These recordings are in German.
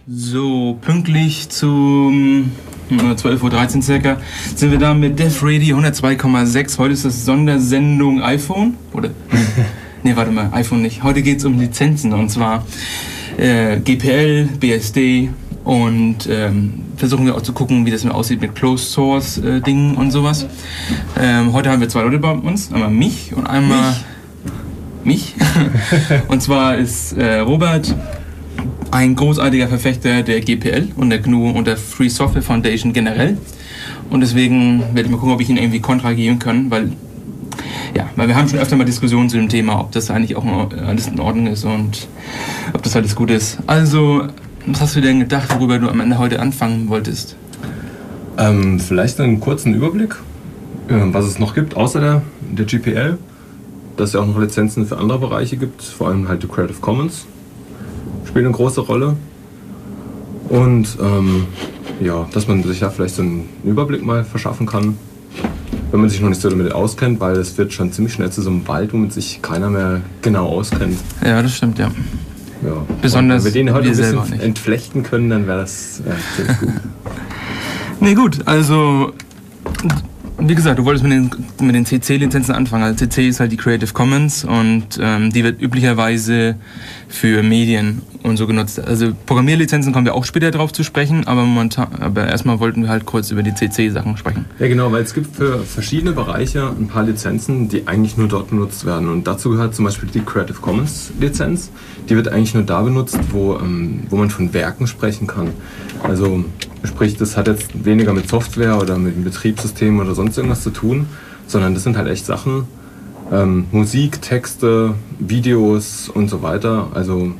So, pünktlich zum 12:13 Uhr circa sind wir da mit Def Radio 102,6. Heute ist das Sondersendung iPhone, oder? Nee, warte mal, iPhone nicht. Heute geht es um Lizenzen, und zwar GPL, BSD, und versuchen wir auch zu gucken, wie das mir aussieht mit Closed Source Dingen und sowas. Heute haben wir zwei Leute bei uns, einmal mich und einmal mich. Und zwar ist Robert ein großartiger Verfechter der GPL und der GNU und der Free Software Foundation generell. Und deswegen werde ich mal gucken, ob ich ihn irgendwie Kontra geben kann, weil wir haben schon öfter mal Diskussionen zu dem Thema, ob das eigentlich auch alles in Ordnung ist und ob das alles gut ist. Also, was hast du denn gedacht, worüber du am Ende heute anfangen wolltest? Vielleicht einen kurzen Überblick, was es noch gibt, außer der GPL. Dass es ja auch noch Lizenzen für andere Bereiche gibt, vor allem halt die Creative Commons spielt eine große Rolle. Und dass man sich ja vielleicht so einen Überblick mal verschaffen kann, wenn man sich noch nicht so damit auskennt, weil es wird schon ziemlich schnell zu so einem Wald, womit sich keiner mehr genau auskennt. Ja, das stimmt, ja. Ja. Besonders wenn wir den heute ein bisschen nicht entflechten können, dann wäre das ziemlich gut. Nee, gut, also wie gesagt, du wolltest mit den CC-Lizenzen anfangen. Also CC ist halt die Creative Commons und die wird üblicherweise für Medien und so genutzt. Also Programmierlizenzen kommen wir auch später drauf zu sprechen, aber erstmal wollten wir halt kurz über die CC-Sachen sprechen. Ja genau, weil es gibt für verschiedene Bereiche ein paar Lizenzen, die eigentlich nur dort benutzt werden. Und dazu gehört zum Beispiel die Creative Commons Lizenz. Die wird eigentlich nur da benutzt, wo man von Werken sprechen kann. Also sprich, das hat jetzt weniger mit Software oder mit dem Betriebssystem oder sonst irgendwas zu tun, sondern das sind halt echt Sachen, Musik, Texte, Videos und so weiter. Also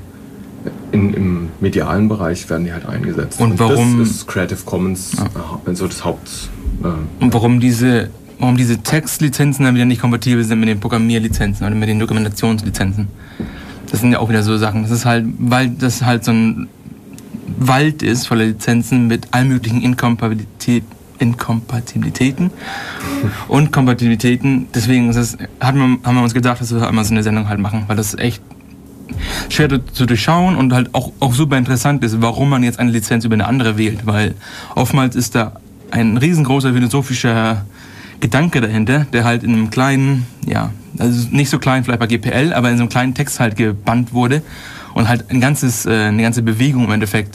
im medialen Bereich werden die halt eingesetzt. Und warum? Das ist Creative Commons so das Haupt. Und warum diese Textlizenzen dann wieder nicht kompatibel sind mit den Programmierlizenzen oder mit den Dokumentationslizenzen? Das sind ja auch wieder so Sachen. Das ist halt, weil das halt so ein Wald ist voller Lizenzen mit allen möglichen Inkompatibilitäten und Kompatibilitäten. Deswegen haben wir uns gedacht, dass wir einmal so eine Sendung halt machen, weil das echt schwer zu durchschauen und halt auch super interessant ist, warum man jetzt eine Lizenz über eine andere wählt, weil oftmals ist da ein riesengroßer philosophischer Gedanke dahinter, der halt in einem kleinen, also nicht so klein vielleicht bei GPL, aber in so einem kleinen Text halt gebannt wurde und halt eine ganze Bewegung im Endeffekt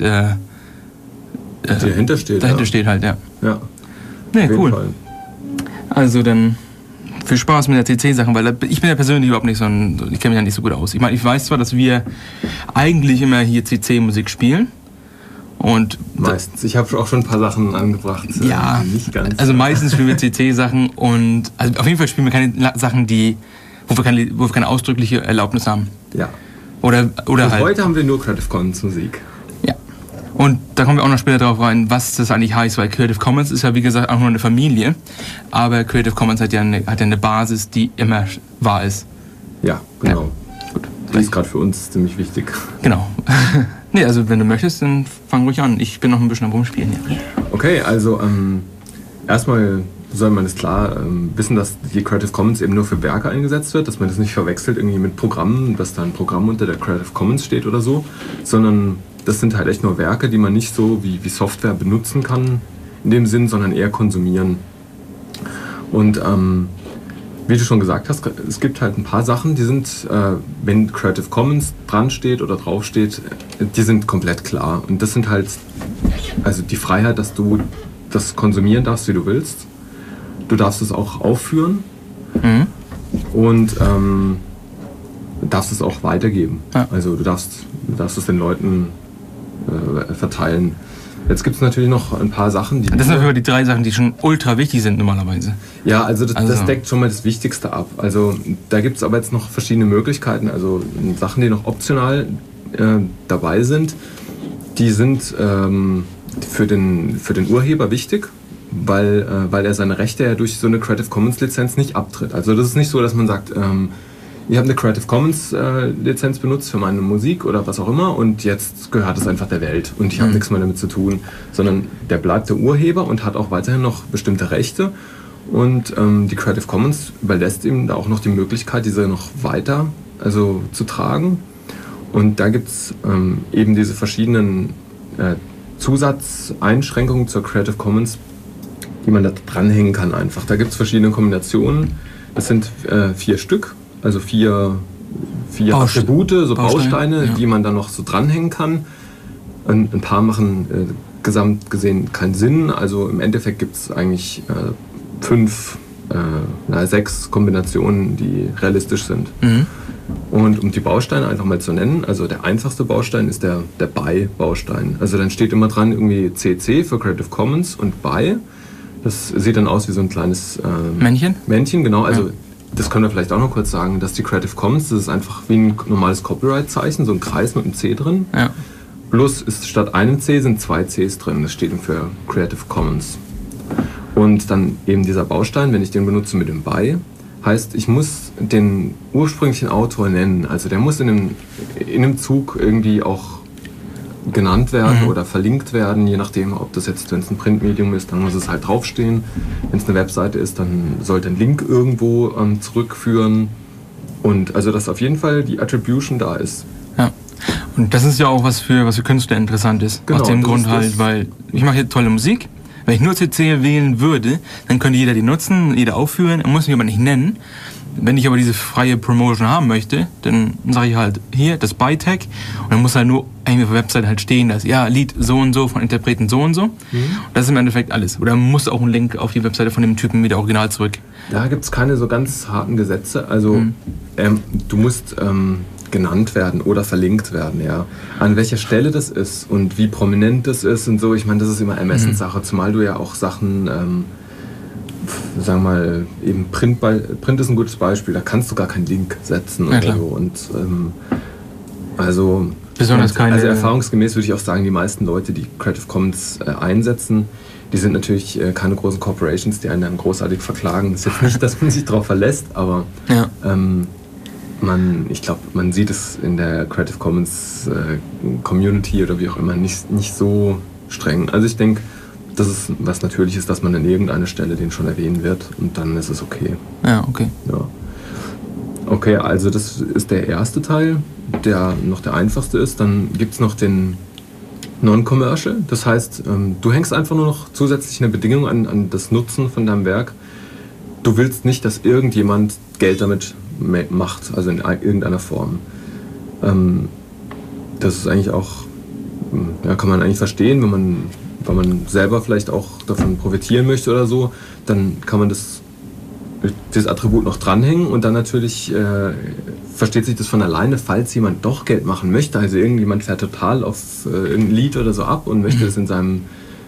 dahinter steht halt, ja. Ja. Nee, cool. Fall. Also dann viel Spaß mit der CC-Sachen, weil ich bin ja persönlich überhaupt nicht ich kenne mich ja nicht so gut aus. Ich meine, ich weiß zwar, dass wir eigentlich immer hier CC-Musik spielen. Und meistens. Ich habe auch schon ein paar Sachen angebracht. Ja, nicht ganz. Also meistens spielen wir CC-Sachen und also auf jeden Fall spielen wir keine Sachen, wo wir keine ausdrückliche Erlaubnis haben. Ja. Oder halt. Heute haben wir nur Creative Commons Musik. Ja. Und da kommen wir auch noch später drauf rein, was das eigentlich heißt, weil Creative Commons ist ja wie gesagt auch nur eine Familie, aber Creative Commons hat ja eine Basis, die immer wahr ist. Ja, genau. Ja. Gut. Die ist gerade für uns ziemlich wichtig. Genau. Nee, also wenn du möchtest, dann fang ruhig an. Ich bin noch ein bisschen am Rumspielen hier. Okay, also erstmal soll man es klar wissen, dass die Creative Commons eben nur für Werke eingesetzt wird, dass man das nicht verwechselt irgendwie mit Programmen, dass da ein Programm unter der Creative Commons steht oder so, sondern das sind halt echt nur Werke, die man nicht so wie Software benutzen kann in dem Sinn, sondern eher konsumieren. Und wie du schon gesagt hast, es gibt halt ein paar Sachen, die sind, wenn Creative Commons dran steht oder drauf steht, die sind komplett klar. Und das sind halt, also die Freiheit, dass du das konsumieren darfst, wie du willst. Du darfst es auch aufführen und darfst es auch weitergeben. Ja. Also du darfst es den Leuten verteilen. Jetzt gibt es natürlich noch ein paar Sachen, die... Das sind aber die 3 Sachen, die schon ultra wichtig sind normalerweise. Ja, also das deckt schon mal das Wichtigste ab. Also da gibt es aber jetzt noch verschiedene Möglichkeiten. Also Sachen, die noch optional dabei sind, die sind für den Urheber wichtig, weil er seine Rechte ja durch so eine Creative Commons Lizenz nicht abtritt. Also das ist nicht so, dass man sagt... ich habe eine Creative Commons Lizenz benutzt für meine Musik oder was auch immer und jetzt gehört es einfach der Welt und ich habe nichts mehr damit zu tun, sondern der bleibt der Urheber und hat auch weiterhin noch bestimmte Rechte und die Creative Commons überlässt ihm da auch noch die Möglichkeit, diese noch weiter zu tragen und da gibt es eben diese verschiedenen Zusatzeinschränkungen zur Creative Commons, die man da dranhängen kann einfach. Da gibt es verschiedene Kombinationen. Das sind 4 Stück, also 4 Attribute, so Bausteine, die man dann noch so dranhängen kann. Ein paar machen gesamt gesehen keinen Sinn. Also im Endeffekt gibt es eigentlich 6 Kombinationen, die realistisch sind. Mhm. Und um die Bausteine einfach mal zu nennen, also der einfachste Baustein ist der BY-Baustein. Also dann steht immer dran irgendwie CC für Creative Commons und BY. Das sieht dann aus wie so ein kleines Männchen, genau. Also das können wir vielleicht auch noch kurz sagen, dass die Creative Commons, das ist einfach wie ein normales Copyright-Zeichen, so ein Kreis mit einem C drin. Ja. Plus ist statt einem C sind 2 Cs drin. Das steht für Creative Commons. Und dann eben dieser Baustein, wenn ich den benutze mit dem BY, heißt, ich muss den ursprünglichen Autor nennen. Also der muss in einem Zug irgendwie auch genannt werden oder verlinkt werden, je nachdem, ob das jetzt, wenn es ein Printmedium ist, dann muss es halt draufstehen. Wenn es eine Webseite ist, dann sollte ein Link irgendwo zurückführen. Und also, dass auf jeden Fall die Attribution da ist. Ja. Und das ist ja auch was für Künstler interessant ist. Genau, aus dem Grund halt, weil ich mache hier tolle Musik. Wenn ich nur CC wählen würde, dann könnte jeder die nutzen, jeder aufführen, er muss mich aber nicht nennen. Wenn ich aber diese freie Promotion haben möchte, dann sage ich halt hier das BY-Tag und dann muss halt nur irgendwie auf der Website halt stehen, dass Lied so und so von Interpreten so und so. Und das ist im Endeffekt alles. Oder muss auch ein Link auf die Webseite von dem Typen wieder original zurück. Da gibt es keine so ganz harten Gesetze. Also du musst genannt werden oder verlinkt werden, ja. An welcher Stelle das ist und wie prominent das ist und so, ich meine, das ist immer Ermessenssache, zumal du ja auch Sachen, sagen wir mal, eben Print ist ein gutes Beispiel, da kannst du gar keinen Link setzen oder so. Und also erfahrungsgemäß würde ich auch sagen, die meisten Leute, die Creative Commons einsetzen, die sind natürlich keine großen Corporations, die einen dann großartig verklagen. Das ist jetzt nicht, dass man sich darauf verlässt, aber ich glaube, man sieht es in der Creative Commons Community oder wie auch immer nicht so streng. Also ich denke, das ist was Natürliches, dass man an irgendeiner Stelle den schon erwähnen wird und dann ist es okay. Ja, okay. Ja. Okay, also das ist der erste Teil, der noch der einfachste ist. Dann gibt es noch den Non-Commercial. Das heißt, du hängst einfach nur noch zusätzlich eine Bedingung an das Nutzen von deinem Werk. Du willst nicht, dass irgendjemand Geld damit macht, also in irgendeiner Form. Das ist eigentlich auch, kann man eigentlich verstehen, wenn man selber vielleicht auch davon profitieren möchte oder so, dann kann man das Attribut noch dranhängen und dann natürlich versteht sich das von alleine, falls jemand doch Geld machen möchte, also irgendjemand fährt total auf irgendein Lied oder so ab und möchte es in seinem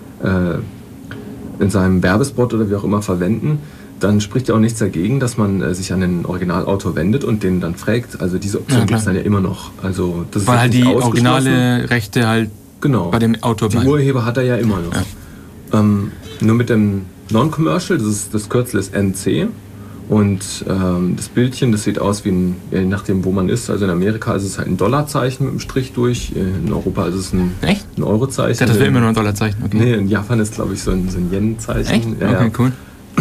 Werbespot oder wie auch immer verwenden, dann spricht ja auch nichts dagegen, dass man sich an den Originalautor wendet und den dann fragt. Also diese Option gibt es dann ja immer noch. Also das weil ist halt die originale Rechte halt bei dem Autor bleiben. Die Urheber hat er ja immer noch. Ja. Nur mit dem Non-Commercial, das Kürzel ist NC und das Bildchen, das sieht aus wie je nachdem wo man ist. Also in Amerika ist es halt ein Dollarzeichen mit einem Strich durch, in Europa ist es ein Eurozeichen. Das wäre immer nur ein Dollarzeichen, okay. Nee, in Japan ist glaube ich so ein Yen-Zeichen. Echt? Okay, cool.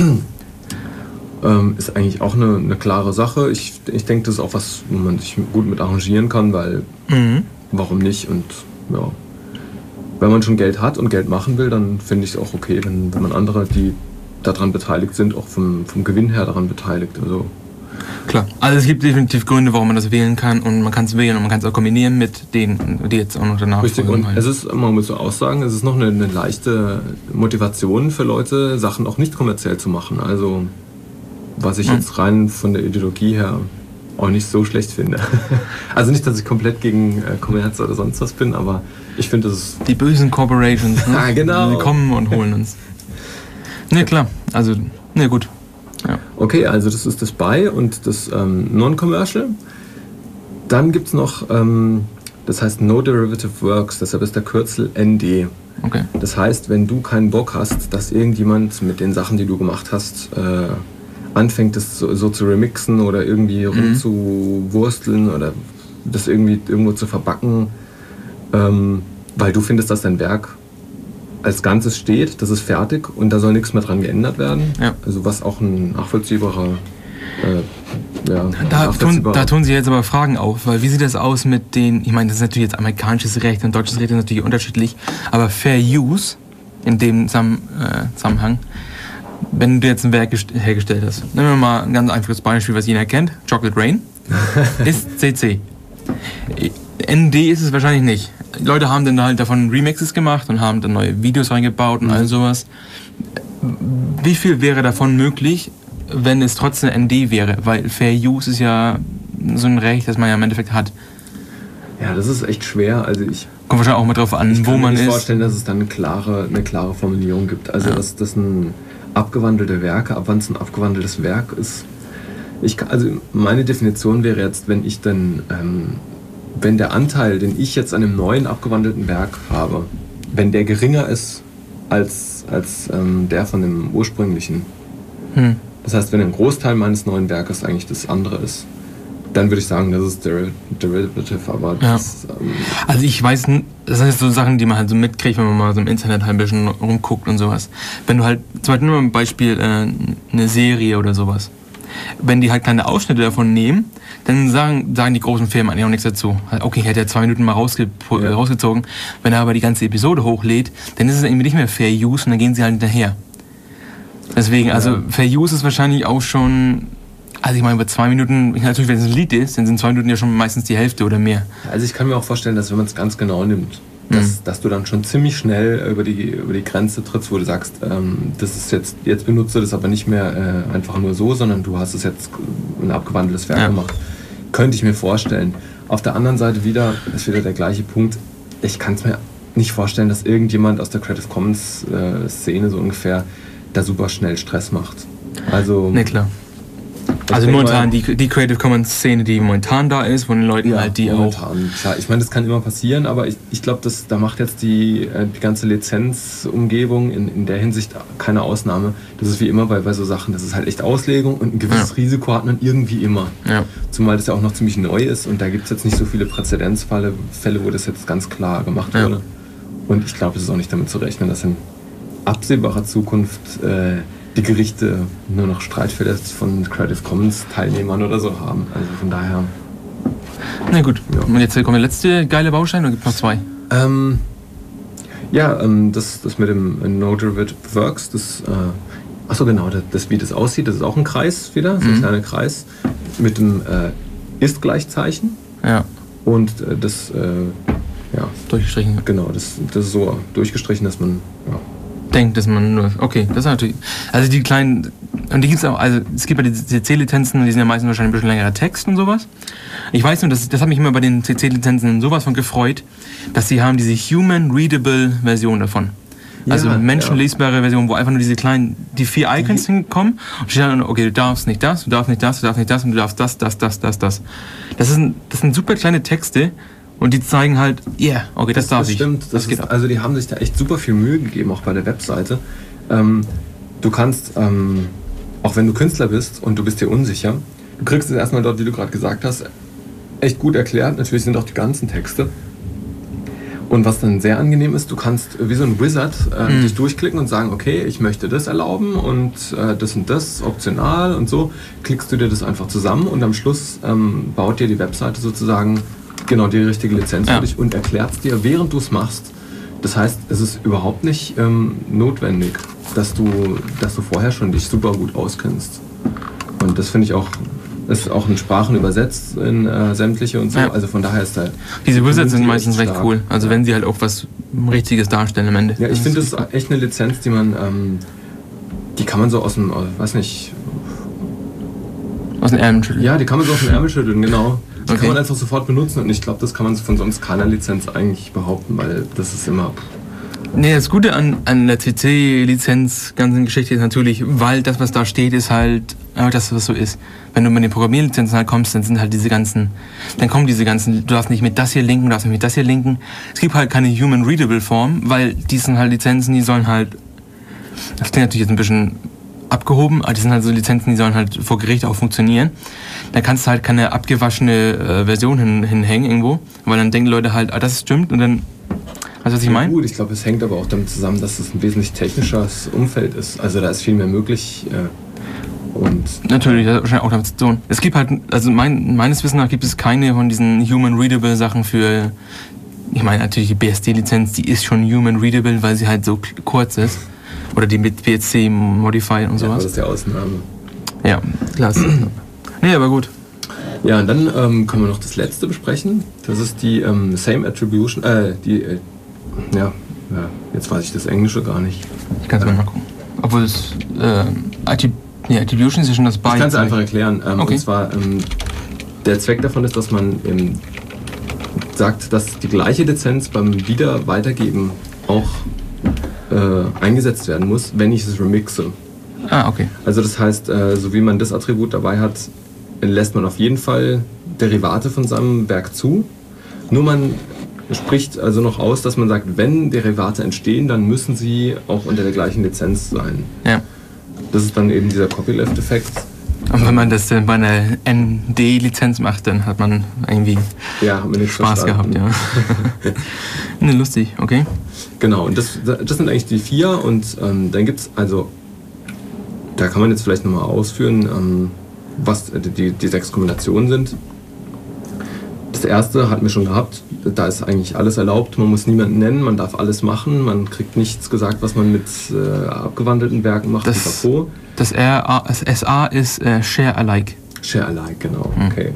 Ist eigentlich auch eine klare Sache. Ich denke, das ist auch was, wo man sich gut mit arrangieren kann, weil warum nicht? Und ja, wenn man schon Geld hat und Geld machen will, dann finde ich es auch okay, wenn man andere, die daran beteiligt sind, auch vom Gewinn her daran beteiligt. Also klar, also es gibt definitiv Gründe, warum man das wählen kann und man kann es wählen und man kann es auch kombinieren mit denen, die jetzt auch noch danach richtig, und es ist, man muss so aussagen, es ist noch eine leichte Motivation für Leute, Sachen auch nicht kommerziell zu machen. Also was ich jetzt rein von der Ideologie her auch nicht so schlecht finde. Also nicht, dass ich komplett gegen Kommerz oder sonst was bin, aber ich finde, das ist... Die bösen Corporations, ne? Ja, genau. Die kommen und holen uns. Ne, klar. Also, ne, gut. Ja. Okay, also das ist das BY und das Non-Commercial. Dann gibt es noch, das heißt No Derivative Works, deshalb ist der Kürzel ND. Okay. Das heißt, wenn du keinen Bock hast, dass irgendjemand mit den Sachen, die du gemacht hast, anfängt, das so zu remixen oder irgendwie rumzuwursteln oder das irgendwie irgendwo zu verbacken, weil du findest, dass dein Werk als Ganzes steht, das ist fertig und da soll nichts mehr dran geändert werden. Ja. Also was auch ein nachvollziehbarer ja, Da tun sich jetzt aber Fragen auf, weil wie sieht das aus mit den, ich meine, das ist natürlich jetzt amerikanisches Recht und deutsches Recht ist natürlich unterschiedlich, aber Fair Use in dem Zusammenhang, wenn du jetzt ein Werk hergestellt hast, nehmen wir mal ein ganz einfaches Beispiel, was jeder kennt, Chocolate Rain, ist CC. ND ist es wahrscheinlich nicht. Leute haben dann halt davon Remixes gemacht und haben dann neue Videos reingebaut und all sowas. Wie viel wäre davon möglich, wenn es trotzdem ND wäre? Weil Fair Use ist ja so ein Recht, das man ja im Endeffekt hat. Ja, das ist echt schwer. Also kommt wahrscheinlich auch mal drauf an, wo man ist. Ich kann mir vorstellen, dass es dann eine klare Formulierung gibt. Also dass das ein abgewandelte Werke, ab wann es ein abgewandeltes Werk ist. Also meine Definition wäre jetzt, wenn ich dann, wenn der Anteil, den ich jetzt an einem neuen abgewandelten Werk habe, wenn der geringer ist als der von dem ursprünglichen. Das heißt, wenn ein Großteil meines neuen Werkes eigentlich das andere ist, dann würde ich sagen, das ist derivative, aber das... Also ich weiß, das sind so Sachen, die man halt so mitkriegt, wenn man mal so im Internet halt ein bisschen rumguckt und sowas. Wenn du halt, zum Beispiel nur ein Beispiel, eine Serie oder sowas, wenn die halt kleine Ausschnitte davon nehmen, dann sagen die großen Firmen eigentlich auch nichts dazu. Okay, er hat ja 2 Minuten mal rausgezogen. Wenn er aber die ganze Episode hochlädt, dann ist es irgendwie nicht mehr Fair Use und dann gehen sie halt hinterher. Deswegen, also Fair Use ist wahrscheinlich auch schon, also ich meine, bei 2 Minuten, natürlich wenn es ein Lied ist, dann sind 2 Minuten ja schon meistens die Hälfte oder mehr. Also ich kann mir auch vorstellen, dass wenn man es ganz genau nimmt, dass du dann schon ziemlich schnell über die Grenze trittst, wo du sagst, das ist jetzt benutzt du das aber nicht mehr einfach nur so, sondern du hast es jetzt ein abgewandeltes Werk gemacht. Könnte ich mir vorstellen. Auf der anderen Seite ist wieder der gleiche Punkt. Ich kann es mir nicht vorstellen, dass irgendjemand aus der Creative Commons Szene so ungefähr da super schnell Stress macht. Also, ne, klar. Also momentan die Creative Commons Szene, die momentan da ist, von den Leuten halt, die momentan, auch... Klar, ich meine, das kann immer passieren, aber ich glaube, da macht jetzt die ganze Lizenzumgebung in der Hinsicht keine Ausnahme. Das ist wie immer bei so Sachen, das ist halt echt Auslegung und ein gewisses Risiko hat man irgendwie immer. Ja. Zumal das ja auch noch ziemlich neu ist und da gibt es jetzt nicht so viele Präzedenzfälle, wo das jetzt ganz klar gemacht wurde. Und ich glaube, es ist auch nicht damit zu rechnen, dass in absehbarer Zukunft die Gerichte nur noch Streitfälle von Creative Commons Teilnehmern oder so haben. Also von daher... Na gut, und jetzt kommt der letzte geile Baustein oder gibt es noch 2? Das mit dem No Derivative Works, achso genau, das wie das aussieht, das ist auch ein Kreis wieder, so ein kleiner Kreis mit dem Ist-Gleichzeichen. Ja. Und das durchgestrichen. Genau, das ist so durchgestrichen, dass man... Ja, denkt, dass man nur... Okay, das ist natürlich... Also die kleinen... Und die gibt es auch... Also es gibt ja die CC-Lizenzen, die sind ja meistens wahrscheinlich ein bisschen längerer Text und sowas. Ich weiß nur, das hat mich immer bei den CC-Lizenzen sowas von gefreut, dass sie haben diese Human-Readable-Version davon. Also menschenlesbare Version, wo einfach nur diese kleinen, die 4 Icons hinkommen und steht dann, okay, du darfst nicht das, du darfst nicht das, du darfst nicht das und du darfst das. Das sind super kleine Texte. Und die zeigen halt, okay, das darf ich. Stimmt, das geht ab. Also die haben sich da echt super viel Mühe gegeben, auch bei der Webseite. Du kannst, auch wenn du Künstler bist und du bist dir unsicher, du kriegst es erstmal dort, wie du gerade gesagt hast, echt gut erklärt. Natürlich sind auch die ganzen Texte. Und was dann sehr angenehm ist, du kannst wie so ein Wizard dich durchklicken und sagen, okay, ich möchte das erlauben und das optional und so. Klickst du dir das einfach zusammen und am Schluss baut dir die Webseite sozusagen genau die richtige Lizenz für dich und erklärt es dir, während du es machst. Das heißt, es ist überhaupt nicht notwendig, dass du vorher schon dich super gut auskennst. Und das finde ich auch, ist auch in Sprachen übersetzt in sämtliche und so. Ja. Also von daher ist da... Diese Wizards sind meistens recht cool. Also wenn sie halt auch was Richtiges darstellen am Ende. Ja, ich finde, das ist echt eine Lizenz, die kann man so aus dem, weiß nicht... Aus dem Ärmel schütteln. Ja, die kann man so aus dem Ärmel schütteln, genau. Die kann man einfach sofort benutzen und ich glaube, das kann man von sonst keiner Lizenz eigentlich behaupten, weil das ist immer... Nee, das Gute an der CC-Lizenz, ganzen Geschichte ist natürlich, weil das, was da steht, ist halt das, was so ist. Wenn du mit den Programmierlizenzen halt kommst, dann sind halt du darfst nicht mit das hier linken, du darfst nicht mit das hier linken. Es gibt halt keine Human-Readable-Form, weil die sind halt Lizenzen, die sollen halt, das klingt natürlich jetzt ein bisschen abgehoben, aber die sind halt so Lizenzen, die sollen halt vor Gericht auch funktionieren. Da kannst du halt keine abgewaschene Version hinhängen irgendwo, weil dann denken Leute halt, das stimmt und dann, weißt du, was ich meine? Gut, ich glaube, es hängt aber auch damit zusammen, dass es ein wesentlich technischeres Umfeld ist. Also da ist viel mehr möglich Und natürlich, das hat wahrscheinlich auch damit zu tun. Es gibt halt, also meines Wissens nach gibt es keine von diesen Human-Readable Sachen für, ich meine natürlich die BSD-Lizenz, die ist schon Human-Readable, weil sie halt so kurz ist. Oder die mit PHC Modify und sowas. Das ist die Ausnahme. Ja, klasse. Nee, aber gut. Ja, und dann können wir noch das letzte besprechen. Das ist die Same Attribution, jetzt weiß ich das Englische gar nicht. Ich kann es mal nachgucken. Obwohl es, Attribution ist ja schon das Byte. Ich kann es einfach erklären. Okay. Und zwar, der Zweck davon ist, dass man sagt, dass die gleiche Lizenz beim Weitergeben auch eingesetzt werden muss, wenn ich es remixe. Ah, okay. Also das heißt, so wie man das Attribut dabei hat, lässt man auf jeden Fall Derivate von seinem Werk zu. Nur man spricht also noch aus, dass man sagt, wenn Derivate entstehen, dann müssen sie auch unter der gleichen Lizenz sein. Ja. Das ist dann eben dieser Copyleft-Effekt. Und wenn man das dann bei einer ND-Lizenz macht, dann hat man irgendwie Spaß gehabt, ja. Ne, lustig, okay. Genau, und das sind eigentlich die 4 und dann gibt es, also da kann man jetzt vielleicht nochmal ausführen, was die 6 Kombinationen sind. Das erste hatten wir schon gehabt, da ist eigentlich alles erlaubt, man muss niemanden nennen, man darf alles machen, man kriegt nichts gesagt, was man mit abgewandelten Werken macht. Das SA ist Share Alike. Share Alike, genau, okay.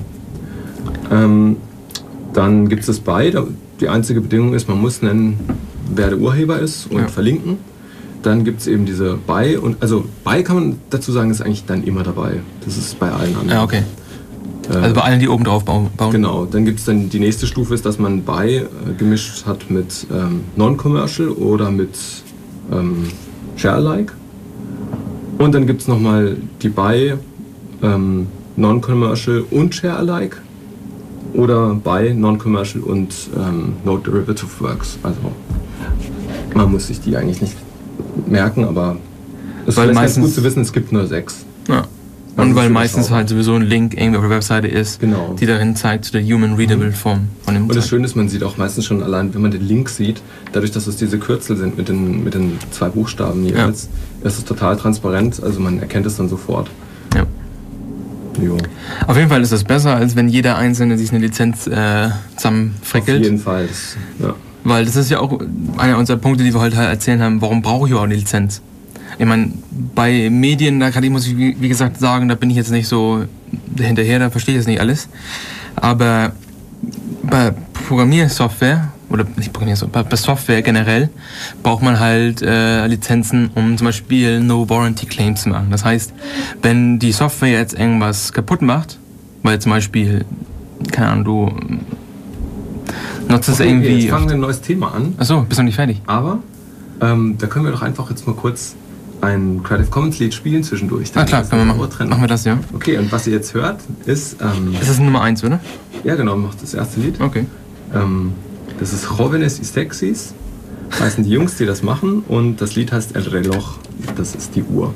Dann gibt es das By, die einzige Bedingung ist, man muss nennen, wer der Urheber ist und verlinken. Dann gibt es eben diese By, und also By kann man dazu sagen, ist eigentlich dann immer dabei. Das ist bei allen anderen. Ja, okay. Also bei allen, die oben drauf bauen. Genau, dann gibt es dann die nächste Stufe, ist, dass man By gemischt hat mit Non-Commercial oder mit Share-alike. Und dann gibt es nochmal die By Non-Commercial und Share-alike. Oder By Non-Commercial und No Derivative Works. Also man muss sich die eigentlich nicht merken, aber es ist ganz gut zu wissen, es gibt nur 6. Ja. Und weil meistens halt sowieso ein Link irgendwie auf der Webseite ist, die darin zeigt zu der Human Readable Form von dem Und das Schöne ist, man sieht auch meistens schon allein, wenn man den Link sieht, dadurch, dass es diese Kürzel sind mit den 2 Buchstaben jeweils, ist es total transparent, also man erkennt es dann sofort. Ja. Jo. Auf jeden Fall ist das besser, als wenn jeder Einzelne sich eine Lizenz zusammenfrickelt. Auf jeden Fall. Weil das ist ja auch einer unserer Punkte, die wir heute erzählen haben, warum brauche ich überhaupt eine Lizenz? Ich meine, bei Medien, muss ich wie gesagt sagen, da bin ich jetzt nicht so hinterher, da verstehe ich jetzt nicht alles. Aber bei Programmiersoftware, oder nicht Programmiersoftware, bei Software generell, braucht man halt Lizenzen, um zum Beispiel No Warranty Claims zu machen. Das heißt, wenn die Software jetzt irgendwas kaputt macht, weil zum Beispiel, keine Ahnung, du nutzt es irgendwie... Jetzt fangen wir ein neues Thema an. Achso, bist noch nicht fertig. Aber da können wir doch einfach jetzt mal kurz ein Creative Commons Lied spielen zwischendurch. Ah klar, können wir machen. Machen wir das, ja. Okay, und was ihr jetzt hört, ist... ist das Nummer 1, oder? Ja, genau, macht das erste Lied. Okay. Das ist Jóvenes y Sexys. Heißen die Jungs, die das machen. Und das Lied heißt El Reloj. Das ist die Uhr.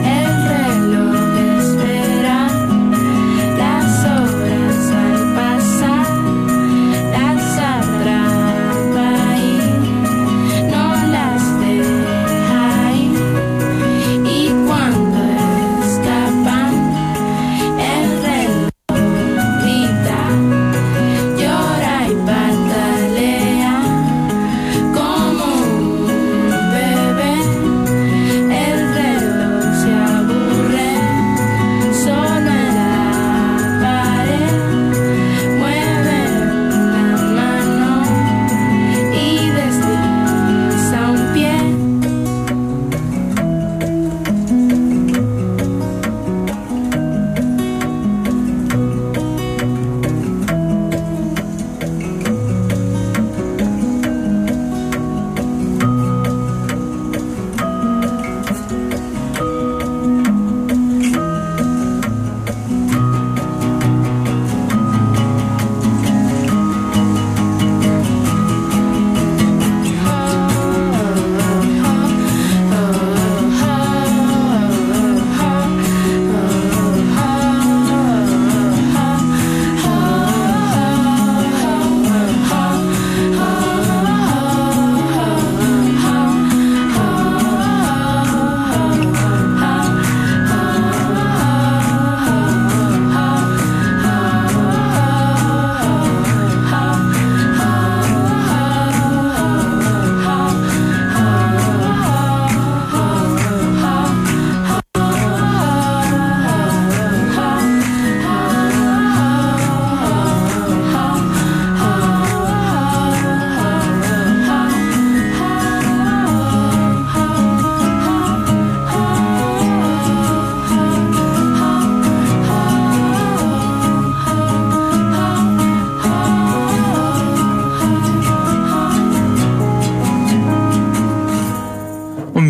Las horas al pasar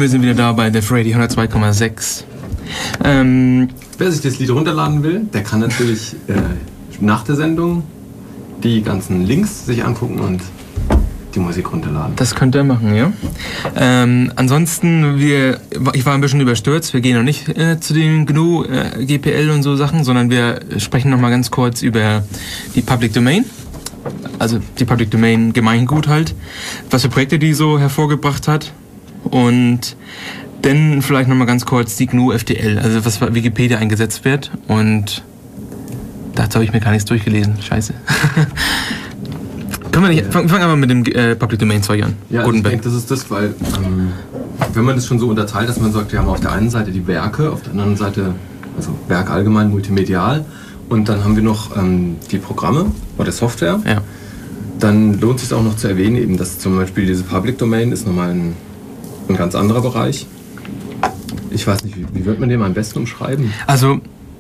wir sind wieder da bei Def Radio 102,6. Wer sich das Lied runterladen will, der kann natürlich nach der Sendung die ganzen Links sich angucken und die Musik runterladen. Das könnt ihr machen, ja. Ansonsten, ich war ein bisschen überstürzt, wir gehen noch nicht zu den GNU, GPL und so Sachen, sondern wir sprechen noch mal ganz kurz über die Public Domain. Also die Public Domain Gemeingut halt, was für Projekte die so hervorgebracht hat. Und dann vielleicht noch mal ganz kurz die GNU FDL, also was bei Wikipedia eingesetzt wird. Und dazu habe ich mir gar nichts durchgelesen, scheiße. Können wir nicht, fangen wir mal mit dem Public Domain Zeug an. Ja, also ich denke, das ist das, weil wenn man das schon so unterteilt, dass man sagt, wir haben auf der einen Seite die Werke, auf der anderen Seite, also Werk allgemein, multimedial, und dann haben wir noch die Programme oder Software. Ja. Dann lohnt es sich auch noch zu erwähnen, eben, dass zum Beispiel diese Public Domain ist nochmal ein ganz anderer Bereich. Ich weiß nicht, wie wird man den am besten umschreiben? Also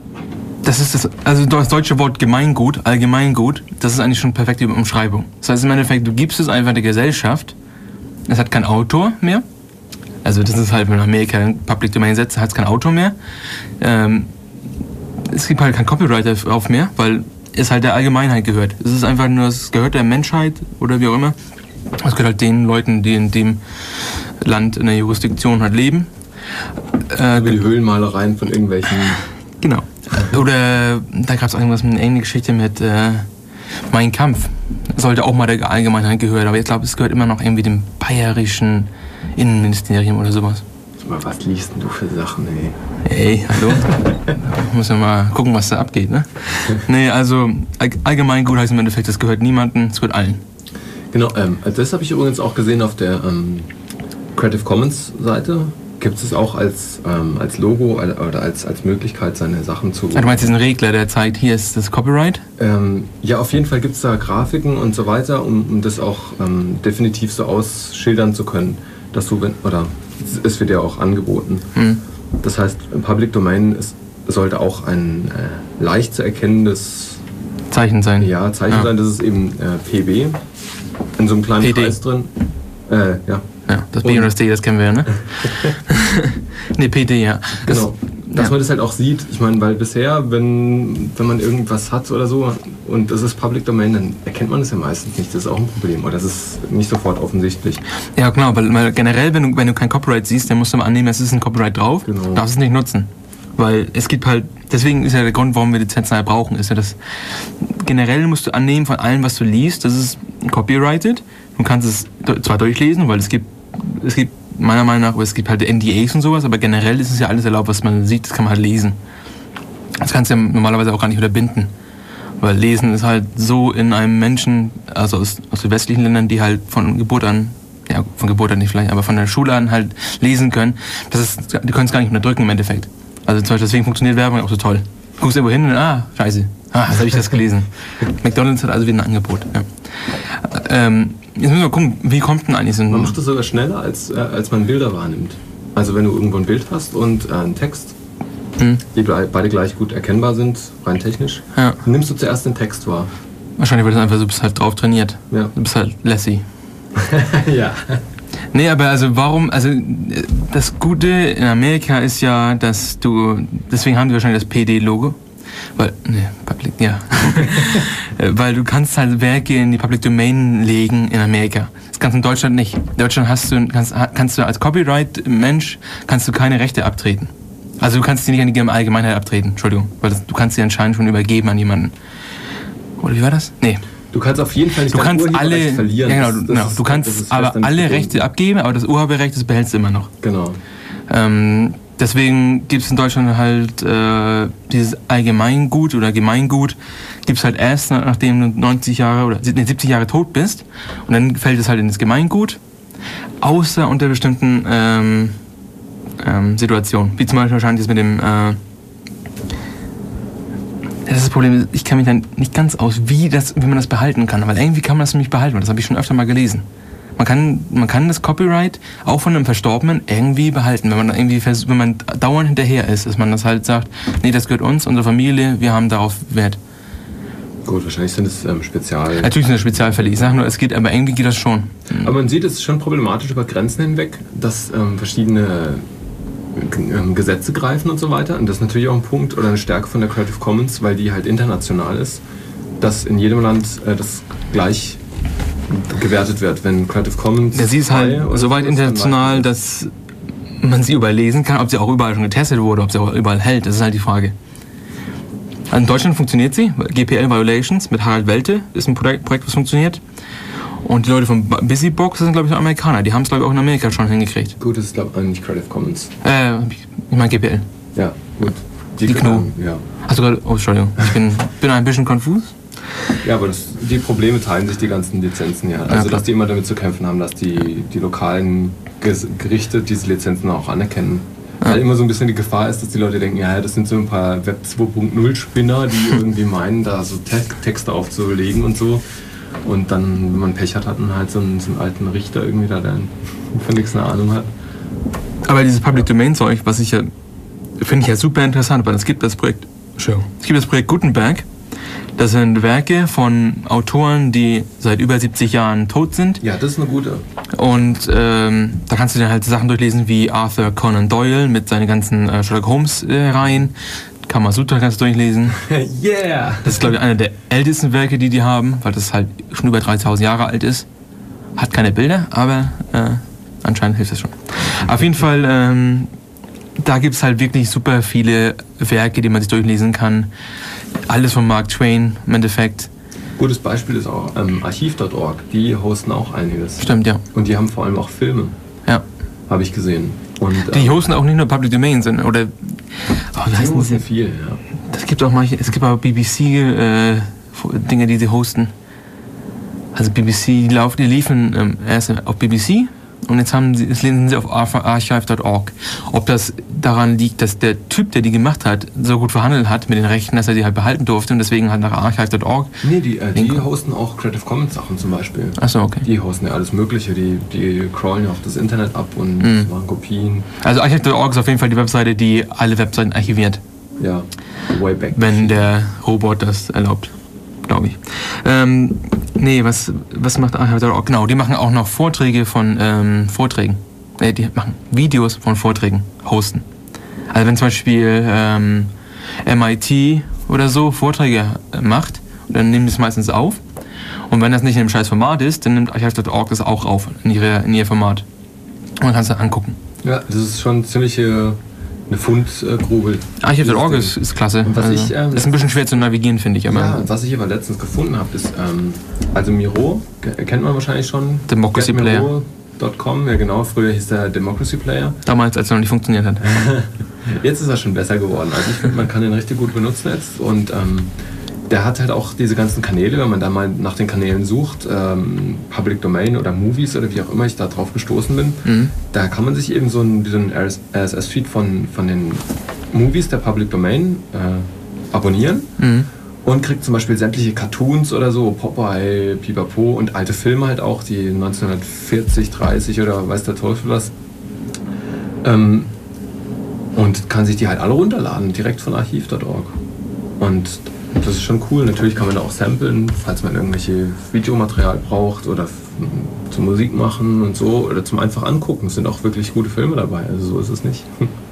das deutsche Wort Gemeingut, Allgemeingut, das ist eigentlich schon perfekte Umschreibung. Das heißt im Endeffekt, du gibst es einfach der Gesellschaft, es hat keinen Autor mehr. Also das ist halt, wenn Amerika ein Public Domain setzt, hat es keinen Autor mehr. Es gibt halt kein Copyright darauf mehr, weil es halt der Allgemeinheit gehört. Es ist einfach nur, es gehört der Menschheit oder wie auch immer. Es gehört halt den Leuten, die in dem Land in der Jurisdiktion halt leben. Wie die Höhlenmalereien von irgendwelchen... Genau. Oder da gab es irgendwas mit eine Geschichte mit Mein Kampf. Sollte auch mal der Allgemeinheit gehören, aber ich glaube, es gehört immer noch irgendwie dem bayerischen Innenministerium oder sowas. Was liest denn du für Sachen, ey? Ey, hallo? Muss ja mal gucken, was da abgeht, ne? Nee, also Allgemeingut heißt im Endeffekt, das gehört niemandem, es gehört allen. Genau, das habe ich übrigens auch gesehen auf der Creative Commons Seite. Gibt es auch als Logo oder als Möglichkeit, seine Sachen zu... Du meinst diesen Regler, der zeigt, hier ist das Copyright? Ja, auf jeden Fall gibt es da Grafiken und so weiter, um das auch definitiv so ausschildern zu können, dass du, es wird ja auch angeboten. Mhm. Das heißt, im Public Domain sollte auch ein leicht zu erkennendes Zeichen sein. Ja, Zeichen sein, das ist eben PB, in so einem kleinen PD. Kreis drin. Ja. Ja, das B und das D, das kennen wir ja, ne? Ne, PD, ja. Genau. Dass man das halt auch sieht. Ich meine, weil bisher, wenn man irgendwas hat oder so und das ist Public Domain, dann erkennt man das ja meistens nicht. Das ist auch ein Problem. Oder das ist nicht sofort offensichtlich. Ja, genau, weil generell, wenn du kein Copyright siehst, dann musst du mal annehmen, es ist ein Copyright drauf. Genau. Du darfst es nicht nutzen. Weil es gibt halt, deswegen ist ja der Grund, warum wir Lizenzen halt brauchen, ist ja das, generell musst du annehmen von allem, was du liest, das ist copyrighted. Du kannst es zwar durchlesen, weil es gibt meiner Meinung nach, es gibt halt NDAs und sowas, aber generell ist es ja alles erlaubt, was man sieht, das kann man halt lesen. Das kannst du ja normalerweise auch gar nicht unterbinden. Weil Lesen ist halt so in einem Menschen, also aus den westlichen Ländern, die halt von Geburt an nicht vielleicht, aber von der Schule an halt lesen können, die können es gar nicht unterdrücken im Endeffekt. Also zum Beispiel deswegen funktioniert Werbung auch so toll. Du guckst irgendwo hin und scheiße, jetzt habe ich das gelesen. McDonald's hat also wieder ein Angebot. Ja. Jetzt müssen wir gucken, wie kommt denn eigentlich so ein... Man macht das sogar schneller, als man Bilder wahrnimmt. Also wenn du irgendwo ein Bild hast und einen Text, die beide gleich gut erkennbar sind, rein technisch, nimmst du zuerst den Text wahr. Wahrscheinlich, weil du bist halt drauf trainiert. Ja. Du bist halt Lassie. Ja. Nee, aber also das Gute in Amerika ist ja, dass deswegen haben die wahrscheinlich das PD-Logo. Weil du kannst halt Werke in die Public Domain legen in Amerika. Das kannst du in Deutschland nicht. In Deutschland kannst du als Copyright-Mensch keine Rechte abtreten. Also du kannst die nicht an die Allgemeinheit abtreten, Entschuldigung. Weil du kannst sie anscheinend schon übergeben an jemanden. Oder wie war das? Nee. Du kannst auf jeden Fall nicht dein Urheberrecht verlieren. Ja, genau. Du kannst aber alle Rechte abgeben, aber das Urheberrecht, das behältst du immer noch. Genau. Deswegen gibt es in Deutschland halt dieses Allgemeingut oder Gemeingut, gibt es halt erst, nachdem du 70 Jahre tot bist. Und dann fällt es halt in das Gemeingut, außer unter bestimmten Situationen. Wie zum Beispiel wahrscheinlich mit dem... das ist das Problem, ich kenne mich dann nicht ganz aus, wie man das behalten kann. Weil irgendwie kann man das nämlich behalten, das habe ich schon öfter mal gelesen. Man kann das Copyright auch von einem Verstorbenen irgendwie behalten, wenn man dauernd hinterher ist, dass man das halt sagt, nee, das gehört uns, unsere Familie, wir haben darauf Wert. Gut, wahrscheinlich sind es Spezial... Natürlich sind das Spezialfälle. Ich sage nur, aber irgendwie geht das schon. Aber man sieht, es ist schon problematisch über Grenzen hinweg, dass verschiedene Gesetze greifen und so weiter. Und das ist natürlich auch ein Punkt oder eine Stärke von der Creative Commons, weil die halt international ist, dass in jedem Land das gleich gewertet wird. Wenn Creative Commons... Ja, sie ist halt soweit international, dass man sie überall lesen kann. Ob sie auch überall schon getestet wurde, ob sie auch überall hält, das ist halt die Frage. In Deutschland funktioniert sie. GPL Violations mit Harald Welte ist ein Projekt, was funktioniert. Und die Leute von Busybox sind, glaube ich, Amerikaner. Die haben es, glaube ich, auch in Amerika schon hingekriegt. Gut, das ist, glaube ich, nicht Creative Commons. Ich meine GPL. Ja, gut. Die GNU. Ja. Hast du gerade... Oh, Entschuldigung. Ich bin ein bisschen konfus. Ja, aber die Probleme teilen sich die ganzen Lizenzen ja. Also, dass die immer damit zu kämpfen haben, dass die lokalen Gerichte diese Lizenzen auch anerkennen. Weil immer so ein bisschen die Gefahr ist, dass die Leute denken, ja, das sind so ein paar Web 2.0 Spinner, die irgendwie meinen, da so Texte aufzulegen und so. Und dann, wenn man Pech hat, man halt so einen alten Richter irgendwie da, der von nichts eine Ahnung hat. Aber dieses Public Domain Zeug, was ich ja, finde ich ja super interessant, weil es gibt das Projekt Gutenberg. Das sind Werke von Autoren, die seit über 70 Jahren tot sind. Ja, das ist eine gute. Und da kannst du dann halt Sachen durchlesen wie Arthur Conan Doyle mit seinen ganzen Sherlock Holmes Reihen. Kamasutra kannst du durchlesen. Yeah! Das ist, glaube ich, einer der ältesten Werke, die haben, weil das halt schon über 3000 Jahre alt ist. Hat keine Bilder, aber anscheinend hilft das schon. Auf jeden Fall, da gibt es halt wirklich super viele Werke, die man sich durchlesen kann. Alles von Mark Twain im Endeffekt. Gutes Beispiel ist auch Archiv.org. Die hosten auch einiges. Stimmt, ja. Und die haben vor allem auch Filme. Ja. Habe ich gesehen. Und, die hosten auch nicht nur Public Domain, sondern oder die hosten viel, ja. Das gibt auch manche, es gibt auch BBC Dinge, die sie hosten. Also BBC, die liefen erst auf BBC und jetzt lesen sie auf archive.org. Ob das daran liegt, dass der Typ, der die gemacht hat, so gut verhandelt hat mit den Rechten, dass er die halt behalten durfte und deswegen halt nach archive.org. Nee, die hosten auch Creative Commons Sachen zum Beispiel. Achso, okay. Die hosten ja alles Mögliche, die crawlen ja auf das Internet ab und machen Kopien. Also archive.org ist auf jeden Fall die Webseite, die alle Webseiten archiviert. Ja, way back. Wenn der Robot das erlaubt, glaube ich. Was macht archive.org? Genau, die machen auch noch Vorträge von Vorträgen. Die machen Videos von Vorträgen, hosten. Also wenn zum Beispiel MIT oder so Vorträge macht, dann nehmen die es meistens auf. Und wenn das nicht in einem scheiß Format ist, dann nimmt archive.org das auch auf in ihr Format. Und dann kannst du angucken. Ja, das ist schon ziemlich eine Fundgrube. Archive.org ist klasse. Und ist ein bisschen schwer zu navigieren, finde ich. Aber ja, was ich aber letztens gefunden habe, ist, also Miro, kennt man wahrscheinlich schon. Democracy Player. Miro.com, ja genau, früher hieß der Democracy Player. Damals, als er noch nicht funktioniert hat. Jetzt ist er schon besser geworden. Also ich finde, man kann den richtig gut benutzen jetzt. Und der hat halt auch diese ganzen Kanäle, wenn man da mal nach den Kanälen sucht, Public Domain oder Movies oder wie auch immer ich da drauf gestoßen bin, da kann man sich eben so einen RSS-Feed von den Movies der Public Domain abonnieren und kriegt zum Beispiel sämtliche Cartoons oder so, Popeye, Pipapo und alte Filme halt auch, die 1940, 30 oder weiß der Teufel was. Und kann sich die halt alle runterladen, direkt von archiv.org. Und das ist schon cool. Natürlich kann man da auch samplen, falls man irgendwelche Videomaterial braucht oder zum Musik machen und so oder zum einfach angucken. Es sind auch wirklich gute Filme dabei, also so ist es nicht.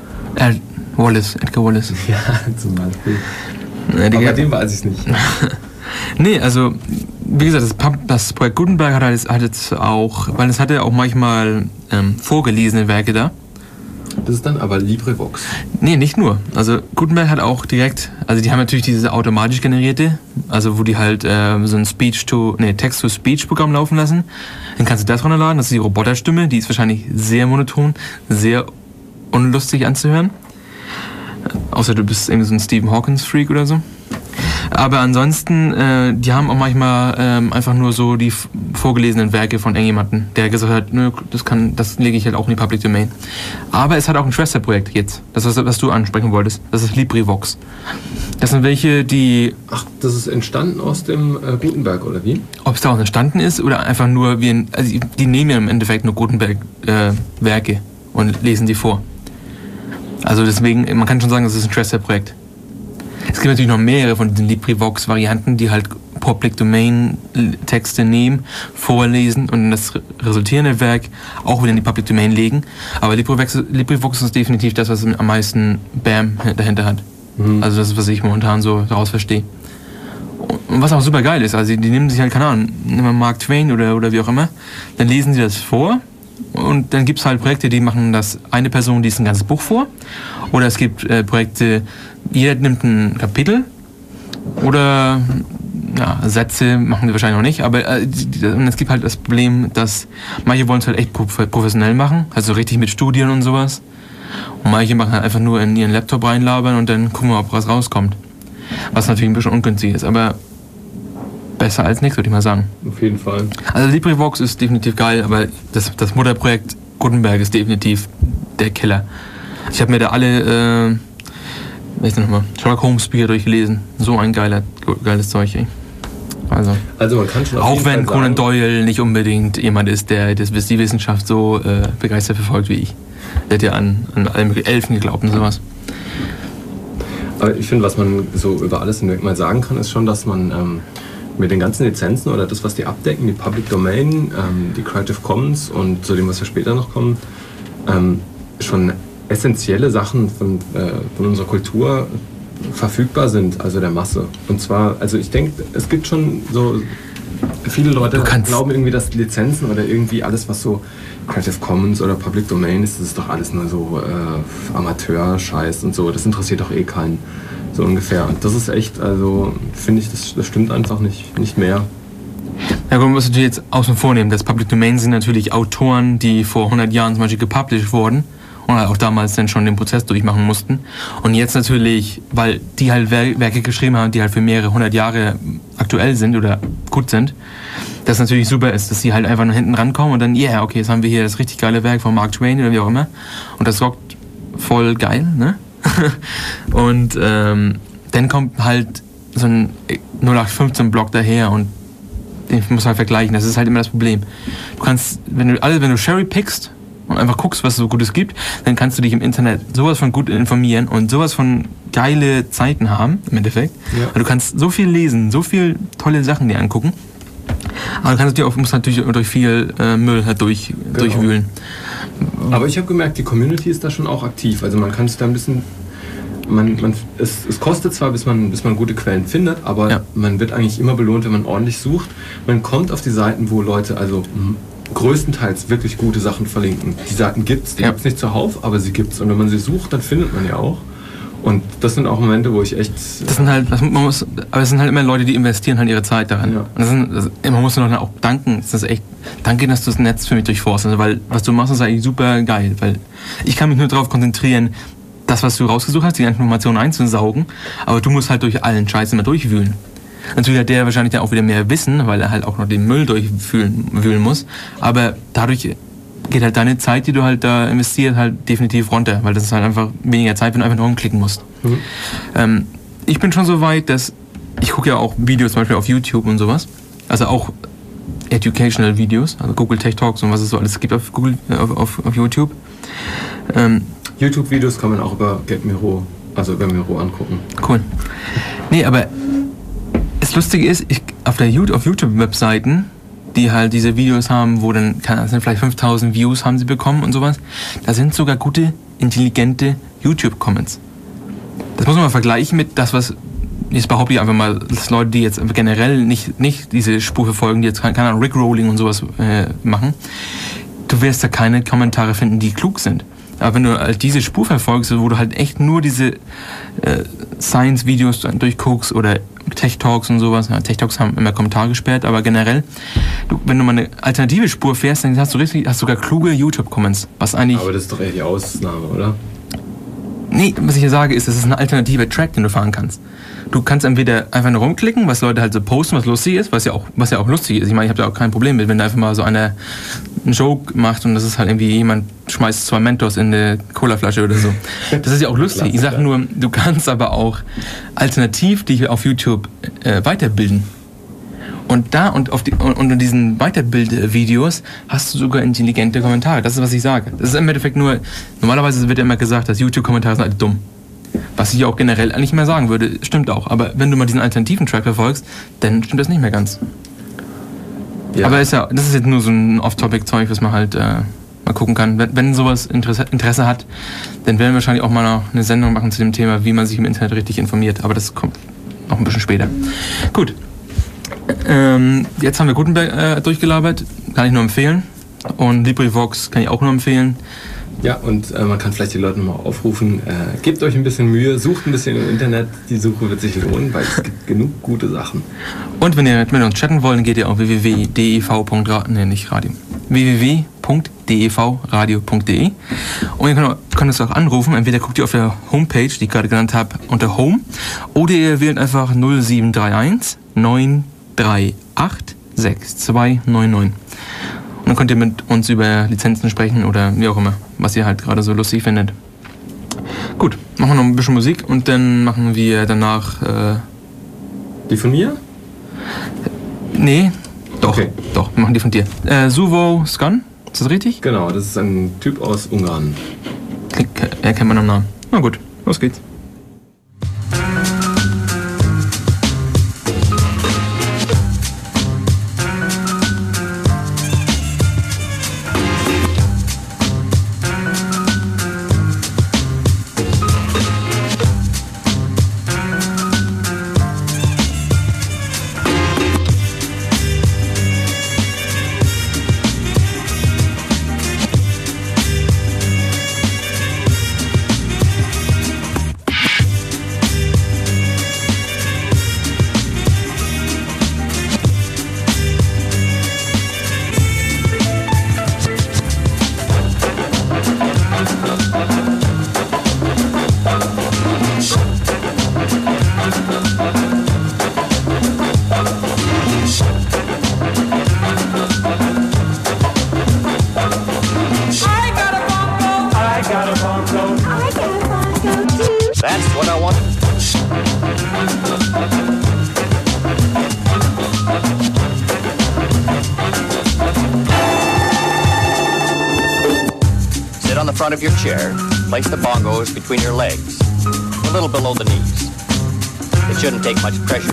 Edgar Wallace. Ja, zum Beispiel. Aber bei dem weiß ich es nicht. Nee, also wie gesagt, das Projekt Gutenberg hat jetzt auch, weil es hatte auch manchmal vorgelesene Werke da. Das ist dann aber LibreVox. Nee, nicht nur. Also Gutenberg hat auch direkt, also die haben natürlich diese automatisch generierte, also wo die halt so ein Text-to-Speech-Programm laufen lassen. Dann kannst du das runterladen, das ist die Roboterstimme, die ist wahrscheinlich sehr monoton, sehr unlustig anzuhören. Außer du bist irgendwie so ein Stephen Hawkins-Freak oder so. Aber ansonsten, die haben auch manchmal einfach nur so die vorgelesenen Werke von irgendjemandem, der gesagt hat, nö, das lege ich halt auch in die Public Domain. Aber es hat auch ein Schwesterprojekt jetzt, das was du ansprechen wolltest, das ist LibreVox. Das sind welche, die... Ach, das ist entstanden aus dem Gutenberg, oder wie? Ob es daraus entstanden ist oder einfach nur, also die nehmen ja im Endeffekt nur Gutenberg-Werke und lesen die vor. Also deswegen, man kann schon sagen, das ist ein Schwesterprojekt. Es gibt natürlich noch mehrere von diesen LibriVox-Varianten, die halt Public Domain-Texte nehmen, vorlesen und in das resultierende Werk auch wieder in die Public Domain legen. Aber LibriVox ist definitiv das, was am meisten BAM dahinter hat. Also das ist, was ich momentan so daraus verstehe. Und was auch super geil ist, also die nehmen sich halt, keine Ahnung, nehmen wir Mark Twain oder wie auch immer, dann lesen sie das vor und dann gibt es halt Projekte, die machen das, eine Person liest ein ganzes Buch vor, oder es gibt Projekte, jeder nimmt ein Kapitel oder ja, Sätze machen die wahrscheinlich noch nicht, aber und es gibt halt das Problem, dass manche wollen es halt echt professionell machen, also richtig mit Studien und sowas, und manche machen halt einfach nur in ihren Laptop reinlabern und dann gucken wir, ob was rauskommt. Was natürlich ein bisschen ungünstig ist, aber besser als nichts, würde ich mal sagen. Auf jeden Fall. Also LibriVox ist definitiv geil, aber das Mutterprojekt Gutenberg ist definitiv der Killer. Ich habe mir da alle, Sherlock Holmes Bücher durchgelesen. So ein geiles Zeug, ey. Also man kann schon auch wenn Conan Doyle nicht unbedingt jemand ist, der die Wissenschaft so begeistert verfolgt wie ich. Der hat ja an alle möglichen Elfen geglaubt und sowas. Aber ich finde, was man so über alles hinweg mal sagen kann, ist schon, dass man mit den ganzen Lizenzen oder das, was die abdecken, die Public Domain, die Creative Commons und zu dem, was wir später noch kommen, schon essentielle Sachen von unserer Kultur verfügbar sind, also der Masse. Und zwar, also ich denke, es gibt schon so, viele Leute glauben irgendwie, dass Lizenzen oder irgendwie alles, was so Creative Commons oder Public Domain ist, das ist doch alles nur so Amateur-Scheiß und so. Das interessiert doch eh keinen, so ungefähr. Und das ist echt, also finde ich, das stimmt einfach nicht mehr. Ja, man muss natürlich jetzt außen vor nehmen. Das Public Domain sind natürlich Autoren, die vor 100 Jahren zum Beispiel gepublished wurden und halt auch damals dann schon den Prozess durchmachen mussten. Und jetzt natürlich, weil die halt Werke geschrieben haben, die halt für mehrere 100 Jahre aktuell sind oder gut sind, das natürlich super ist, dass sie halt einfach nach hinten rankommen und dann, okay, jetzt haben wir hier das richtig geile Werk von Mark Twain oder wie auch immer. Und das rockt voll geil, ne? Und dann kommt halt so ein 0815-Blog daher und den muss halt vergleichen. Das ist halt immer das Problem. Du kannst, wenn du Cherry pickst und einfach guckst, was es so Gutes gibt, dann kannst du dich im Internet sowas von gut informieren und sowas von geile Zeiten haben, im Endeffekt. Ja. Du kannst so viel lesen, so viel tolle Sachen dir angucken. Aber du musst natürlich durch viel Müll halt durchwühlen. Aber ich habe gemerkt, die Community ist da schon auch aktiv. Also man kann sich da ein bisschen... Es kostet zwar, bis man gute Quellen findet, aber man wird eigentlich immer belohnt, wenn man ordentlich sucht. Man kommt auf die Seiten, wo Leute also größtenteils wirklich gute Sachen verlinken. Die Seiten gibt's, die gibt's nicht zuhauf, aber sie gibt's. Und wenn man sie sucht, dann findet man ja auch. Und das sind auch Momente, wo ich echt... aber es sind halt immer Leute, die investieren halt ihre Zeit daran. Ja. Man muss noch auch danken. Das ist echt, danke, dass du das Netz für mich durchforstest, weil was du machst, ist eigentlich super geil. Weil ich kann mich nur darauf konzentrieren, das, was du rausgesucht hast, die Informationen einzusaugen, aber du musst halt durch allen Scheiß immer durchwühlen. Natürlich hat der wahrscheinlich dann auch wieder mehr Wissen, weil er halt auch noch den Müll durchwühlen muss, aber dadurch geht halt deine Zeit, die du halt da investiert, halt definitiv runter, weil das ist halt einfach weniger Zeit, wenn du einfach nur rumklicken musst. Ich bin schon so weit, dass ich gucke ja auch Videos zum Beispiel auf YouTube und sowas, also auch Educational Videos, also Google Tech Talks und was es so alles gibt auf YouTube. YouTube-Videos kann man auch über GetMiro, also über Miro angucken. Cool. Nee, aber das Lustige ist, auf YouTube-Webseiten, die halt diese Videos haben, wo dann, sind vielleicht 5000 Views haben sie bekommen und sowas, da sind sogar gute, intelligente YouTube-Comments. Das muss man mal vergleichen mit das, was, jetzt behaupte ich einfach mal, dass Leute, die jetzt generell nicht diese Spur verfolgen, die jetzt keine Ahnung, Rickrolling und sowas machen, du wirst da keine Kommentare finden, die klug sind. Aber wenn du halt diese Spur verfolgst, wo du halt echt nur diese Science-Videos durchguckst oder Tech-Talks und sowas, Tech-Talks haben immer Kommentare gesperrt, aber generell, wenn du mal eine alternative Spur fährst, dann hast du sogar kluge YouTube-Comments, was eigentlich... Aber das ist doch eher die Ausnahme, oder? Nee, was ich hier sage ist, das ist ein alternativer Track, den du fahren kannst. Du kannst entweder einfach nur rumklicken, was Leute halt so posten, was lustig ist, was ja auch lustig ist. Ich meine, ich habe da auch kein Problem mit, wenn da einfach mal so einer einen Joke macht und das ist halt irgendwie, jemand schmeißt 2 Mentos in eine Colaflasche oder so. Das ist ja auch lustig. Ich sag nur, du kannst aber auch alternativ dich auf YouTube weiterbilden. Und da unter diesen Weiterbildvideos hast du sogar intelligente Kommentare. Das ist, was ich sage. Das ist im Endeffekt nur, normalerweise wird ja immer gesagt, dass YouTube-Kommentare sind alle dumm. Was ich auch generell eigentlich mehr sagen würde, stimmt auch. Aber wenn du mal diesen alternativen Track verfolgst, dann stimmt das nicht mehr ganz. Ja. Aber das ist jetzt nur so ein Off-Topic-Zeug, was man halt mal gucken kann. Wenn sowas Interesse hat, dann werden wir wahrscheinlich auch mal noch eine Sendung machen zu dem Thema, wie man sich im Internet richtig informiert. Aber das kommt noch ein bisschen später. Gut. Jetzt haben wir Gutenberg durchgelabert. Kann ich nur empfehlen. Und LibriVox kann ich auch nur empfehlen. Ja, und man kann vielleicht die Leute nochmal aufrufen, gebt euch ein bisschen Mühe, sucht ein bisschen im Internet, die Suche wird sich lohnen, weil es gibt genug gute Sachen. Und wenn ihr mit uns chatten wollt, dann geht ihr auf www.devradio.de und ihr könnt uns auch anrufen, entweder guckt ihr auf der Homepage, die ich gerade genannt habe, unter Home, oder ihr wählt einfach 0731 938 6299. Und dann könnt ihr mit uns über Lizenzen sprechen oder wie auch immer, was ihr halt gerade so lustig findet. Gut, machen wir noch ein bisschen Musik und dann machen wir danach... Die von mir? Nee, doch, okay. Doch, wir machen die von dir. Suvo Scan, ist das richtig? Genau, das ist ein Typ aus Ungarn. Erkennt man am Namen. Na gut, los geht's. Of your chair, place the bongos between your legs, a little below the knees. It shouldn't take much pressure.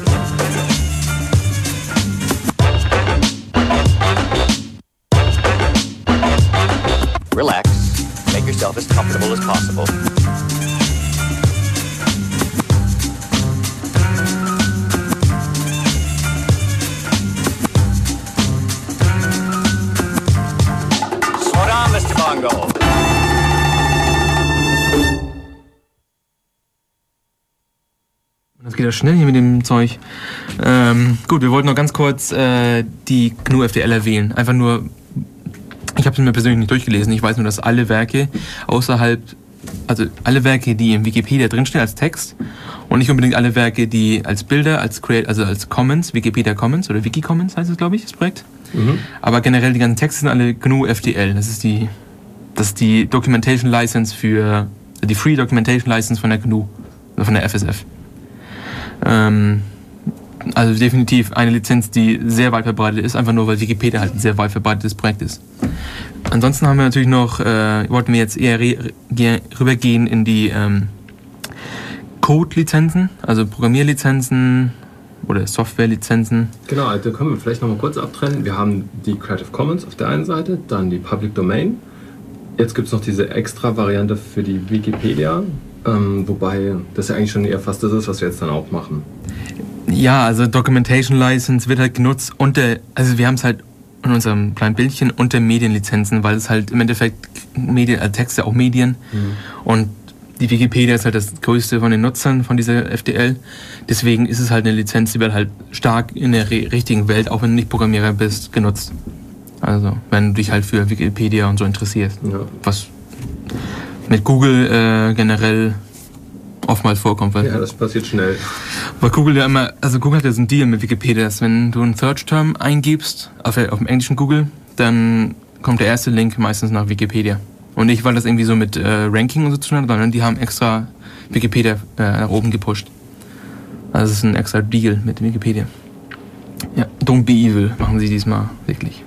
Relax, make yourself as comfortable as possible. Slow down, Mr. Bongo. Das geht ja schnell hier mit dem Zeug. Gut, wir wollten noch ganz kurz die GNU FDL erwähnen. Einfach nur, ich habe es mir persönlich nicht durchgelesen. Ich weiß nur, dass alle Werke alle Werke, die im Wikipedia drinstehen als Text und nicht unbedingt alle Werke, die als Bilder, als Commons, Wikipedia Commons oder Wikicommons heißt es, glaube ich, das Projekt. Mhm. Aber generell die ganzen Texte sind alle GNU FDL. Das ist die Documentation License die Free Documentation License von der GNU, von der FSF. Also definitiv eine Lizenz, die sehr weit verbreitet ist, einfach nur weil Wikipedia halt ein sehr weit verbreitetes Projekt ist. Ansonsten haben wir natürlich noch, wollten wir jetzt eher rübergehen in die Code-Lizenzen, also Programmierlizenzen oder Software-Lizenzen. Genau, da können wir vielleicht nochmal kurz abtrennen. Wir haben die Creative Commons auf der einen Seite, dann die Public Domain. Jetzt gibt es noch diese extra Variante für die Wikipedia. Wobei das ja eigentlich schon eher fast das ist, was wir jetzt dann auch machen. Ja, also Documentation License wird halt genutzt also wir haben es halt in unserem kleinen Bildchen unter Medienlizenzen, weil es halt im Endeffekt Texte auch Medien und die Wikipedia ist halt das größte von den Nutzern von dieser FDL. Deswegen ist es halt eine Lizenz, die wird halt stark in der richtigen Welt, auch wenn du nicht Programmierer bist, genutzt. Also wenn du dich halt für Wikipedia und so interessierst. Ja. Was mit Google generell oftmals vorkommt. Ja, das passiert schnell. Weil Google Google hat ja so einen Deal mit Wikipedia, dass wenn du einen Search-Term eingibst, auf dem englischen Google, dann kommt der erste Link meistens nach Wikipedia. Und nicht, weil das irgendwie so mit Ranking und so zu tun hat, sondern die haben extra Wikipedia nach oben gepusht. Also es ist ein extra Deal mit Wikipedia. Ja, don't be evil machen sie diesmal wirklich.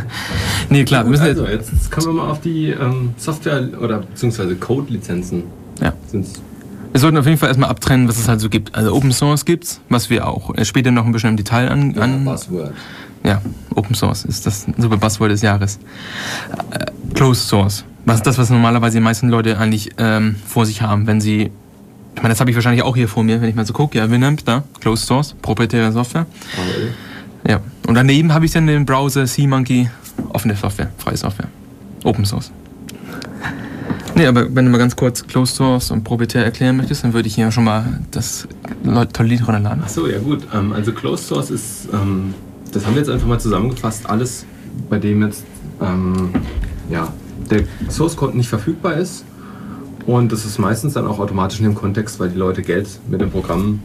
Nee, klar. Wir müssen jetzt kommen wir mal auf die Software- oder beziehungsweise Code-Lizenzen Ja. Sind's. Wir sollten auf jeden Fall erstmal abtrennen, was es halt so gibt. Also Open Source gibt's, was wir auch später noch ein bisschen im Detail an Buzzword. Ja, Open Source ist das super Buzzword des Jahres. Closed Source. Was ist das, was normalerweise die meisten Leute eigentlich vor sich haben, wenn sie... Ich meine, das habe ich wahrscheinlich auch hier vor mir, wenn ich mal so gucke. Ja, Winamp, da, Closed Source, proprietäre Software. Ja. Und daneben habe ich dann den Browser SeaMonkey, offene Software, freie Software. Open Source. Nee, aber wenn du mal ganz kurz Closed Source und proprietär erklären möchtest, dann würde ich hier schon mal das tolle Lied runterladen. Achso, ja gut. Also Closed Source ist, das haben wir jetzt einfach mal zusammengefasst, alles, bei dem jetzt der Source Code nicht verfügbar ist. Und das ist meistens dann auch automatisch in dem Kontext, weil die Leute Geld mit dem Programm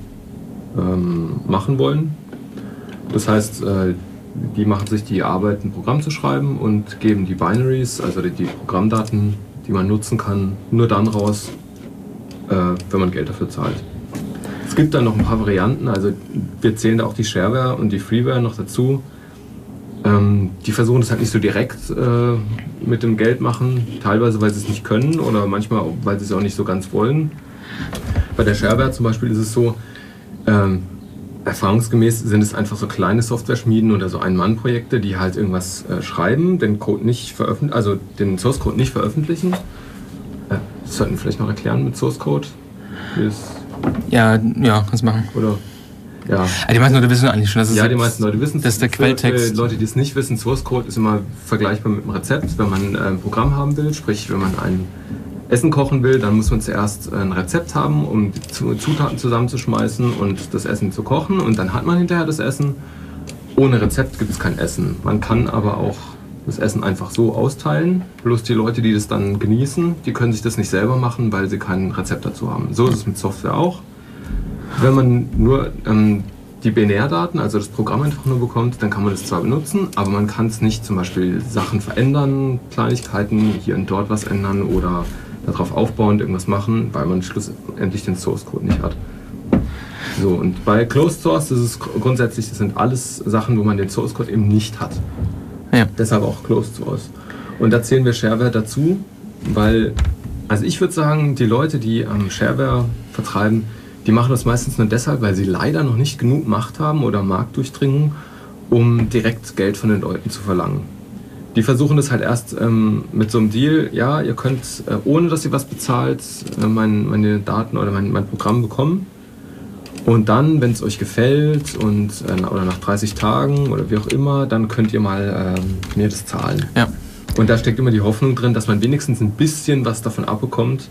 machen wollen. Das heißt, die machen sich die Arbeit, ein Programm zu schreiben und geben die Binaries, also die Programmdaten, die man nutzen kann, nur dann raus, wenn man Geld dafür zahlt. Es gibt dann noch ein paar Varianten, also wir zählen da auch die Shareware und die Freeware noch dazu. Die versuchen das halt nicht so direkt mit dem Geld machen, teilweise weil sie es nicht können oder manchmal weil sie es auch nicht so ganz wollen. Bei der Shareware zum Beispiel ist es so, erfahrungsgemäß sind es einfach so kleine Software-Schmieden oder so Ein-Mann-Projekte, die halt irgendwas schreiben, den Code nicht veröffentlichen, also den Source-Code nicht veröffentlichen. Das sollten wir vielleicht noch erklären mit Source-Code. Ja, kannst du machen. Oder? Ja. Die meisten Leute wissen eigentlich schon, dass es die meisten Leute wissen es. Das ist der Quelltext. Für Leute, die es nicht wissen, Source Code ist immer vergleichbar mit einem Rezept. Wenn man ein Programm haben will, sprich wenn man ein Essen kochen will, dann muss man zuerst ein Rezept haben, um die Zutaten zusammenzuschmeißen und das Essen zu kochen. Und dann hat man hinterher das Essen. Ohne Rezept gibt es kein Essen. Man kann aber auch das Essen einfach so austeilen. Bloß die Leute, die das dann genießen, die können sich das nicht selber machen, weil sie kein Rezept dazu haben. So ist es mit Software auch. Wenn man nur die Binärdaten, also das Programm einfach nur bekommt, dann kann man es zwar benutzen, aber man kann es nicht zum Beispiel Sachen verändern, Kleinigkeiten, hier und dort was ändern oder darauf aufbauend irgendwas machen, weil man schlussendlich den Source Code nicht hat. So, und bei Closed Source ist es grundsätzlich, das sind alles Sachen, wo man den Source Code eben nicht hat. Ja. Deshalb auch Closed Source. Und da zählen wir Shareware dazu, weil, also ich würde sagen, die Leute, die Shareware vertreiben, die machen das meistens nur deshalb, weil sie leider noch nicht genug Macht haben oder Marktdurchdringung, um direkt Geld von den Leuten zu verlangen. Die versuchen das halt erst mit so einem Deal, ja, ihr könnt, ohne dass ihr was bezahlt, meine Daten oder mein Programm bekommen. Und dann, wenn es euch gefällt und oder nach 30 Tagen oder wie auch immer, dann könnt ihr mal mir das zahlen. Ja. Und da steckt immer die Hoffnung drin, dass man wenigstens ein bisschen was davon abbekommt,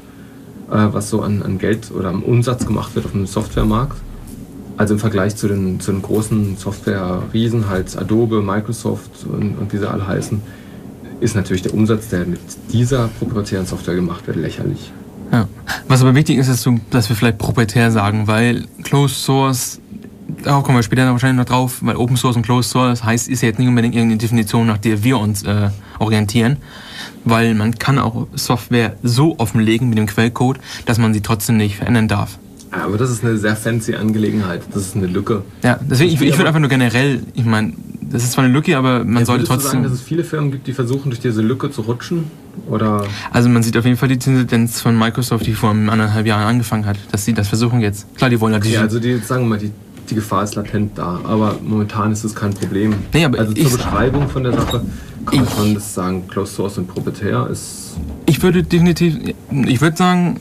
was so an Geld oder am Umsatz gemacht wird auf dem Softwaremarkt. Also im Vergleich zu den großen Software-Riesen, halt Adobe, Microsoft und wie sie alle heißen, ist natürlich der Umsatz, der mit dieser proprietären Software gemacht wird, lächerlich. Ja. Was aber wichtig ist, dass wir vielleicht proprietär sagen, weil Closed Source, da kommen wir später wahrscheinlich noch drauf, weil Open Source und Closed Source heißt, ist ja jetzt nicht unbedingt irgendeine Definition, nach der wir uns orientieren, weil man kann auch Software so offenlegen mit dem Quellcode, dass man sie trotzdem nicht verändern darf. Ja, aber das ist eine sehr fancy Angelegenheit, das ist eine Lücke. Ja, deswegen, ich würde einfach nur generell, ich meine, das ist zwar eine Lücke, aber man sollte trotzdem... Sagen, dass es viele Firmen gibt, die versuchen, durch diese Lücke zu rutschen? Oder? Also man sieht auf jeden Fall die Tendenz von Microsoft, die vor 1,5 Jahren angefangen hat, dass sie das versuchen jetzt. Klar, die wollen natürlich... Ja, also sagen wir mal, die Gefahr ist latent da, aber momentan ist es kein Problem. Nee, aber also zur Beschreibung von der Sache kann man schon das sagen, Closed Source und proprietär ist... Ich würde sagen,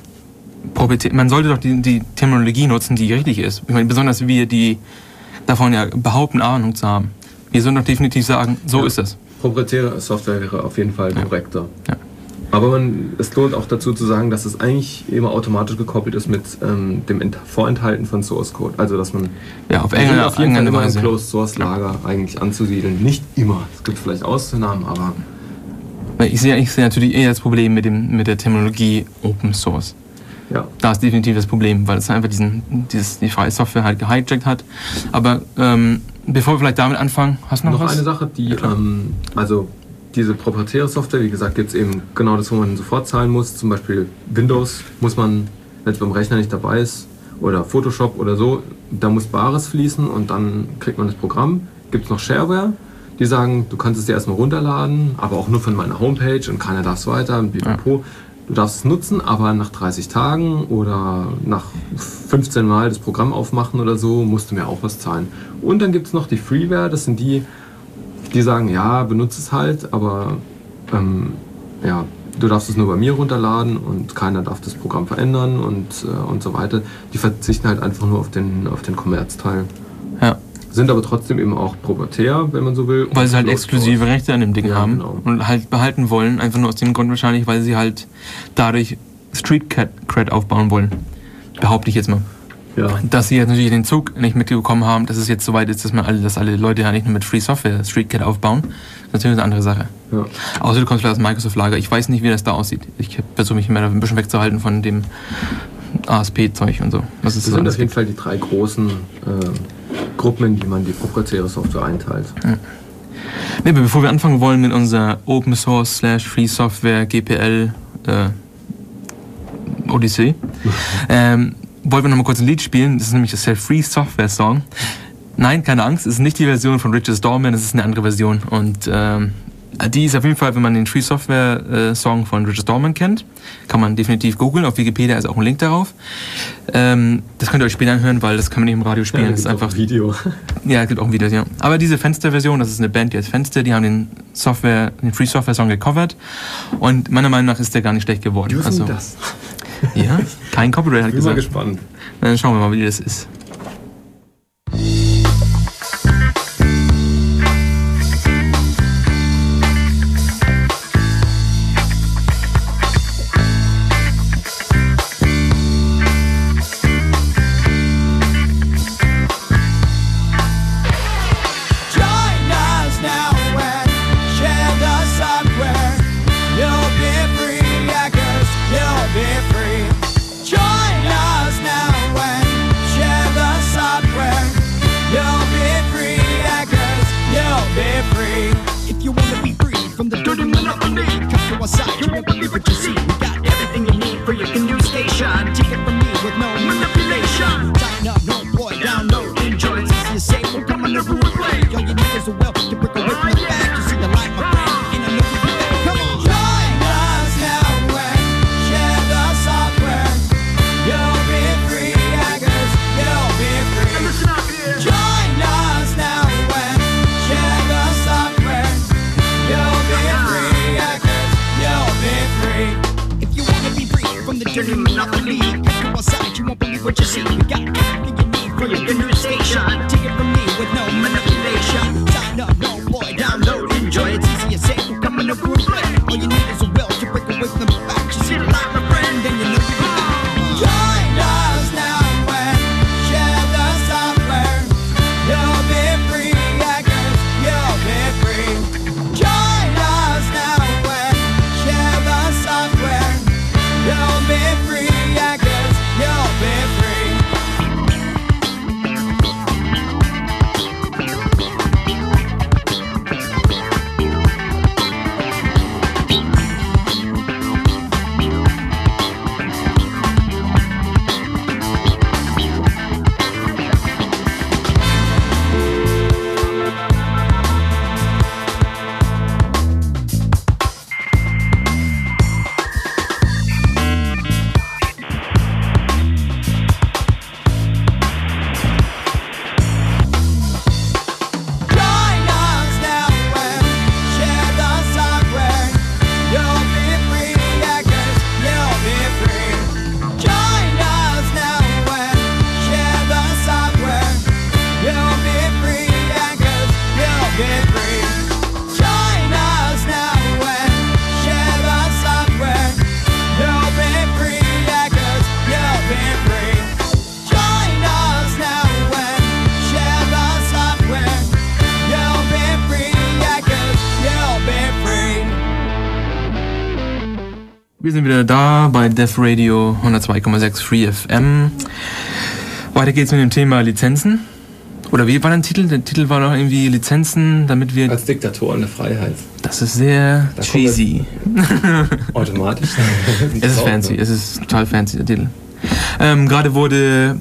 man sollte doch die Terminologie nutzen, die richtig ist. Ich meine, besonders wir, die davon ja behaupten, Ahnung zu haben. Wir sollen doch definitiv sagen, so ist es. Proprietäre Software wäre auf jeden Fall korrekter. Ja. Aber es lohnt auch dazu zu sagen, dass es eigentlich immer automatisch gekoppelt ist mit dem Vorenthalten von Source Code. Also dass man auf jeden Fall immer im Closed Source Lager eigentlich anzusiedeln. Nicht immer. Es gibt vielleicht Ausnahmen, aber... Ich sehe natürlich eher das Problem mit der Terminologie Open Source. Ja. Da ist definitiv das Problem, weil es einfach die freie Software halt gehijackt hat. Aber bevor wir vielleicht damit anfangen, hast du noch was? Eine Sache, die, also diese proprietäre Software, wie gesagt, gibt es eben genau das, wo man sofort zahlen muss. Zum Beispiel Windows muss man, wenn es beim Rechner nicht dabei ist, oder Photoshop oder so, da muss Bares fließen und dann kriegt man das Programm. Gibt es noch Shareware, die sagen, du kannst es dir erstmal runterladen, aber auch nur von meiner Homepage und keiner darf es weiter und pipapo. du darfst es nutzen, aber nach 30 Tagen oder nach 15 Mal das Programm aufmachen oder so, musst du mir auch was zahlen. Und dann gibt es noch die Freeware, das sind die sagen, ja, benutze es halt, aber ja, du darfst es nur bei mir runterladen und keiner darf das Programm verändern und so weiter. Die verzichten halt einfach nur auf den Kommerzteil. Ja. Sind aber trotzdem eben auch proprietär, wenn man so will. Weil sie halt exklusive Rechte an dem Ding haben genau. und halt behalten wollen. Einfach nur aus dem Grund wahrscheinlich, weil sie halt dadurch Street Cred aufbauen wollen. Behaupte ich jetzt mal. Ja. Dass sie jetzt natürlich den Zug nicht mitbekommen haben, dass es jetzt soweit ist, dass alle Leute ja nicht nur mit Free Software Street Cred aufbauen. Das ist natürlich eine andere Sache. Ja. Außer du kommst vielleicht aus Microsoft-Lager. Ich weiß nicht, wie das da aussieht. Ich versuche mich immer ein bisschen wegzuhalten von dem ASP-Zeug und so. Das sind auf jeden Fall die 3 großen Gruppen, in die man die proprietäre Software einteilt. Ja. Nee, bevor wir anfangen wollen mit unserer Open Source / Free Software GPL Odyssee, wollen wir noch mal kurz ein Lied spielen. Das ist nämlich das Free Software Song. Nein, keine Angst, es ist nicht die Version von Richard Stallman, es ist eine andere Version. Und die ist auf jeden Fall, wenn man den Free Software Song von Richard Stallman kennt, kann man definitiv googeln. Auf Wikipedia ist auch ein Link darauf. Das könnt ihr euch später anhören, weil das kann man nicht im Radio spielen. Ja, das ist einfach ein Video. Ja, es gibt auch ein Video, ja. Aber diese Fenster-Version, das ist eine Band, die heißt Fenster, die haben den Free Software Song gecovert. Und meiner Meinung nach ist der gar nicht schlecht geworden. Dürfen also, das? Ja, kein Copyright hat gesagt. Ich bin mal gespannt. Dann schauen wir mal, wie das ist. Wir sind wieder da bei Def Radio 102,6 Free FM. Weiter geht's mit dem Thema Lizenzen. Oder wie war der Titel? Der Titel war doch irgendwie Lizenzen, damit wir... Als Diktatoren der Freiheit. Das ist sehr da cheesy. Automatisch. Es ist fancy, es ist total fancy, der Titel. Gerade wurde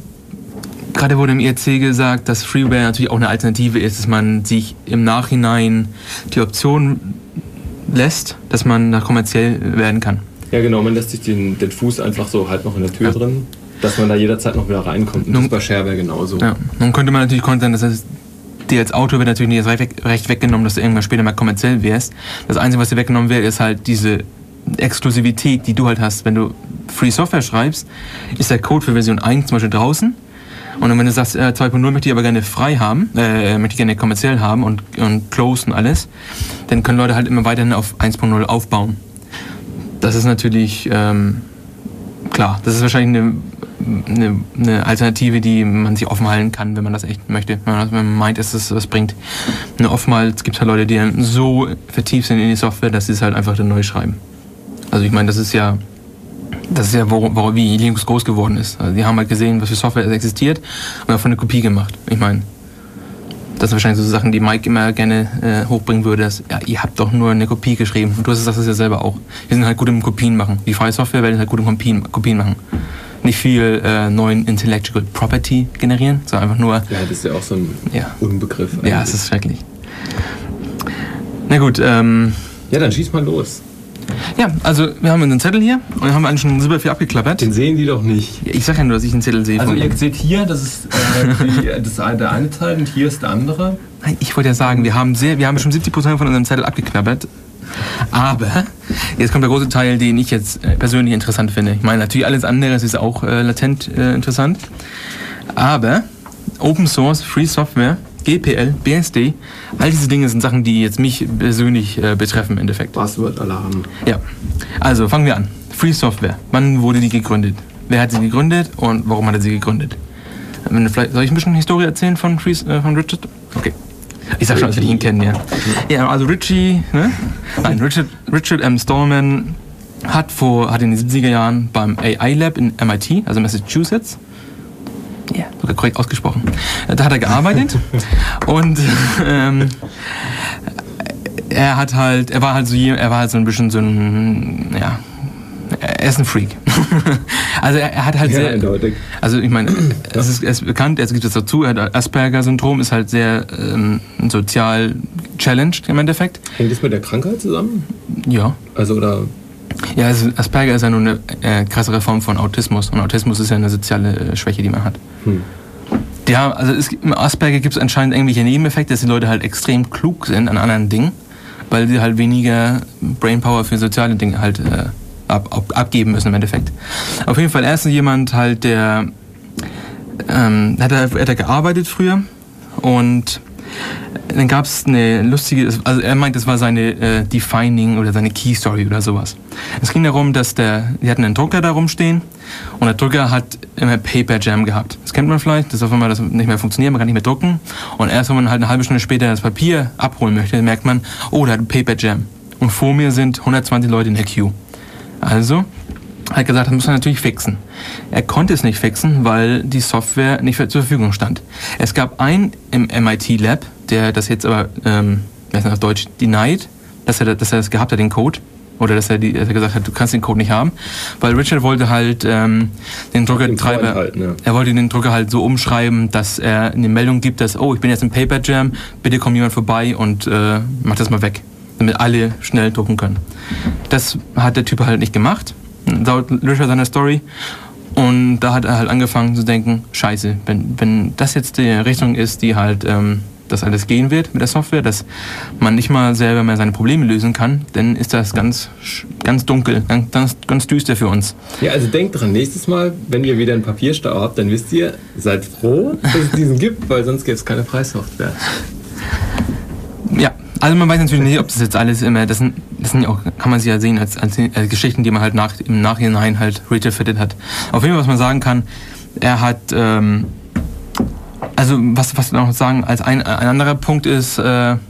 im IRC gesagt, dass Freeware natürlich auch eine Alternative ist, dass man sich im Nachhinein die Option lässt, dass man da kommerziell werden kann. Ja genau, man lässt sich den Fuß einfach so halt noch in der Tür drin, dass man da jederzeit noch wieder reinkommt. Und das ist bei Shareware genauso. Ja. Nun könnte man natürlich kontern, das heißt, dir als Autor wird natürlich nicht das Recht weggenommen, dass du irgendwann später mal kommerziell wärst. Das Einzige, was dir weggenommen wird, ist halt diese Exklusivität, die du halt hast. Wenn du Free Software schreibst, ist der Code für Version 1 zum Beispiel draußen. Und wenn du sagst, 2.0 möchte ich aber gerne frei haben, möchte ich gerne kommerziell haben und closed und alles, dann können Leute halt immer weiterhin auf 1.0 aufbauen. Das ist natürlich, klar, das ist wahrscheinlich eine Alternative, die man sich offen halten kann, wenn man das echt möchte. Wenn man meint, dass es was bringt. Oftmals gibt es halt Leute, die dann so vertieft sind in die Software, dass sie es halt einfach dann neu schreiben. Also ich meine, das ist ja wie Linux groß geworden ist. Also die haben halt gesehen, was für Software existiert und davon eine Kopie gemacht. Ich meine, das sind wahrscheinlich so Sachen, die Mike immer gerne hochbringen würde, dass, ja, ihr habt doch nur eine Kopie geschrieben. Und du sagst das ja selber auch. Wir sind halt gut im Kopien machen. Die freie Software werden halt gut im Kopien machen. Nicht viel neuen Intellectual Property generieren, sondern einfach nur... Ja, das ist ja auch so ein Unbegriff eigentlich. Ja, es ist schrecklich. Na gut, ja, dann schieß mal los. Ja, also wir haben einen Zettel hier und haben eigentlich schon super viel abgeklappert. Den sehen die doch nicht. Ja, ich sag ja nur, dass ich einen Zettel sehe. Also ihr seht hier, das ist der eine Teil und hier ist der andere. Nein, ich wollte ja sagen, wir haben schon 70% von unserem Zettel abgeklappert. Aber jetzt kommt der große Teil, den ich jetzt persönlich interessant finde. Ich meine, natürlich alles andere ist auch latent interessant. Aber Open Source, Free Software, GPL, BSD, all diese Dinge sind Sachen, die jetzt mich persönlich betreffen im Endeffekt. Buzzword-Alarm. Ja, also fangen wir an. Free Software, wann wurde die gegründet? Wer hat sie gegründet und warum hat er sie gegründet? Soll ich ein bisschen Historie erzählen von Richard? Okay. Ich sag schon, dass wir ihn kennen, ja. Ja, also Richie, ne? Nein, Richard M. Stallman hat in den 70er Jahren beim AI Lab in MIT, also Massachusetts, ja, sogar korrekt ausgesprochen, da hat er gearbeitet und er war halt so ein bisschen so ein, ja, er ist ein Freak. Also er hat halt sehr... Eindeutig. Also ich meine, es ist bekannt, es gibt es dazu, er hat Asperger-Syndrom, ist halt sehr sozial challenged im Endeffekt. Hängt das mit der Krankheit zusammen? Ja. Also oder... Ja, also Asperger ist ja nur eine krassere Form von Autismus und Autismus ist ja eine soziale Schwäche, die man hat. Ja, also im Asperger gibt es anscheinend irgendwelche Nebeneffekte, dass die Leute halt extrem klug sind an anderen Dingen, weil sie halt weniger Brainpower für soziale Dinge halt abgeben müssen im Endeffekt. Auf jeden Fall, er ist jemand halt, der hat er gearbeitet früher und dann gab es eine lustige, also er meint, das war seine Defining oder seine Key Story oder sowas. Es ging darum, dass die hatten einen Drucker da rumstehen und der Drucker hat immer Paper Jam gehabt. Das kennt man vielleicht, dass auf einmal das nicht mehr funktioniert, man kann nicht mehr drucken und erst wenn man halt eine halbe Stunde später das Papier abholen möchte, merkt man, oh, da hat ein Paper Jam und vor mir sind 120 Leute in der Queue. Also hat er gesagt, das muss er natürlich fixen. Er konnte es nicht fixen, weil die Software nicht zur Verfügung stand. Es gab einen im MIT Lab, der das jetzt aber, wie heißt das auf Deutsch, denied, dass er das gehabt hat, den Code. Oder dass er gesagt hat, du kannst den Code nicht haben. Weil Richard wollte halt den Druckertreiber, er wollte den Drucker halt so umschreiben, dass er eine Meldung gibt, dass, oh, ich bin jetzt im Paper Jam, bitte kommt jemand vorbei und macht das mal weg, damit alle schnell drucken können. Das hat der Typ halt nicht gemacht, laut Richard seiner Story. Und da hat er halt angefangen zu denken, scheiße, wenn das jetzt die Richtung ist, die halt das alles gehen wird mit der Software, dass man nicht mal selber mehr seine Probleme lösen kann, dann ist das ganz dunkel, ganz düster für uns. Ja, also denkt dran, nächstes Mal, wenn ihr wieder einen Papierstau habt, dann wisst ihr, seid froh, dass es diesen gibt, weil sonst gäbe es keine Preissoftware. Ja, also man weiß natürlich nicht, ob das jetzt alles immer, das sind ja auch, kann man sich ja sehen als Geschichten, die man halt im Nachhinein halt retrofitted hat. Auf jeden Fall, was man sagen kann, er hat, also was wir noch sagen, als ein anderer Punkt ist, er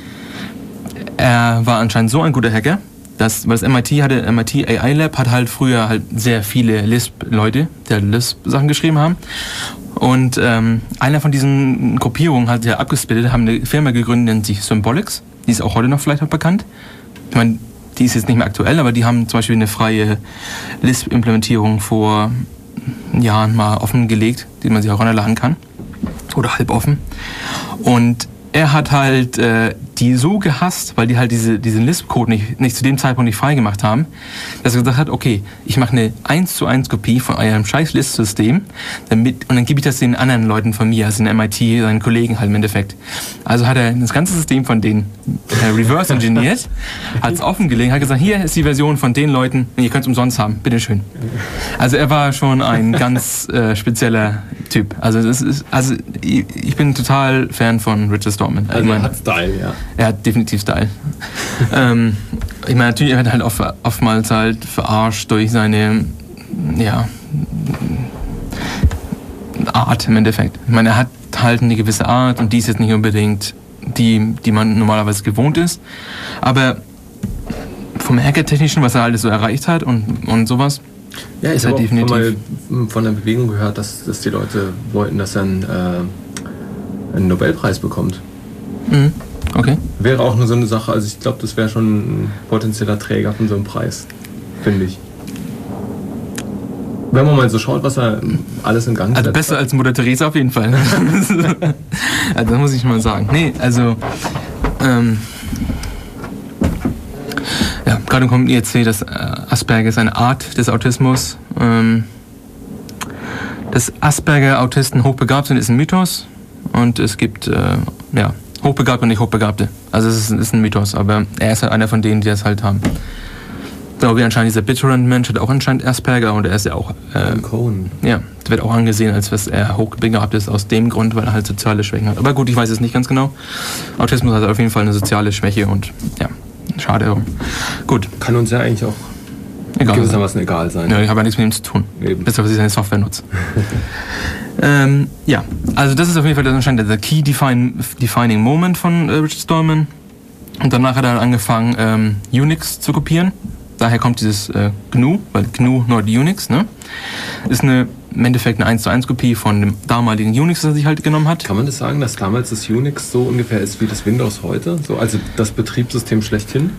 war anscheinend so ein guter Hacker, weil das MIT AI Lab hat halt früher halt sehr viele Lisp-Leute, die Lisp-Sachen geschrieben haben. Und einer von diesen Gruppierungen hat ja abgesplittet, haben eine Firma gegründet, nennt sich Symbolics. Die ist auch heute noch vielleicht bekannt. Ich meine, die ist jetzt nicht mehr aktuell, aber die haben zum Beispiel eine freie Lisp-Implementierung vor Jahren mal offengelegt, die man sich auch runterladen kann. Oder halb offen. Und er hat halt die so gehasst, weil die halt diesen Lisp-Code nicht zu dem Zeitpunkt nicht freigemacht haben, dass er gesagt hat, okay, ich mache eine 1:1 Kopie von eurem scheiß Lisp-System und dann gebe ich das den anderen Leuten von mir, also den MIT, seinen Kollegen halt im Endeffekt. Also hat er das ganze System von denen reverse engineert, hat es offengelegt, hat gesagt, hier ist die Version von den Leuten, ihr könnt es umsonst haben, bitteschön. Also er war schon ein ganz spezieller Typ. Also ich bin total Fan von Richard Stallman. Also er hat Style, ja. Er hat definitiv Style. Ich meine, natürlich, er wird halt oftmals halt verarscht durch seine, Art im Endeffekt. Ich meine, er hat halt eine gewisse Art und die ist jetzt nicht unbedingt die man normalerweise gewohnt ist. Aber vom Hacker-Technischen, was er alles so erreicht hat und sowas, ja, ich habe auch mal von der Bewegung gehört, dass die Leute wollten, dass er einen Nobelpreis bekommt. Mhm. Okay. Wäre auch nur so eine Sache, also ich glaube, das wäre schon ein potenzieller Träger von so einem Preis, finde ich. Wenn man mal so schaut, was er alles in Gang setzt. Also besser als Mutter Teresa auf jeden Fall. Also das muss ich mal sagen. Nee, also gerade kommt IEC, dass Asperger ist eine Art des Autismus. Dass Asperger-Autisten hochbegabt sind, ist ein Mythos. Und es gibt Hochbegabte und nicht Hochbegabte. Also es ist ein Mythos, aber er ist halt einer von denen, die das halt haben. Genau wie anscheinend dieser BitTorrent-Mensch hat auch anscheinend Asperger und er ist ja auch... Cohen. Ja, wird auch angesehen, als was er hochbegabt ist aus dem Grund, weil er halt soziale Schwächen hat. Aber gut, ich weiß es nicht ganz genau. Autismus hat auf jeden Fall eine soziale Schwäche und ja, schade. Gut. Kann uns ja eigentlich auch gewissermaßen egal sein. Ja, ich habe ja nichts mit ihm zu tun. Eben. Bis auf, dass ich seine Software nutze. Ja, also das ist auf jeden Fall anscheinend der Key Defining Moment von Richard Stallman. Und danach hat er angefangen, Unix zu kopieren. Daher kommt dieses GNU, weil GNU Nord Unix, ne? Ist im Endeffekt eine 1:1 Kopie von dem damaligen Unix, das er sich halt genommen hat. Kann man das sagen, dass damals das Unix so ungefähr ist wie das Windows heute? So, also das Betriebssystem schlechthin?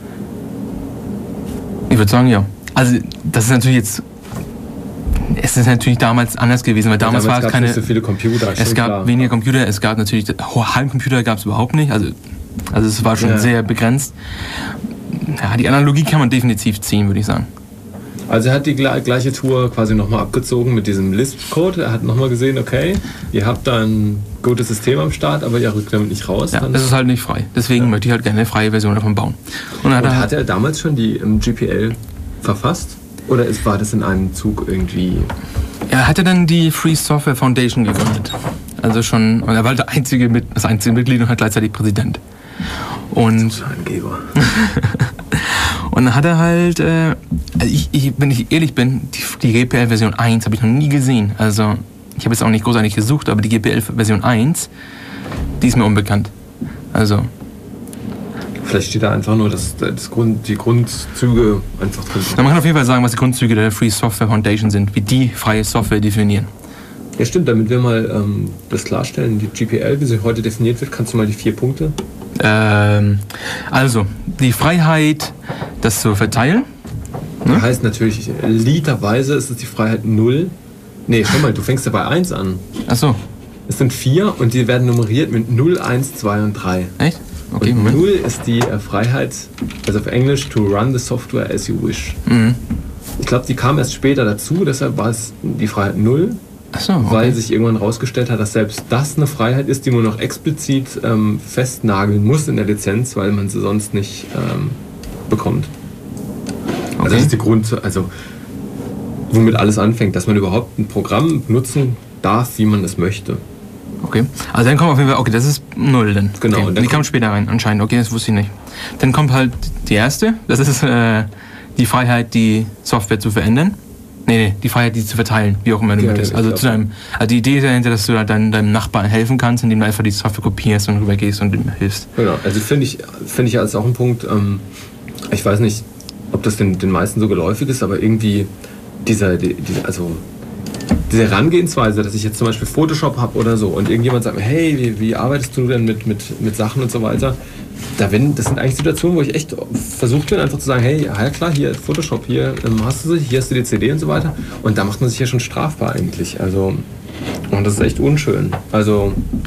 Ich würde sagen, ja. Also das ist natürlich jetzt... Es ist natürlich damals anders gewesen, weil damals war es keine... nicht so viele Computer. Es gab weniger Computer, es gab natürlich... Heimcomputer gab es überhaupt nicht, also es war schon sehr begrenzt. Ja, die Analogie kann man definitiv ziehen, würde ich sagen. Also er hat die gleiche Tour quasi nochmal abgezogen mit diesem Lisp-Code. Er hat nochmal gesehen, okay, ihr habt da ein gutes System am Start, aber ihr rückt damit nicht raus. Ja, das ist halt nicht frei. Deswegen möchte ich halt gerne eine freie Version davon bauen. Und hat er damals schon die GPL verfasst? Oder war das in einem Zug irgendwie... Er hatte dann die Free Software Foundation gegründet. Also schon, und er war das einzige Mitglied und halt gleichzeitig Präsident. Und und dann hat er halt, wenn ich ehrlich bin, die GPL Version 1 habe ich noch nie gesehen. Also ich habe jetzt auch nicht großartig gesucht, aber die GPL Version 1, die ist mir unbekannt. Also vielleicht steht da einfach nur die Grundzüge einfach drin. Man kann auf jeden Fall sagen, was die Grundzüge der Free Software Foundation sind, wie die freie Software definieren. Ja stimmt, damit wir mal das klarstellen, die GPL, wie sie heute definiert wird, kannst du mal die 4 Punkte? Also, die Freiheit, das zu verteilen. Ne? Das heißt natürlich, literweise ist es die Freiheit 0. Nee, schau mal, du fängst ja bei 1 an. Ach so. Es sind 4 und die werden nummeriert mit 0, 1, 2 und 3. Echt? Okay, und Moment. 0 ist die Freiheit, also auf Englisch, to run the software as you wish. Mhm. Ich glaube, die kam erst später dazu, deshalb war es die Freiheit 0. Ach so, okay. Weil sich irgendwann herausgestellt hat, dass selbst das eine Freiheit ist, die man noch explizit festnageln muss in der Lizenz, weil man sie sonst nicht bekommt. Okay. Also das ist die womit alles anfängt, dass man überhaupt ein Programm nutzen darf, wie man es möchte. Okay, also dann kommt auf jeden Fall, okay, das ist 0 dann. Genau. Okay. Und die kam später rein, anscheinend, okay, das wusste ich nicht. Dann kommt halt die erste, das ist die Freiheit, die Software zu verändern. Nee, die Freiheit, die zu verteilen, wie auch immer du möchtest. Also die Idee dahinter, dass du deinem Nachbarn helfen kannst, indem du einfach die Software kopierst und rübergehst und ihm hilfst. Genau, also finde ich als auch ein Punkt, ich weiß nicht, ob das den meisten so geläufig ist, aber irgendwie diese Herangehensweise, dass ich jetzt zum Beispiel Photoshop habe oder so und irgendjemand sagt mir, hey, wie arbeitest du denn mit Sachen und so weiter? Das sind eigentlich Situationen, wo ich echt versucht bin, einfach zu sagen, hey, ja klar, hier Photoshop, hier hast du die CD und so weiter. Und da macht man sich ja schon strafbar eigentlich. Also, und das ist echt unschön. Also,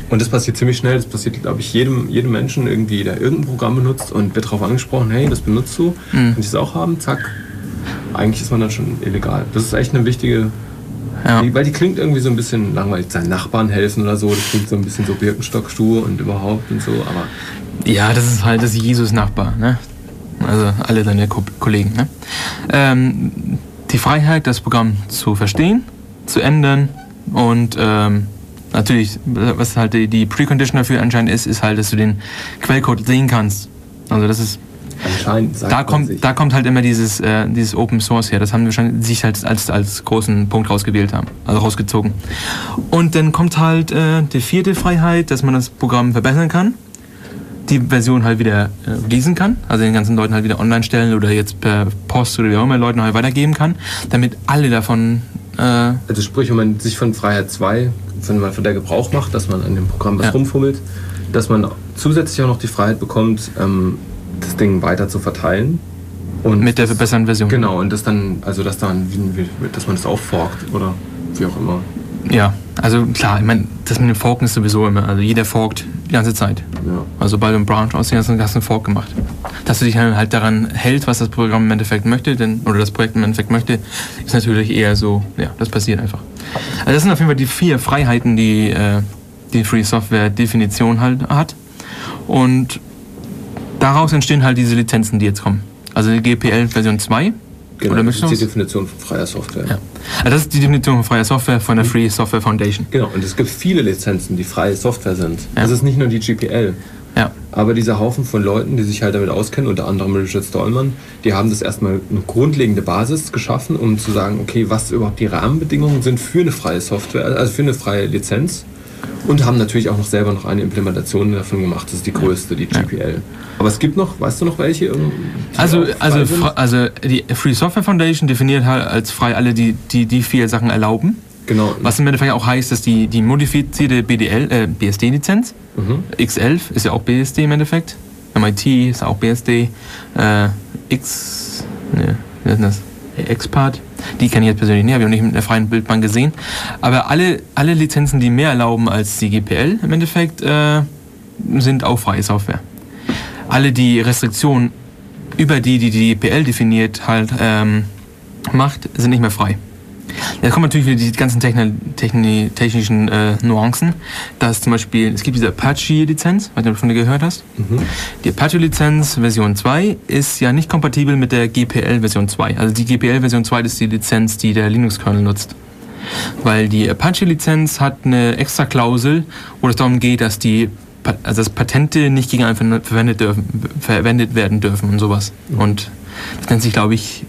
Und das passiert ziemlich schnell. Das passiert, glaube ich, jedem Menschen irgendwie, der irgendein Programm benutzt und wird darauf angesprochen, hey, das benutzt du, kann ich das auch haben, zack. Eigentlich ist man dann schon illegal. Das ist echt eine wichtige... Ja. Weil die klingt irgendwie so ein bisschen langweilig, seinen Nachbarn helfen oder so. Das klingt so ein bisschen so Birkenstock-Schuhe und überhaupt und so, aber... Ja, das ist halt das Jesus-Nachbar, ne? Also alle deine Kollegen, ne? Die Freiheit, das Programm zu verstehen, zu ändern und natürlich, was halt die Precondition dafür anscheinend ist halt, dass du den Quellcode sehen kannst. Also das ist... Anscheinend da kommt halt immer dieses Open Source her. Das haben wir schon sich halt als großen Punkt rausgezogen. Und dann kommt halt die vierte Freiheit, dass man das Programm verbessern kann, die Version halt wieder lesen kann, also den ganzen Leuten halt wieder online stellen oder jetzt per Post oder wie auch immer Leuten halt weitergeben kann, damit alle davon... Also sprich, wenn man sich von Freiheit 2, wenn man von der Gebrauch macht, dass man an dem Programm was rumfummelt, dass man zusätzlich auch noch die Freiheit bekommt, das Ding weiter zu verteilen. Und mit der verbesserten Version. Genau, und dass man das auch forkt oder wie auch immer. Ja, also klar, ich meine, das mit dem Forken ist sowieso immer, also jeder forkt die ganze Zeit. Ja. Also sobald du einen Branch ausziehst, hast du einen Fork gemacht. Dass du dich halt daran hältst, was das Programm im Endeffekt möchte, oder das Projekt im Endeffekt möchte, ist natürlich eher so, ja, das passiert einfach. Also das sind auf jeden Fall die 4 Freiheiten, die die Free Software Definition halt hat. Und daraus entstehen halt diese Lizenzen, die jetzt kommen. Also die GPL Version 2. Genau, oder das ist die Definition von freier Software. Ja. Also das ist die Definition von freier Software von der Free Software Foundation. Genau, und es gibt viele Lizenzen, die freie Software sind. Ja. Das ist nicht nur die GPL. Ja. Aber dieser Haufen von Leuten, die sich halt damit auskennen, unter anderem Richard Stallman, die haben das erstmal eine grundlegende Basis geschaffen, um zu sagen, okay, was überhaupt die Rahmenbedingungen sind für eine freie Software, also für eine freie Lizenz. Und haben natürlich auch noch selber noch eine Implementation davon gemacht. Das ist die größte, die GPL. Ja. Aber es gibt noch, weißt du noch welche? Also die Free Software Foundation definiert halt als frei alle, die 4 Sachen erlauben. Genau. Was im Endeffekt auch heißt, dass die modifizierte BSD-Lizenz, X11 ist ja auch BSD im Endeffekt, MIT ist auch BSD, wie ist denn das? XPath, die kenne ich jetzt persönlich nicht, habe ich auch nicht mit der freien Bildbank gesehen. Aber alle Lizenzen, die mehr erlauben als die GPL im Endeffekt, sind auch freie Software. Alle die Restriktionen über die GPL definiert halt macht, sind nicht mehr frei. Jetzt kommen natürlich wieder die ganzen technischen Nuancen, dass zum Beispiel, es gibt diese Apache-Lizenz, was du von dir gehört hast. Die Apache-Lizenz Version 2 ist ja nicht kompatibel mit der GPL Version 2. Also die GPL Version 2 ist die Lizenz, die der Linux-Kernel nutzt. Weil die Apache-Lizenz hat eine extra Klausel, wo es darum geht, dass dass Patente nicht gegen einen verwendet werden dürfen und sowas. Und das nennt sich, glaube ich,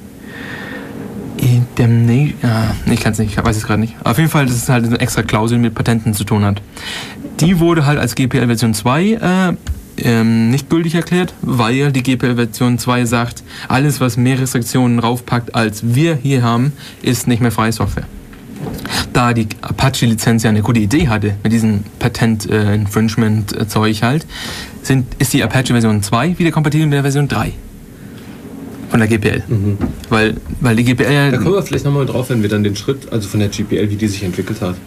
ich kann es nicht, ich weiß es gerade nicht. Auf jeden Fall, dass es halt eine extra Klausel mit Patenten zu tun hat. Die wurde halt als GPL Version 2 nicht gültig erklärt, weil die GPL Version 2 sagt, alles, was mehr Restriktionen raufpackt, als wir hier haben, ist nicht mehr freie Software. Da die Apache-Lizenz ja eine gute Idee hatte, mit diesem Patent-Infringement-Zeug halt, ist die Apache Version 2 wieder kompatibel mit der Version 3. Von der GPL. Weil die GPL ja... Da kommen wir vielleicht nochmal drauf, wenn wir dann den Schritt, also von der GPL, wie die sich entwickelt hat.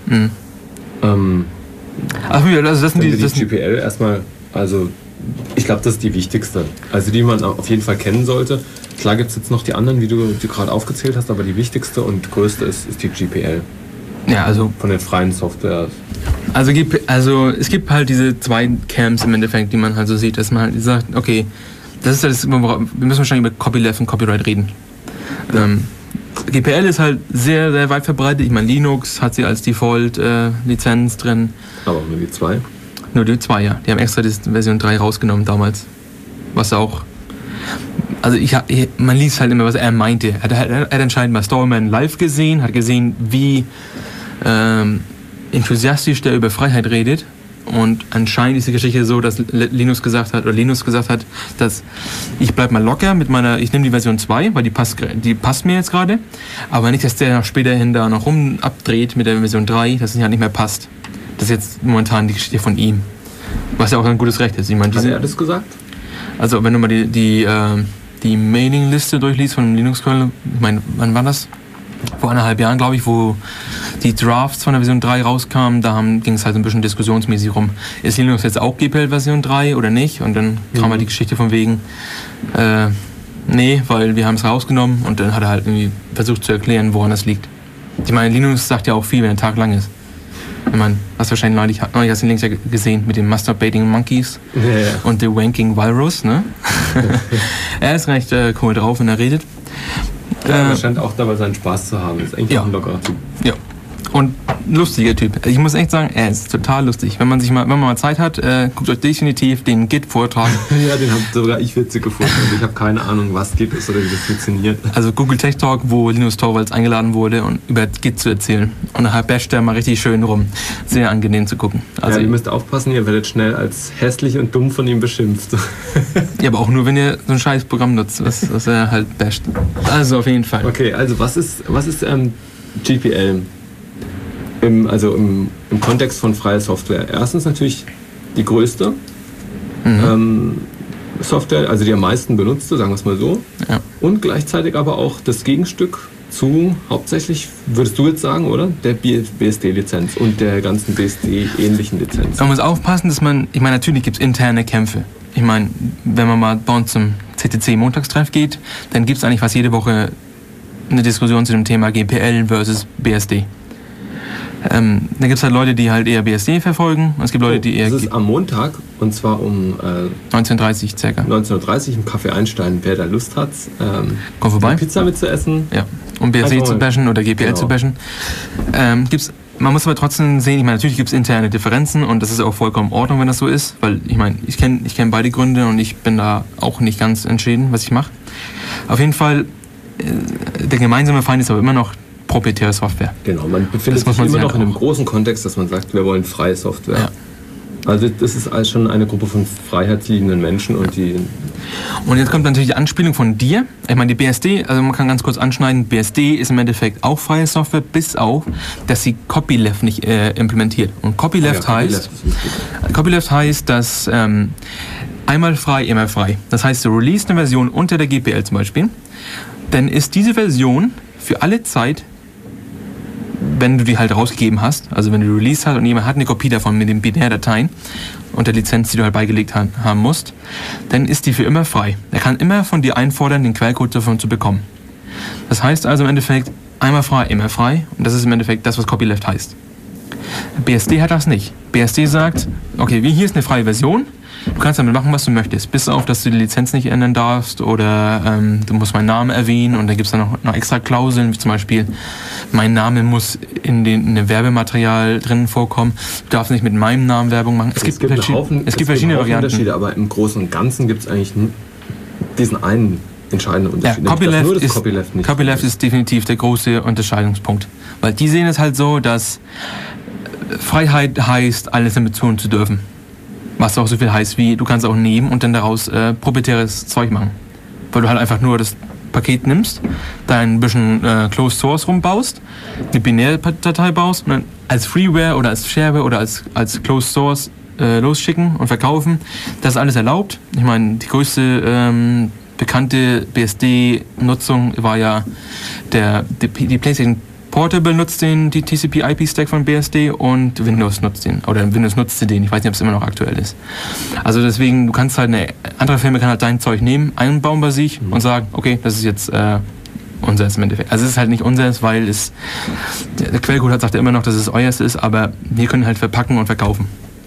Also das sind die GPL erstmal, also ich glaube, das ist die wichtigste. Also die man auf jeden Fall kennen sollte. Klar gibt es jetzt noch die anderen, wie du gerade aufgezählt hast, aber die wichtigste und größte ist die GPL. Ja, also... Von den freien Software. Also es gibt halt diese 2 Camps im Endeffekt, die man halt so sieht, dass man halt sagt, okay, das ist das, wir müssen wahrscheinlich über Copyleft und Copyright reden. GPL ist halt sehr, sehr weit verbreitet. Ich meine, Linux hat sie als Default-Lizenz drin. Aber nur die 2? Nur die 2, ja. Die haben extra die Version 3 rausgenommen damals. Was auch... Also man liest halt immer, was er meinte. Er hat anscheinend mal Stallman live gesehen, hat gesehen, wie enthusiastisch der über Freiheit redet. Und anscheinend ist die Geschichte so, dass Linus gesagt hat, dass ich bleib mal locker mit ich nehme die Version 2, weil die passt mir jetzt gerade, aber nicht, dass der späterhin da noch abdreht mit der Version 3, dass es ja nicht mehr passt. Das ist jetzt momentan die Geschichte von ihm. Was ja auch ein gutes Recht ist. Ich meine, hat er das gesagt? Also wenn du mal die Mailingliste durchliest von dem Linux-Kernel, ich meine, wann war das? Vor 1,5 Jahren, glaube ich, wo die Drafts von der Version 3 rauskamen, da ging es halt ein bisschen diskussionsmäßig rum. Ist Linux jetzt auch GPL Version 3 oder nicht? Und dann kam halt die Geschichte von wegen, nee, weil wir haben es rausgenommen, und dann hat er halt irgendwie versucht zu erklären, woran das liegt. Ich meine, Linux sagt ja auch viel, wenn der Tag lang ist. Ich meine, hast du wahrscheinlich neulich hast du den Link ja gesehen mit den Masturbating Monkeys und The Wanking Walrus, ne? Er ist recht cool drauf, wenn er redet. Er scheint auch dabei seinen Spaß zu haben. Ist eigentlich auch ein lockerer Typ. Ja. Und lustiger Typ. Ich muss echt sagen, er ist total lustig. Wenn man mal Zeit hat, guckt euch definitiv den Git-Vortrag. Ja, den habe sogar ich witzig gefunden. Ich habe keine Ahnung, was Git ist oder wie das funktioniert. Also Google Tech Talk, wo Linus Torvalds eingeladen wurde, um über Git zu erzählen. Und da basht er mal richtig schön rum. Sehr angenehm zu gucken. Also ja, ihr müsst aufpassen, ihr werdet schnell als hässlich und dumm von ihm beschimpft. Ja, aber auch nur, wenn ihr so ein scheiß Programm nutzt, was er halt basht. Also auf jeden Fall. Okay, also was ist GPL? Im Kontext von freier Software. Erstens natürlich die größte Software, also die am meisten benutzte, sagen wir es mal so. Ja. Und gleichzeitig aber auch das Gegenstück zu hauptsächlich, würdest du jetzt sagen, oder? Der BSD-Lizenz und der ganzen BSD-ähnlichen Lizenz. Man muss aufpassen, dass ich meine, natürlich gibt es interne Kämpfe. Ich meine, wenn man mal bei uns zum CCC-Montagstreff geht, dann gibt es eigentlich fast jede Woche eine Diskussion zu dem Thema GPL versus BSD. Da gibt es halt Leute, die halt eher BSD verfolgen. Es gibt Leute, die eher... Das ist am Montag, und zwar um 19.30 circa. 19.30 im Café Einstein. Wer da Lust hat, kommt vorbei. Pizza mitzuessen. Ja, um BSD zu bashen oder GPL zu bashen. Man muss aber trotzdem sehen, ich meine, natürlich gibt es interne Differenzen, und das ist auch vollkommen in Ordnung, wenn das so ist, weil ich meine, ich kenn beide Gründe, und ich bin da auch nicht ganz entschieden, was ich mache. Auf jeden Fall, der gemeinsame Feind ist aber immer noch proprietäre Software. Genau, man befindet sich immer noch in einem großen Kontext, dass man sagt, wir wollen freie Software. Ja. Also das ist also schon eine Gruppe von freiheitsliebenden Menschen und die... Und jetzt kommt natürlich die Anspielung von dir. Ich meine, die BSD, also man kann ganz kurz anschneiden, BSD ist im Endeffekt auch freie Software, bis auf, dass sie Copyleft nicht implementiert. Und Copyleft heißt, dass einmal frei, immer frei. Das heißt, du release eine Version unter der GPL zum Beispiel, dann ist diese Version für alle Zeit, wenn du die halt rausgegeben hast, also wenn du released hast und jemand hat eine Kopie davon mit den Binärdateien und der Lizenz, die du halt beigelegt haben musst, dann ist die für immer frei. Er kann immer von dir einfordern, den Quellcode davon zu bekommen. Das heißt also im Endeffekt, einmal frei, immer frei, und das ist im Endeffekt das, was Copyleft heißt. BSD hat das nicht. BSD sagt, okay, hier ist eine freie Version, du kannst damit machen, was du möchtest, bis auf, dass du die Lizenz nicht ändern darfst oder du musst meinen Namen erwähnen, und dann gibt es dann noch extra Klauseln, wie zum Beispiel, mein Name muss in dem Werbematerial drin vorkommen, du darfst nicht mit meinem Namen Werbung machen. Es gibt verschiedene Varianten. Unterschiede, aber im Großen und Ganzen gibt es eigentlich diesen einen entscheidenden Unterschied. Ja, Copyleft ist definitiv der große Unterscheidungspunkt, weil die sehen es halt so, dass Freiheit heißt, alles damit tun zu dürfen. Was auch so viel heißt wie, du kannst auch nehmen und dann daraus proprietäres Zeug machen. Weil du halt einfach nur das Paket nimmst, da ein bisschen Closed Source rumbaust, eine Binärdatei baust und dann als Freeware oder als Shareware oder als Closed Source losschicken und verkaufen. Das ist alles erlaubt. Ich meine, die größte bekannte BSD-Nutzung war ja die PlayStation Portable nutzt die TCP/IP-Stack von BSD, und Windows nutzt den. Oder Windows nutzte den. Ich weiß nicht, ob es immer noch aktuell ist. Also deswegen, du kannst halt, eine andere Firma kann halt dein Zeug nehmen, einbauen bei sich und sagen, okay, das ist jetzt unseres im Endeffekt. Also es ist halt nicht unseres, weil der Quellcode sagt ja immer noch, dass es euers ist, aber wir können halt verpacken und verkaufen.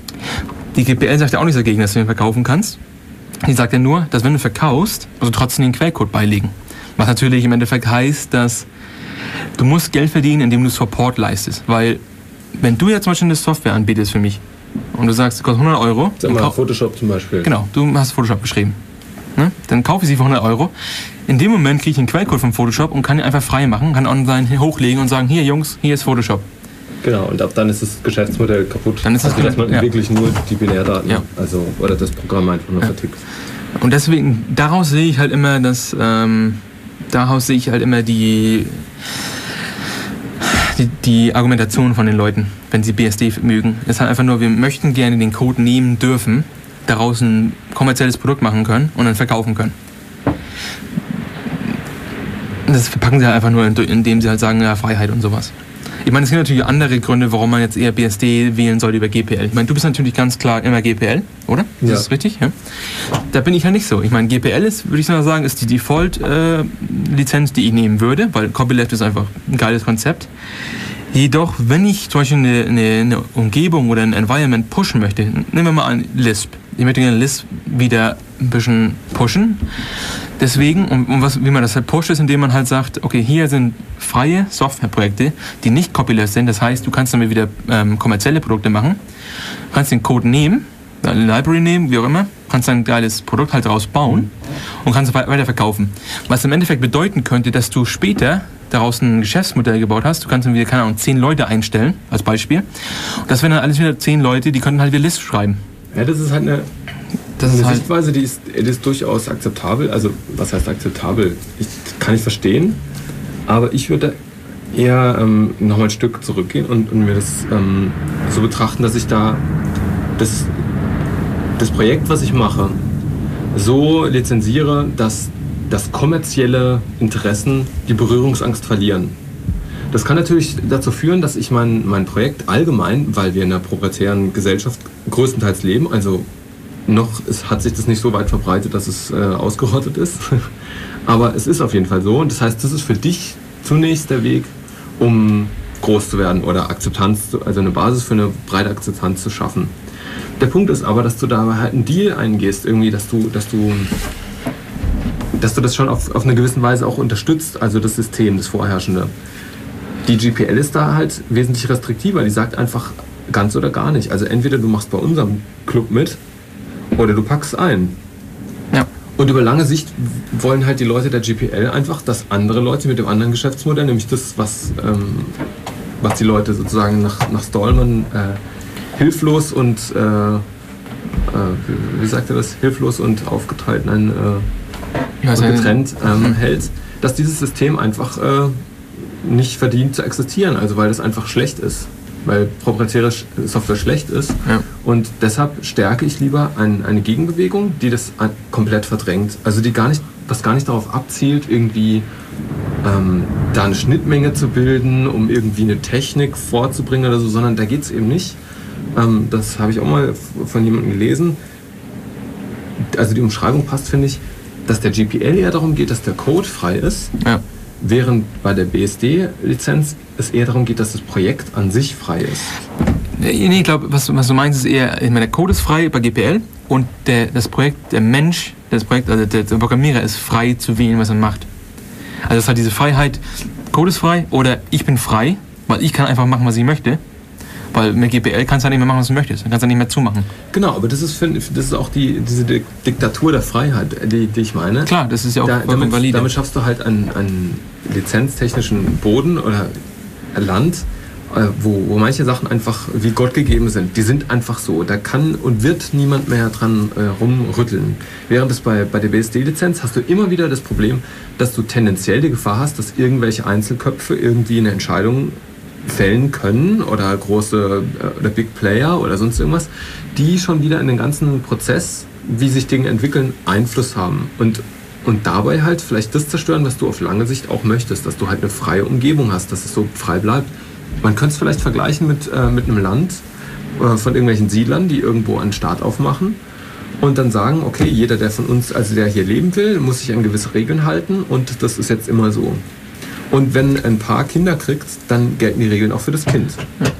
Die GPL sagt ja auch nichts dagegen, dass du den verkaufen kannst. Die sagt ja nur, dass wenn du verkaufst, musst du trotzdem den Quellcode beilegen. Was natürlich im Endeffekt heißt, dass du musst Geld verdienen, indem du Support leistest. Weil, wenn du jetzt zum Beispiel eine Software anbietest für mich und du sagst, es kostet 100 Euro. Sag mal, Photoshop zum Beispiel. Genau, du hast Photoshop geschrieben. Ne? Dann kaufe ich sie für 100 Euro. In dem Moment kriege ich einen Quellcode von Photoshop und kann ihn einfach frei machen, kann online hochlegen und sagen, hier Jungs, hier ist Photoshop. Genau, und ab dann ist das Geschäftsmodell kaputt. Dann ist dass man wirklich nur die Binärdaten, oder das Programm einfach nur vertickt. Und deswegen, daraus sehe ich halt immer, die Argumentation von den Leuten, wenn sie BSD mögen. Es ist halt einfach nur, wir möchten gerne den Code nehmen dürfen, daraus ein kommerzielles Produkt machen können und dann verkaufen können. Das verpacken sie halt einfach nur, indem sie halt sagen, ja, Freiheit und sowas. Ich meine, es gibt natürlich andere Gründe, warum man jetzt eher BSD wählen sollte über GPL. Ich meine, du bist natürlich ganz klar immer GPL, oder? Ja. Ist das richtig? Ja. Da bin ich ja nicht so. Ich meine, GPL ist, würde ich mal sagen, ist die Default-Lizenz, die ich nehmen würde, weil Copyleft ist einfach ein geiles Konzept. Jedoch, wenn ich zum Beispiel eine Umgebung oder ein Environment pushen möchte, nehmen wir mal an Lisp. Ich möchte gerne Lisp wieder ein bisschen pushen. Deswegen, wie man das halt pusht, ist, indem man halt sagt, okay, hier sind freie Softwareprojekte, die nicht Copyleft sind. Das heißt, du kannst damit wieder kommerzielle Produkte machen. Du kannst den Code nehmen, eine Library nehmen, wie auch immer, kannst ein geiles Produkt halt daraus bauen und kannst es weiter verkaufen. Was im Endeffekt bedeuten könnte, dass du später daraus ein Geschäftsmodell gebaut hast. Du kannst dann wieder, keine Ahnung, 10 Leute einstellen, als Beispiel. Und das wären dann alles wieder 10 Leute, die könnten halt wieder Lisp schreiben. Ja, das ist halt eine Sichtweise, die ist durchaus akzeptabel. Also, was heißt akzeptabel? Kann ich verstehen. Aber ich würde eher nochmal ein Stück zurückgehen und mir das so betrachten, dass ich da das Projekt, was ich mache, so lizenziere, dass kommerzielle Interessen die Berührungsangst verlieren. Das kann natürlich dazu führen, dass ich mein Projekt allgemein, weil wir in einer proprietären Gesellschaft größtenteils leben, also hat sich das nicht so weit verbreitet, dass es ausgerottet ist, aber es ist auf jeden Fall so und das heißt, das ist für dich zunächst der Weg, um groß zu werden oder Akzeptanz, also eine Basis für eine breite Akzeptanz zu schaffen. Der Punkt ist aber, dass du da halt einen Deal eingehst, irgendwie, dass du das schon auf eine gewisse Weise auch unterstützt, also das System, das Vorherrschende. Die GPL ist da halt wesentlich restriktiver, die sagt einfach ganz oder gar nicht. Also entweder du machst bei unserem Club mit oder du packst ein. Ja. Und über lange Sicht wollen halt die Leute der GPL einfach, dass andere Leute mit dem anderen Geschäftsmodell, nämlich das, was die Leute sozusagen nach Stallman hilflos und wie sagt er das? Hilflos und aufgeteilt, getrennt hält, dass dieses System einfach nicht verdient zu existieren, also weil das einfach schlecht ist, weil proprietäre Software schlecht ist. Ja. Und deshalb stärke ich lieber eine Gegenbewegung, die das komplett verdrängt, also die gar nicht darauf abzielt, irgendwie da eine Schnittmenge zu bilden, um irgendwie eine Technik vorzubringen oder so, sondern da geht es eben nicht. Das habe ich auch mal von jemandem gelesen. Also die Umschreibung passt, finde ich, dass der GPL eher darum geht, dass der Code frei ist, Ja. während bei der BSD-Lizenz es eher darum geht, dass das Projekt an sich frei ist. Nee, ich glaube, was du meinst, ist eher, ich meine, der Code ist frei bei GPL und das Projekt, der Mensch, also der Programmierer ist frei zu wählen, was er macht. Also es hat diese Freiheit, Code ist frei oder ich bin frei, weil ich kann einfach machen, was ich möchte. Weil mit GPL kannst du ja nicht mehr machen, was du möchtest. Dann kannst du nicht mehr zumachen. Genau, aber das ist auch diese Diktatur der Freiheit, die ich meine. Klar, das ist ja auch vollkommen valide. Damit schaffst du halt einen lizenztechnischen Boden oder Land, wo manche Sachen einfach wie Gott gegeben sind. Die sind einfach so. Da kann und wird niemand mehr dran rumrütteln. Während es bei der BSD-Lizenz hast du immer wieder das Problem, dass du tendenziell die Gefahr hast, dass irgendwelche Einzelköpfe irgendwie eine Entscheidung fällen können oder große oder Big Player oder sonst irgendwas, die schon wieder in den ganzen Prozess, wie sich Dinge entwickeln, Einfluss haben und dabei halt vielleicht das zerstören, was du auf lange Sicht auch möchtest, dass du halt eine freie Umgebung hast, dass es so frei bleibt. Man könnte es vielleicht vergleichen mit einem Land von irgendwelchen Siedlern, die irgendwo einen Staat aufmachen und dann sagen, okay, jeder, der von uns, also der hier leben will, muss sich an gewisse Regeln halten und das ist jetzt immer so. Und wenn ein Paar Kinder kriegt, dann gelten die Regeln auch für das Kind.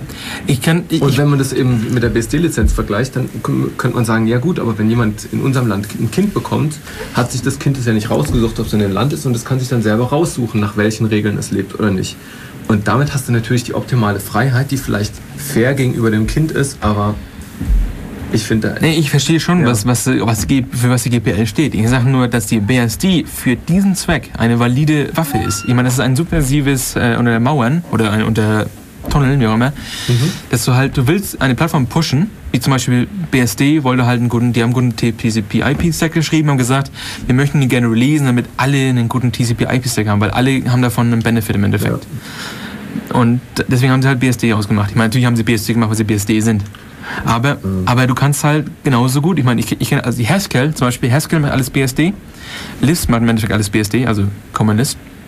Und wenn man das eben mit der BSD-Lizenz vergleicht, dann könnte man sagen, ja gut, aber wenn jemand in unserem Land ein Kind bekommt, hat sich das Kind das ja nicht rausgesucht, ob es in dem Land ist und es kann sich dann selber raussuchen, nach welchen Regeln es lebt oder nicht. Und damit hast du natürlich die optimale Freiheit, die vielleicht fair gegenüber dem Kind ist, aber ich finde... Nee, ich verstehe schon, ja. für was die GPL steht. Ich sage nur, dass die BSD für diesen Zweck eine valide Waffe ist. Ich meine, das ist ein subversives unter Mauern oder unter Tunneln, wie auch immer, dass du willst eine Plattform pushen, wie zum Beispiel BSD wollte halt die haben einen guten TCP/IP-Stack geschrieben, haben gesagt, wir möchten die gerne releasen, damit alle einen guten TCP/IP-Stack haben, weil alle haben davon einen Benefit im Endeffekt. Ja. Und deswegen haben sie halt BSD ausgemacht. Ich meine, natürlich haben sie BSD gemacht, weil sie BSD sind. Aber du kannst halt genauso gut, ich meine, ich kenne also die Haskell, zum Beispiel Haskell macht alles BSD, Lisp macht im Endeffekt alles BSD, also Common Lisp.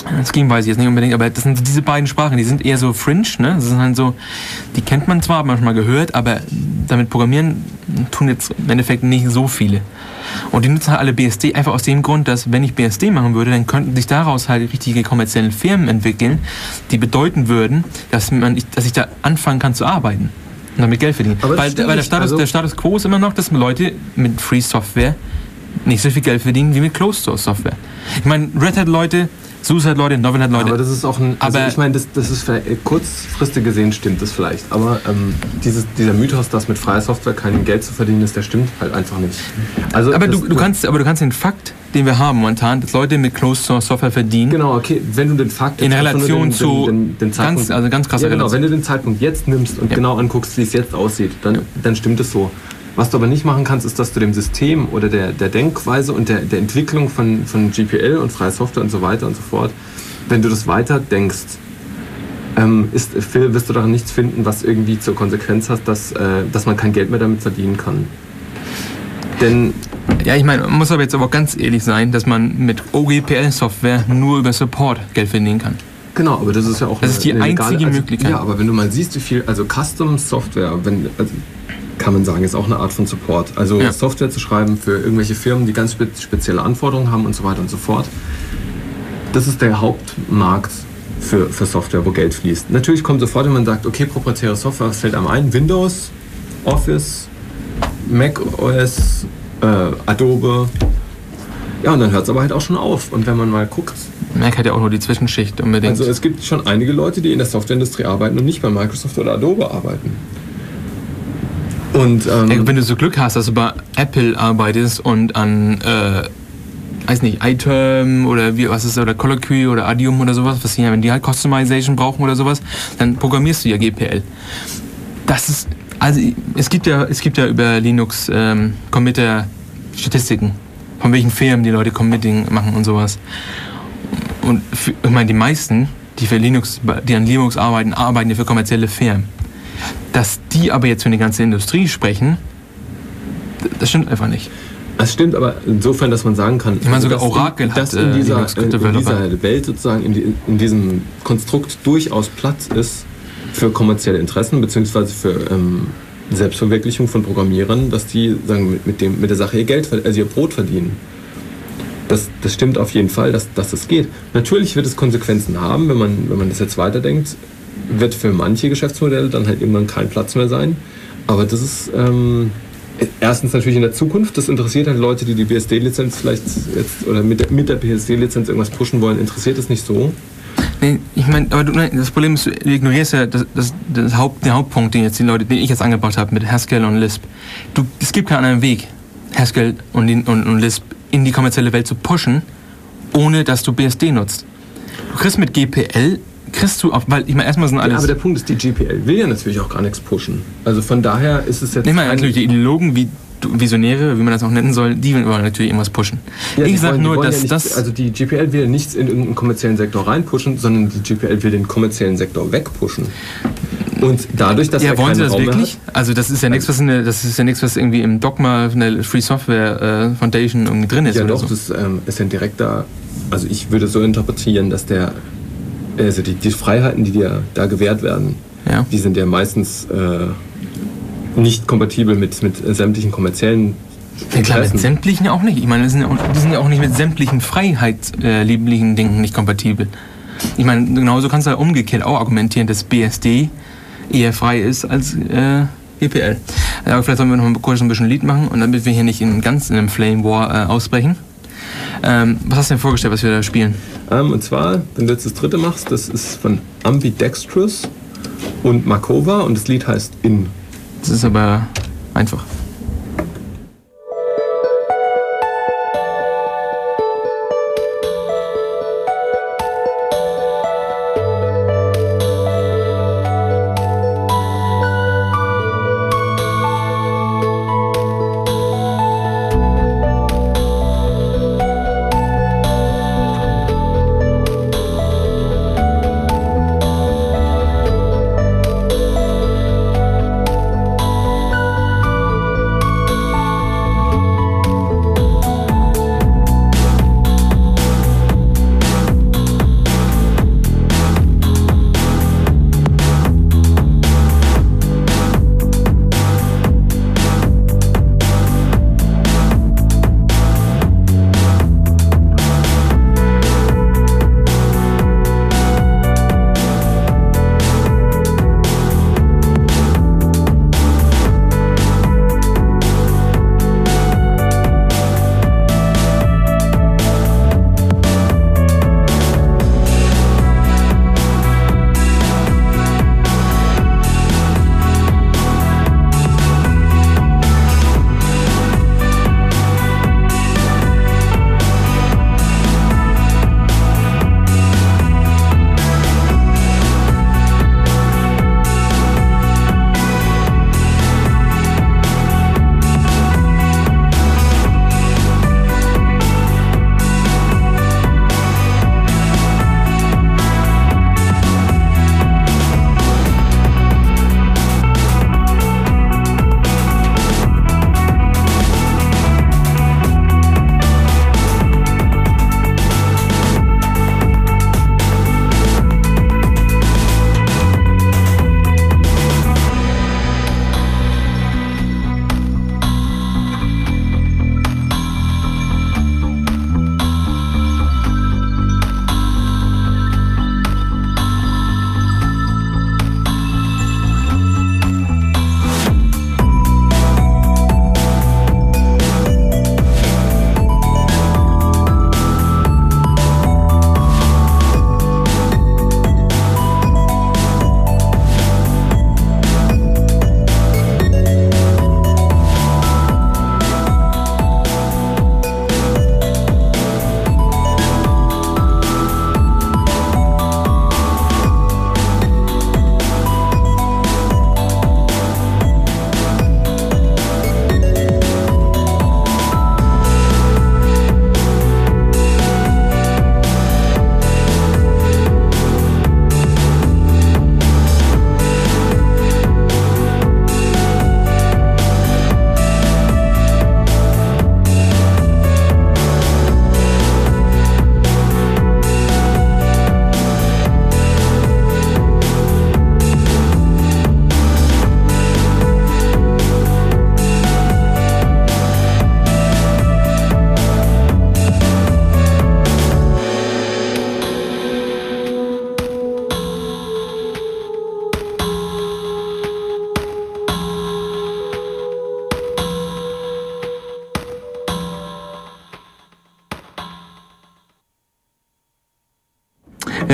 Scheme weiß ich jetzt nicht unbedingt, aber das sind diese beiden Sprachen, die sind eher so fringe, ne? Das sind halt so, die kennt man zwar, manchmal gehört, aber damit programmieren tun jetzt im Endeffekt nicht so viele. Und die nutzen halt alle BSD einfach aus dem Grund, dass wenn ich BSD machen würde, dann könnten sich daraus halt richtige kommerzielle Firmen entwickeln, die bedeuten würden, dass ich da anfangen kann zu arbeiten und damit Geld verdienen. Weil der Status Quo ist immer noch, dass Leute mit Free Software nicht so viel Geld verdienen wie mit Closed Source Software. Ich meine, Red Hat Leute, SUSE hat Leute, Novell hat Leute. Aber das ist auch ich meine, das ist kurzfristig gesehen stimmt das vielleicht, aber dieser Mythos, dass mit freier Software kein Geld zu verdienen ist, der stimmt halt einfach nicht. Also aber du kannst den Fakt, den wir haben momentan, dass Leute mit Closed Source Software verdienen. Genau, okay, wenn du den Fakt in Relation zu den Zeitpunkt, ganz krasser Relation. Wenn du den Zeitpunkt jetzt nimmst und genau anguckst, wie es jetzt aussieht, dann stimmt es so. Was du aber nicht machen kannst, ist, dass du dem System oder der Denkweise und der Entwicklung von GPL und freier Software und so weiter und so fort, wenn du das weiter denkst, wirst du daran nichts finden, was irgendwie zur Konsequenz hat, dass man kein Geld mehr damit verdienen kann. Denn ja, ich meine, man muss aber jetzt aber ganz ehrlich sein, dass man mit OGPL-Software nur über Support Geld verdienen kann. Genau, aber das ist ja auch das ist die einzige Möglichkeit. Ja, aber wenn du mal siehst, wie viel, also Custom Software, kann man sagen, ist auch eine Art von Support. Also Software zu schreiben für irgendwelche Firmen, die ganz spezielle Anforderungen haben und so weiter und so fort. Das ist der Hauptmarkt für Software, wo Geld fließt. Natürlich kommt sofort, wenn man sagt, okay, proprietäre Software, was fällt einem ein? Windows, Office, Mac OS, Adobe. Ja, und dann hört es aber halt auch schon auf. Und wenn man mal guckt... Mac hat ja auch nur die Zwischenschicht unbedingt. Also es gibt schon einige Leute, die in der Softwareindustrie arbeiten und nicht bei Microsoft oder Adobe arbeiten. Und, wenn du so Glück hast, dass du bei Apple arbeitest und an, weiß nicht, iTerm oder oder Colloquy oder Adium oder sowas, wenn die halt Customization brauchen oder sowas, dann programmierst du ja GPL. Das ist, also es gibt ja über Linux Committer Statistiken, von welchen Firmen die Leute Committing machen und sowas. Und ich meine, die meisten, die an Linux arbeiten ja für kommerzielle Firmen. Dass die aber jetzt für die ganze Industrie sprechen, das stimmt einfach nicht. Es stimmt aber insofern, dass man sagen kann, ich meine, sogar Oracle hat in dieser Welt sozusagen, in diesem Konstrukt durchaus Platz ist für kommerzielle Interessen beziehungsweise für Selbstverwirklichung von Programmierern, dass die sagen, mit der Sache ihr Brot verdienen. Das stimmt auf jeden Fall, dass das geht. Natürlich wird es Konsequenzen haben, wenn man das jetzt weiterdenkt, wird für manche Geschäftsmodelle dann halt irgendwann kein Platz mehr sein. Aber das ist erstens natürlich in der Zukunft. Das interessiert halt Leute, die BSD-Lizenz vielleicht jetzt oder mit der BSD-Lizenz irgendwas pushen wollen, interessiert es nicht so. Nee, ich meine, aber das Problem ist, du ignorierst ja den Hauptpunkt, den ich jetzt angebracht habe mit Haskell und Lisp. Es gibt keinen anderen Weg, Haskell und Lisp in die kommerzielle Welt zu pushen, ohne dass du BSD nutzt. Du kriegst mit GPL weil ich meine, erstmal sind alles... Ja, aber der Punkt ist, die GPL will ja natürlich auch gar nichts pushen. Also von daher ist es jetzt... Natürlich die Ideologen, wie Visionäre, wie man das auch nennen soll, die wollen natürlich irgendwas pushen. Ja, ich sage nur, dass das... Also die GPL will nichts in irgendeinen kommerziellen Sektor reinpushen, sondern die GPL will den kommerziellen Sektor wegpushen. Und dadurch, dass wollen sie das Raum wirklich? Also das ist ja nichts, was irgendwie im Dogma von der Free Software Foundation irgendwie drin ist. Ja, oder doch, so. Das ist ein direkter... Also ich würde so interpretieren, dass die Freiheiten, die dir da gewährt werden, die sind ja meistens nicht kompatibel mit sämtlichen kommerziellen Interessen. Klar, mit sämtlichen auch nicht. Ich meine, die sind ja auch nicht mit sämtlichen freiheitslieblichen Dingen nicht kompatibel. Ich meine, genauso kannst du ja umgekehrt auch argumentieren, dass BSD eher frei ist als GPL. Aber vielleicht sollen wir noch mal kurz ein bisschen Lied machen und damit wir hier nicht in einem Flame War ausbrechen. Was hast du denn vorgestellt, was wir da spielen? Und zwar, wenn du jetzt das dritte machst, das ist von Ambidextrous und Markova und das Lied heißt In. Das ist aber einfach.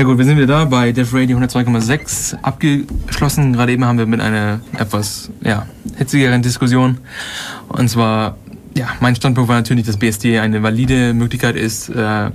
Ja gut, wir sind wieder da bei Def Radio 102,6 abgeschlossen. Gerade eben haben wir mit einer etwas hitzigeren Diskussion. Und zwar, mein Standpunkt war natürlich, dass BSD eine valide Möglichkeit ist,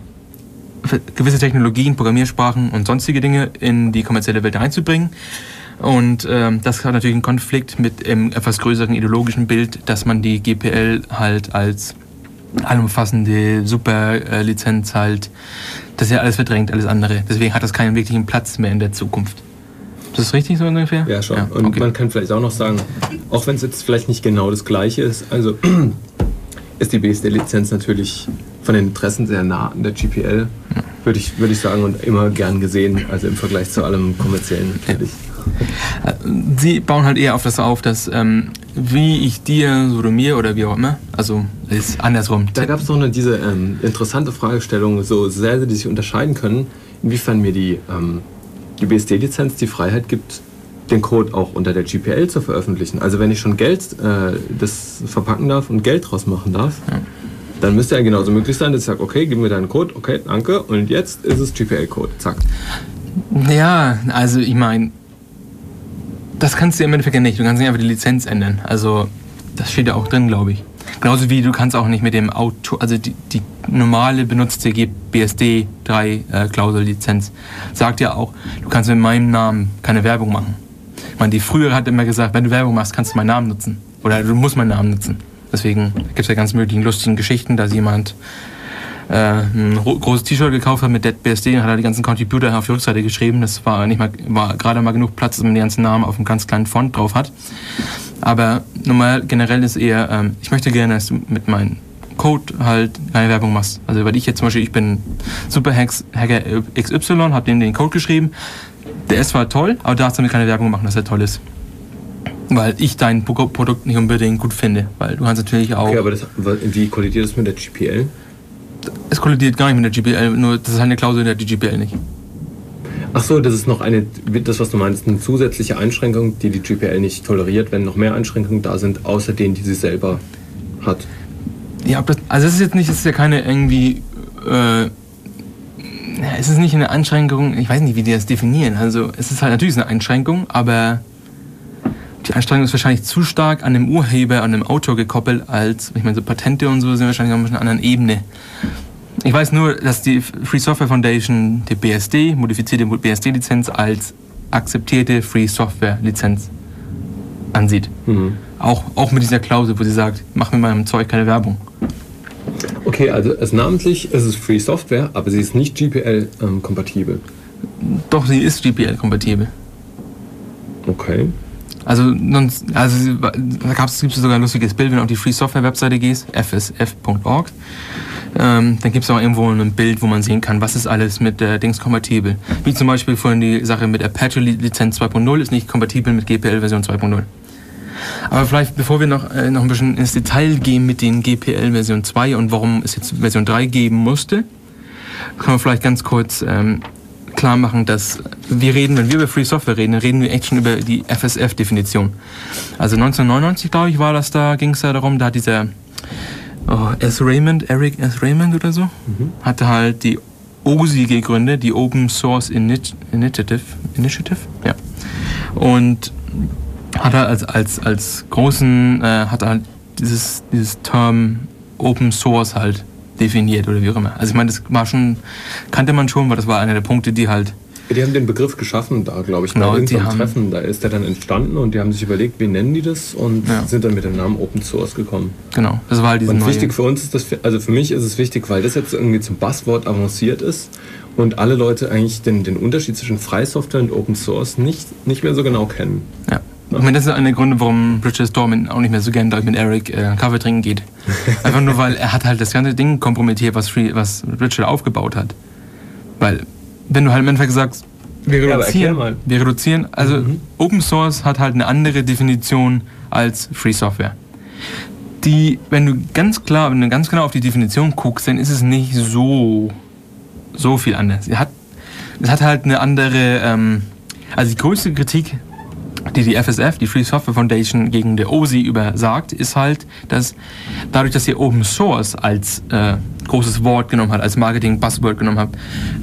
gewisse Technologien, Programmiersprachen und sonstige Dinge in die kommerzielle Welt einzubringen. Und das hat natürlich einen Konflikt mit einem etwas größeren ideologischen Bild, dass man die GPL halt als allumfassende Superlizenz halt, das ja alles verdrängt, alles andere. Deswegen hat das keinen wirklichen Platz mehr in der Zukunft. Ist das richtig so ungefähr? Ja, schon. Ja, und man kann vielleicht auch noch sagen, auch wenn es jetzt vielleicht nicht genau das Gleiche ist, also ist die BSD-Lizenz natürlich von den Interessen sehr nah an der GPL, würde ich sagen, und immer gern gesehen, also im Vergleich zu allem Kommerziellen natürlich. Sie bauen halt eher auf das auf, dass wie ich dir, so du mir oder wie auch immer, also ist andersrum. Da gab es noch diese interessante Fragestellung, so sehr die sich unterscheiden können, inwiefern mir die BSD-Lizenz die Freiheit gibt, den Code auch unter der GPL zu veröffentlichen. Also wenn ich schon Geld das verpacken darf und Geld draus machen darf, dann müsste ja genauso möglich sein, dass ich sage, okay, gib mir deinen Code, okay, danke, und jetzt ist es GPL-Code, zack. Ja, also ich meine, das kannst du im Endeffekt ja nicht. Du kannst nicht einfach die Lizenz ändern. Also das steht ja auch drin, glaube ich. Genauso wie du kannst auch nicht mit dem Auto, also die normale benutzte BSD 3 Klausel-Lizenz sagt ja auch, du kannst mit meinem Namen keine Werbung machen. Ich meine, die früher hat immer gesagt, wenn du Werbung machst, kannst du meinen Namen nutzen. Oder du musst meinen Namen nutzen. Deswegen gibt es ja ganz möglichen lustigen Geschichten, dass jemand ein großes T-Shirt gekauft hat mit Dead BSD und hat er die ganzen Contributor auf die Rückseite geschrieben. Das war gerade mal genug Platz, dass man die ganzen Namen auf einem ganz kleinen Font drauf hat. Aber normal generell ist eher, ich möchte gerne, dass du mit meinem Code halt keine Werbung machst. Also weil ich jetzt zum Beispiel, ich bin Superhacker XY, hab den Code geschrieben. Der ist zwar toll, aber du darfst damit keine Werbung machen, dass er toll ist. Weil ich dein Produkt nicht unbedingt gut finde. Weil du kannst natürlich auch... Okay, aber wie kollidiert das mit der GPL? Es kollidiert gar nicht mit der GPL, nur das ist halt eine Klausel der GPL nicht. Ach so, das ist noch das was du meinst, eine zusätzliche Einschränkung, die GPL nicht toleriert, wenn noch mehr Einschränkungen da sind, außer denen, die sie selber hat. Ja, es ist ja keine irgendwie, es ist nicht eine Einschränkung, ich weiß nicht, wie die das definieren, also es ist halt natürlich eine Einschränkung, aber die Einschränkung ist wahrscheinlich zu stark an dem Urheber, an dem Autor gekoppelt, als, ich meine, so Patente und so sind wahrscheinlich auf einer anderen Ebene. Ich weiß nur, dass die Free Software Foundation die BSD, modifizierte BSD-Lizenz als akzeptierte Free Software Lizenz ansieht. Mhm. Auch mit dieser Klausel, wo sie sagt, mach mit meinem Zeug keine Werbung. Okay, also namentlich ist es Free Software, aber sie ist nicht GPL-kompatibel. Doch, sie ist GPL-kompatibel. Okay. Also da gibt es sogar ein lustiges Bild, wenn du auf die Free Software Webseite gehst, fsf.org. Dann gibt es auch irgendwo ein Bild, wo man sehen kann, was ist alles mit Dings kompatibel. Wie zum Beispiel vorhin die Sache mit Apache Lizenz 2.0 ist nicht kompatibel mit GPL Version 2.0. Aber vielleicht, bevor wir noch ein bisschen ins Detail gehen mit den GPL Version 2 und warum es jetzt Version 3 geben musste, können wir vielleicht ganz kurz klar machen, dass wenn wir über Free Software reden, dann reden wir echt schon über die FSF-Definition. Also 1999, glaube ich, ging es da darum, da hat dieser Eric S. Raymond oder so, hatte halt die OSI gegründet, die Open Source Initiative, ja. Und hat er als großen, hat er halt dieses Term Open Source halt definiert oder wie auch immer. Also ich meine, das kannte man schon, weil das war einer der Punkte, die halt... Die haben den Begriff geschaffen, da glaube ich, bei irgendeinem Treffen, da ist der dann entstanden und die haben sich überlegt, wie nennen die das und sind dann mit dem Namen Open Source gekommen. Genau, das war halt diese neue... Und wichtig für uns ist das, also für mich ist es wichtig, weil das jetzt irgendwie zum Buzzword avanciert ist und alle Leute eigentlich den Unterschied zwischen Freisoftware und Open Source nicht mehr so genau kennen. Ja. Ich meine, das ist einer der Gründe, warum Richard Stallman auch nicht mehr so gerne mit Eric Kaffee trinken geht. Einfach nur, weil er hat halt das ganze Ding kompromittiert, was Richard aufgebaut hat. Weil, wenn du halt im Endeffekt sagst, wir reduzieren, also Open Source hat halt eine andere Definition als Free Software. Wenn du ganz genau auf die Definition guckst, dann ist es nicht so viel anders. Es hat halt eine andere, also die größte Kritik, die FSF, die Free Software Foundation, gegen der OSI sagt, ist halt, dass dadurch, dass ihr Open Source als großes Wort genommen hat, als Marketing-Buzzword genommen habt,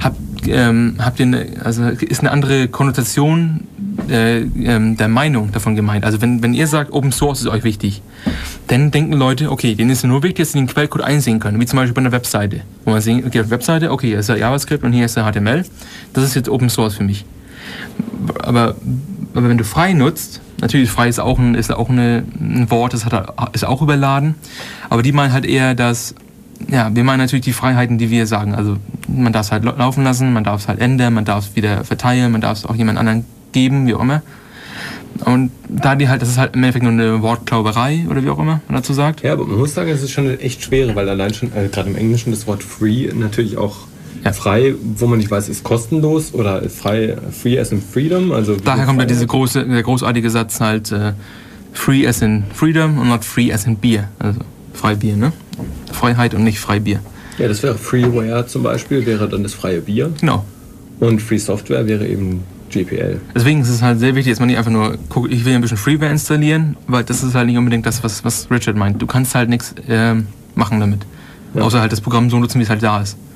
ist eine andere Konnotation der Meinung davon gemeint. Also wenn ihr sagt, Open Source ist euch wichtig, dann denken Leute, okay, denen ist nur wichtig, dass sie den Quellcode einsehen können, wie zum Beispiel bei einer Webseite. Wo man sieht, okay, auf der Webseite, okay, hier ist der JavaScript und hier ist der HTML. Das ist jetzt Open Source für mich. Aber wenn du frei nutzt, natürlich frei ist auch ein Wort, das ist auch überladen, aber die meinen halt eher, wir meinen natürlich die Freiheiten, die wir sagen. Also man darf es halt laufen lassen, man darf es halt ändern, man darf es wieder verteilen, man darf es auch jemand anderen geben, wie auch immer. Und das ist halt im Endeffekt nur eine Wortklauberei oder wie auch immer man dazu sagt. Ja, aber man muss sagen, es ist schon eine echt schwere, weil allein schon, gerade im Englischen, das Wort free natürlich auch frei, wo man nicht weiß, ist kostenlos oder ist free as in freedom. Also daher kommt ja der großartige Satz halt free as in freedom und not free as in beer. Also Freibier, ne? Freiheit und nicht Freibier. Ja, das wäre Freeware zum Beispiel, wäre dann das freie Bier. Genau. Und Free Software wäre eben GPL. Deswegen ist es halt sehr wichtig, dass man nicht einfach nur guckt, ich will ein bisschen Freeware installieren, weil das ist halt nicht unbedingt das, was Richard meint. Du kannst halt nichts machen damit. Ja. Außer halt das Programm so nutzen, wie es halt da ist.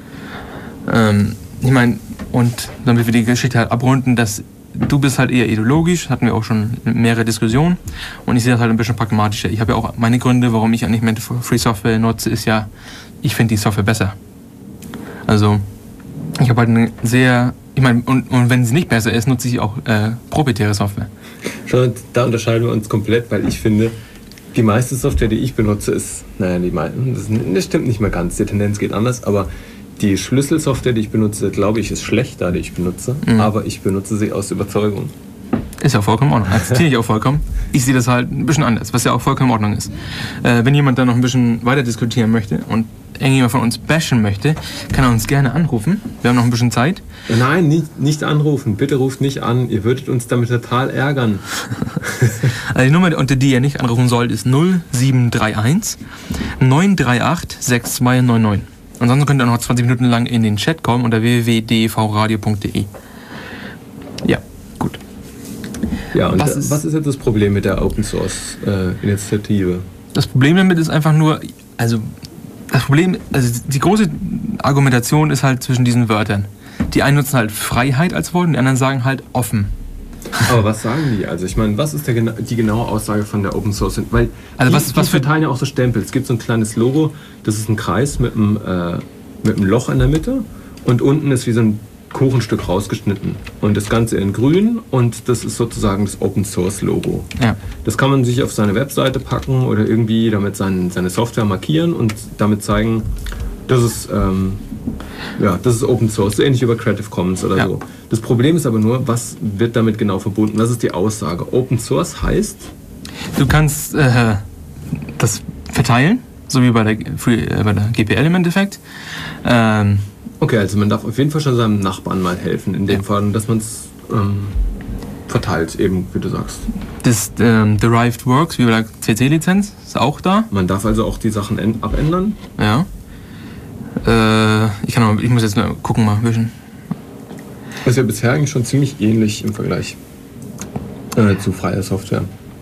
Ich meine, und damit wir die Geschichte halt abrunden, dass du bist halt eher ideologisch, hatten wir auch schon mehrere Diskussionen, und ich sehe das halt ein bisschen pragmatischer. Ich habe ja auch meine Gründe, warum ich eigentlich Free Software nutze, ist ja, ich finde die Software besser. Also, ich habe halt eine sehr, und wenn sie nicht besser ist, nutze ich auch proprietäre Software. Schon, da unterscheiden wir uns komplett, weil ich finde, die meiste Software, die ich benutze, ist, das stimmt nicht mehr ganz, die Tendenz geht anders, aber die Schlüsselsoftware, die ich benutze, glaube ich, ist schlechter, die ich benutze, aber ich benutze sie aus Überzeugung. Ist ja vollkommen in Ordnung. Akzeptiere ich auch vollkommen. Ich sehe das halt ein bisschen anders, was ja auch vollkommen in Ordnung ist. Wenn jemand da noch ein bisschen weiter diskutieren möchte und irgendjemand von uns bashen möchte, kann er uns gerne anrufen. Wir haben noch ein bisschen Zeit. Nein, nicht anrufen. Bitte ruft nicht an. Ihr würdet uns damit total ärgern. Also die Nummer, unter die ihr nicht anrufen sollt, ist 0731 938 6299. Ansonsten könnt ihr noch 20 Minuten lang in den Chat kommen unter www.devradio.de. Ja, gut. Ja, und was ist jetzt das Problem mit der Open Source Initiative? Das Problem damit ist einfach nur, die große Argumentation ist halt zwischen diesen Wörtern. Die einen nutzen halt Freiheit als Wort und die anderen sagen halt offen. Aber was sagen die? Also ich meine, was ist die genaue Aussage von der Open Source? Weil die verteilen ja auch so Stempel. Es gibt so ein kleines Logo, das ist ein Kreis mit einem Loch in der Mitte und unten ist wie so ein Kuchenstück rausgeschnitten. Und das Ganze in grün und das ist sozusagen das Open Source Logo. Ja. Das kann man sich auf seine Webseite packen oder irgendwie damit seine Software markieren und damit zeigen, das ist Open Source, so ähnlich wie bei Creative Commons oder so. Das Problem ist aber nur, was wird damit genau verbunden? Was ist die Aussage? Open Source heißt? Du kannst das verteilen, so wie bei der GPL im Endeffekt. Okay, also man darf auf jeden Fall schon seinem Nachbarn mal helfen, in dem Fall, dass man es verteilt, eben wie du sagst. Das Derived Works, wie bei der CC-Lizenz, ist auch da. Man darf also auch die Sachen abändern? Ja. Ich muss jetzt mal gucken, mal wischen. Das ist ja bisher eigentlich schon ziemlich ähnlich im Vergleich zu freier Software.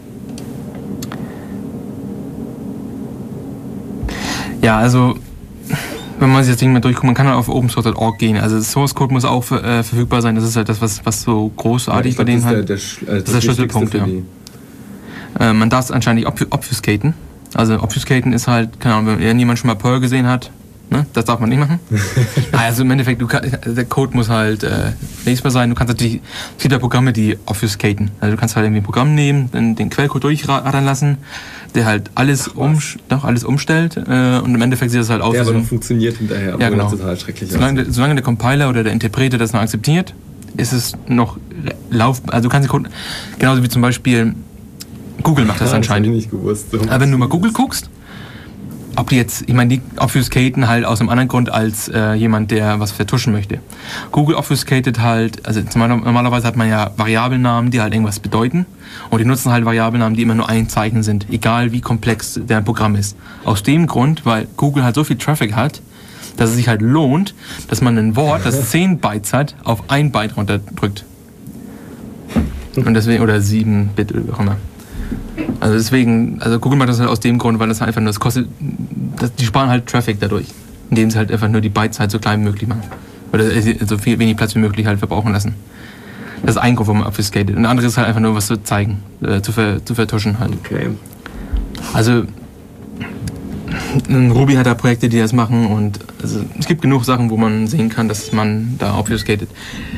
Ja, also wenn man sich das Ding mal durchguckt, man kann halt auf opensource.org gehen. Also das Source Code muss auch verfügbar sein. Das ist halt das, was so großartig bei denen halt. Das ist der Schlüsselpunkt, ja. Man darf es anscheinend nicht obfuscaten. Also obfuscaten ist halt, keine Ahnung, wenn jemand schon mal Perl gesehen hat, ne? Das darf man nicht machen. Also im Endeffekt, der Code muss halt lesbar sein. Du kannst natürlich, es gibt ja Programme, die obfuscaten. Also du kannst halt irgendwie ein Programm nehmen, den Quellcode durchrattern lassen, der halt alles umstellt und im Endeffekt sieht das halt aus. Der aber noch funktioniert hinterher, ja, genau. Total schrecklich solange der Compiler oder der Interpreter das noch akzeptiert, ist es noch also du kannst genauso wie zum Beispiel Google macht das anscheinend. Das hab ich nicht gewusst. So. Aber wenn du mal Google guckst, ob die obfuscaten halt aus einem anderen Grund als jemand, der was vertuschen möchte. Google obfuscated halt, also normalerweise hat man ja Variablennamen, die halt irgendwas bedeuten. Und die nutzen halt Variablennamen, die immer nur ein Zeichen sind, egal wie komplex der Programm ist. Aus dem Grund, weil Google halt so viel Traffic hat, dass es sich halt lohnt, dass man ein Wort, das 10 Bytes hat, auf 1 Byte runterdrückt. Und deswegen, oder 7 Bit oder wie auch immer. Also deswegen, Google macht das halt aus dem Grund, weil das einfach nur, die sparen halt Traffic dadurch, indem sie halt einfach nur die Bytes halt so klein wie möglich machen. Oder so viel wenig Platz wie möglich halt verbrauchen lassen. Das ist ein Grund, warum man obfuscated. Und ein anderes ist halt einfach nur was zu zeigen, zu vertuschen halt. Okay. Also Ruby hat da Projekte, die das machen und also, es gibt genug Sachen, wo man sehen kann, dass man da obfuscated.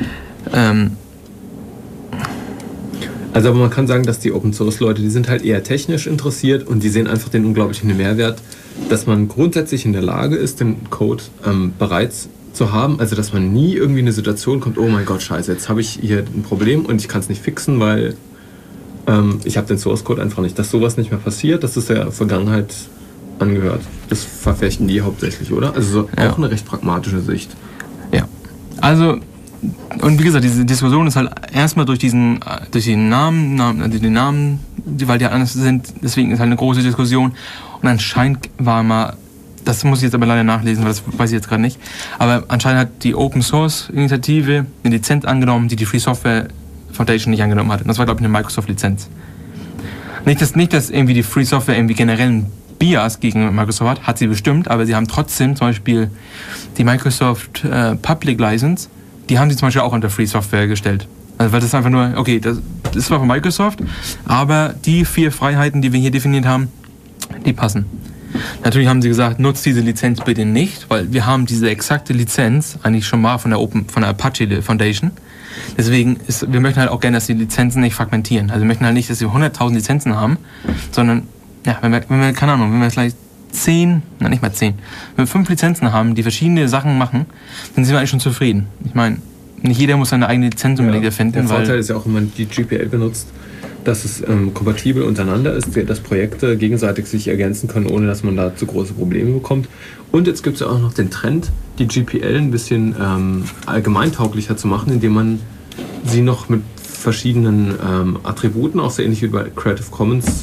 Also aber man kann sagen, dass die Open-Source-Leute, die sind halt eher technisch interessiert und die sehen einfach den unglaublichen Mehrwert, dass man grundsätzlich in der Lage ist, den Code bereits zu haben, also dass man nie irgendwie in eine Situation kommt, oh mein Gott, scheiße, jetzt habe ich hier ein Problem und ich kann es nicht fixen, weil ich habe den Source-Code einfach nicht. Dass sowas nicht mehr passiert, das ist der Vergangenheit angehört. Das verfechten die hauptsächlich, oder? Also so auch eine recht pragmatische Sicht. Ja, also und wie gesagt, diese Diskussion ist halt erstmal durch die Namen, weil die anders sind, deswegen ist halt eine große Diskussion. Und anscheinend war mal, das muss ich jetzt aber leider nachlesen, weil das weiß ich jetzt gerade nicht, aber anscheinend hat die Open Source Initiative eine Lizenz angenommen, die Free Software Foundation nicht angenommen hat. Und das war, glaube ich, eine Microsoft-Lizenz. Nicht, dass irgendwie die Free Software irgendwie generell einen Bias gegen Microsoft hat sie bestimmt, aber sie haben trotzdem zum Beispiel die Microsoft Public License, die haben sie zum Beispiel auch unter Free Software gestellt. Also weil das einfach nur, okay, das war von Microsoft, aber die 4 Freiheiten, die wir hier definiert haben, die passen. Natürlich haben sie gesagt, nutzt diese Lizenz bitte nicht, weil wir haben diese exakte Lizenz eigentlich schon mal von der Apache Foundation. Deswegen wir möchten halt auch gerne, dass die Lizenzen nicht fragmentieren. Also wir möchten halt nicht, dass wir 100.000 Lizenzen haben, sondern ja, wenn wir keine Ahnung, wenn wir vielleicht 10, nicht mal 10, wenn wir 5 Lizenzen haben, die verschiedene Sachen machen, dann sind wir eigentlich schon zufrieden. Ich meine, nicht jeder muss seine eigene Lizenz unbedingt erfinden. Der Vorteil ist ja auch, wenn man die GPL benutzt, dass es kompatibel untereinander ist, dass Projekte gegenseitig sich ergänzen können, ohne dass man da zu große Probleme bekommt. Und jetzt gibt es ja auch noch den Trend, die GPL ein bisschen allgemeintauglicher zu machen, indem man sie noch mit verschiedenen Attributen, auch so ähnlich wie bei Creative Commons,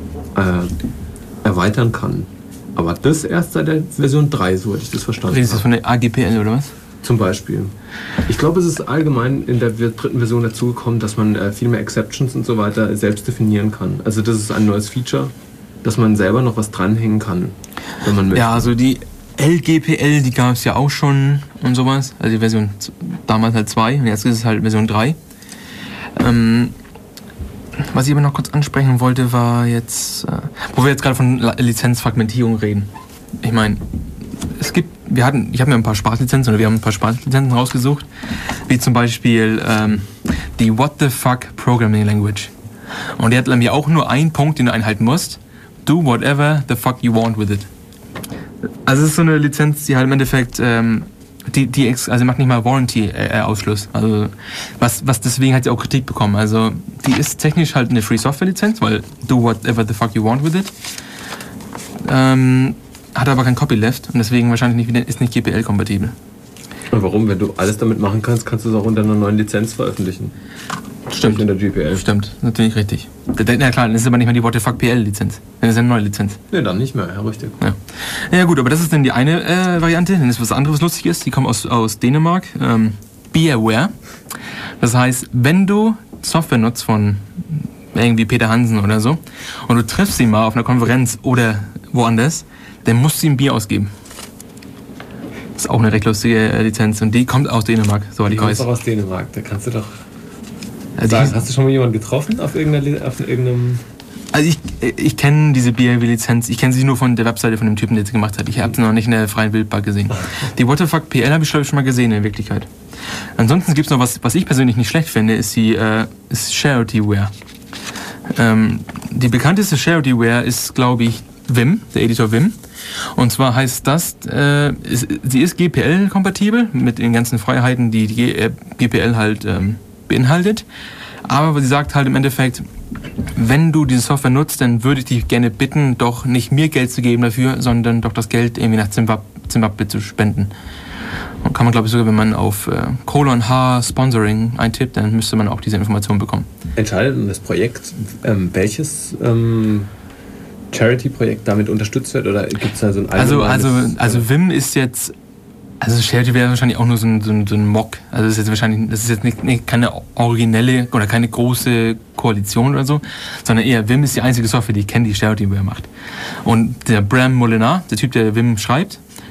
erweitern kann. Aber das erst seit der Version 3, so hätte ich das verstanden. Redest du von der AGPL oder was? Zum Beispiel. Ich glaube, es ist allgemein in der 3. Version dazugekommen, dass man viel mehr Exceptions und so weiter selbst definieren kann. Also das ist ein neues Feature, dass man selber noch was dranhängen kann, wenn man möchte. Ja, also die LGPL, die gab es ja auch schon und sowas. Also die Version damals halt 2 und jetzt ist es halt Version 3. Was ich aber noch kurz ansprechen wollte, war jetzt, wo wir jetzt gerade von Lizenzfragmentierung reden. Ich meine, wir haben mir ein paar Spaßlizenzen rausgesucht, wie zum Beispiel die What the Fuck Programming Language. Und die hat nämlich auch nur einen Punkt, den du einhalten musst. Do whatever the fuck you want with it. Also es ist so eine Lizenz, die halt im Endeffekt, also macht nicht mal Warranty-Ausschluss. Also was deswegen hat sie auch Kritik bekommen. Also die ist technisch halt eine Free-Software-Lizenz, weil do whatever the fuck you want with it. Hat aber kein Copyleft und deswegen wahrscheinlich ist nicht GPL-kompatibel. Und warum? Wenn du alles damit machen kannst, kannst du es auch unter einer neuen Lizenz veröffentlichen. Stimmt. In der GPL. Stimmt, natürlich richtig. Ja klar, das ist aber nicht mehr die What the fuck PL-Lizenz. Das ist eine neue Lizenz. Nee, dann nicht mehr, ja, richtig. Ja gut, aber das ist dann die eine Variante. Dann ist was anderes, was lustig ist. Die kommt aus Dänemark. Be aware. Das heißt, wenn du Software nutzt von irgendwie Peter Hansen oder so und du triffst sie mal auf einer Konferenz oder woanders, dann musst du ihm Bier ausgeben. Das ist auch eine recht lustige Lizenz und die kommt aus Dänemark, soweit ich weiß. Die kommt auch aus Dänemark, da kannst du doch sagen. Hast du schon mal jemanden getroffen auf irgendeinem... Also ich kenne diese BRW-Lizenz, ich kenne sie nur von der Webseite von dem Typen, der sie gemacht hat. Ich habe sie noch nicht in der freien Wildbahn gesehen. Die What the Fuck PL habe ich, glaube ich, schon mal gesehen in Wirklichkeit. Ansonsten gibt es noch was ich persönlich nicht schlecht finde, ist Charityware. Die bekannteste Charityware ist, glaube ich, Vim, der Editor Vim. Und zwar heißt das, sie ist GPL-kompatibel mit den ganzen Freiheiten, die GPL halt beinhaltet. Aber sie sagt halt im Endeffekt, wenn du diese Software nutzt, dann würde ich dich gerne bitten, doch nicht mir Geld zu geben dafür, sondern doch das Geld irgendwie nach Zimbabwe zu spenden. Und kann man, glaube ich, sogar, wenn man auf :H Sponsoring eintippt, dann müsste man auch diese Information bekommen. Entscheidet denn das Projekt, welches Charity-Projekt damit unterstützt wird, oder gibt es da so ein allgemeines... Also Vim ist jetzt... Also Charity wäre wahrscheinlich auch nur so ein Mock. Also das ist jetzt nicht keine originelle oder keine große Koalition oder so, sondern eher Vim ist die einzige Software, die ich kenne, die Charityware macht. Und der Bram Molinar, der Typ, der Vim schreibt,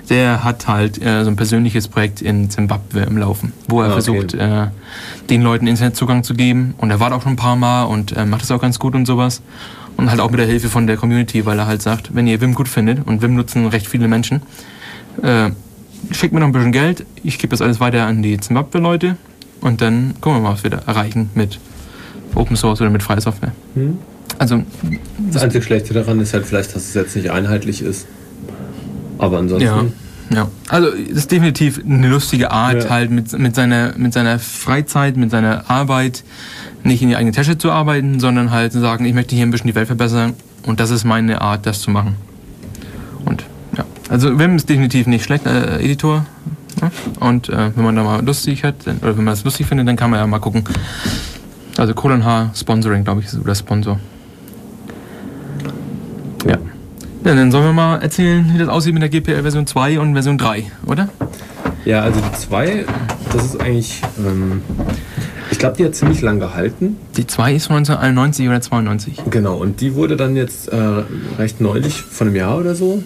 der hat halt so ein persönliches Projekt in Zimbabwe im Laufen, wo er versucht, den Leuten Internetzugang zu geben. Und er war da auch schon ein paar Mal und macht das auch ganz gut und sowas. Und halt auch mit der Hilfe von der Community, weil er halt sagt, wenn ihr Vim gut findet, und Vim nutzen recht viele Menschen, schickt mir noch ein bisschen Geld, ich gebe das alles weiter an die Zimbabwe-Leute und dann gucken wir mal, was wir da erreichen mit Open Source oder mit freier Software. Also, das einzig Schlechte daran ist halt vielleicht, dass es jetzt nicht einheitlich ist. Aber ansonsten... Ja, also das ist definitiv eine lustige Art, halt mit seiner Freizeit, mit seiner Arbeit nicht in die eigene Tasche zu arbeiten, sondern halt zu sagen, ich möchte hier ein bisschen die Welt verbessern und das ist meine Art, das zu machen. Und ja, also Vim ist definitiv nicht schlecht, Editor. Ja? Und wenn man da mal lustig hat, oder wenn man das lustig findet, dann kann man ja mal gucken. Also H Sponsoring, glaube ich, ist oder Sponsor. Ja. Ja, dann sollen wir mal erzählen, wie das aussieht mit der GPL Version 2 und Version 3, oder? Ja, also die 2, das ist eigentlich, ich glaube, die hat ziemlich lang gehalten. Die 2 ist von 1991 oder 92. Genau, und die wurde dann jetzt recht neulich, von einem Jahr oder so,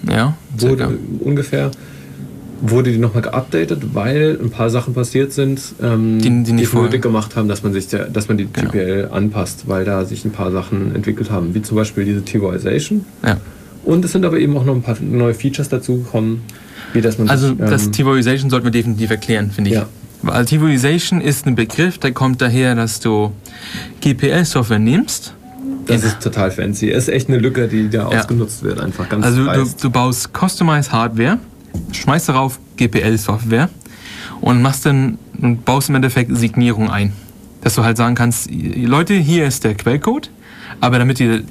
wurde die nochmal geupdatet, weil ein paar Sachen passiert sind, die nötig gemacht haben, dass man die GPL anpasst, weil da sich ein paar Sachen entwickelt haben, wie zum Beispiel diese Tivoization. Ja. Und es sind aber eben auch noch ein paar neue Features dazugekommen, wie dass man das Tivoization sollten wir definitiv erklären, finde ich. Ja. Weil Tivoization ist ein Begriff, der kommt daher, dass du GPL-Software nimmst. Das ist total fancy. Es ist echt eine Lücke, die da ausgenutzt wird, einfach ganz du baust Customized Hardware, schmeißt darauf GPL-Software und baust im Endeffekt Signierung ein. Dass du halt sagen kannst, Leute, hier ist der Quellcode, aber damit ihr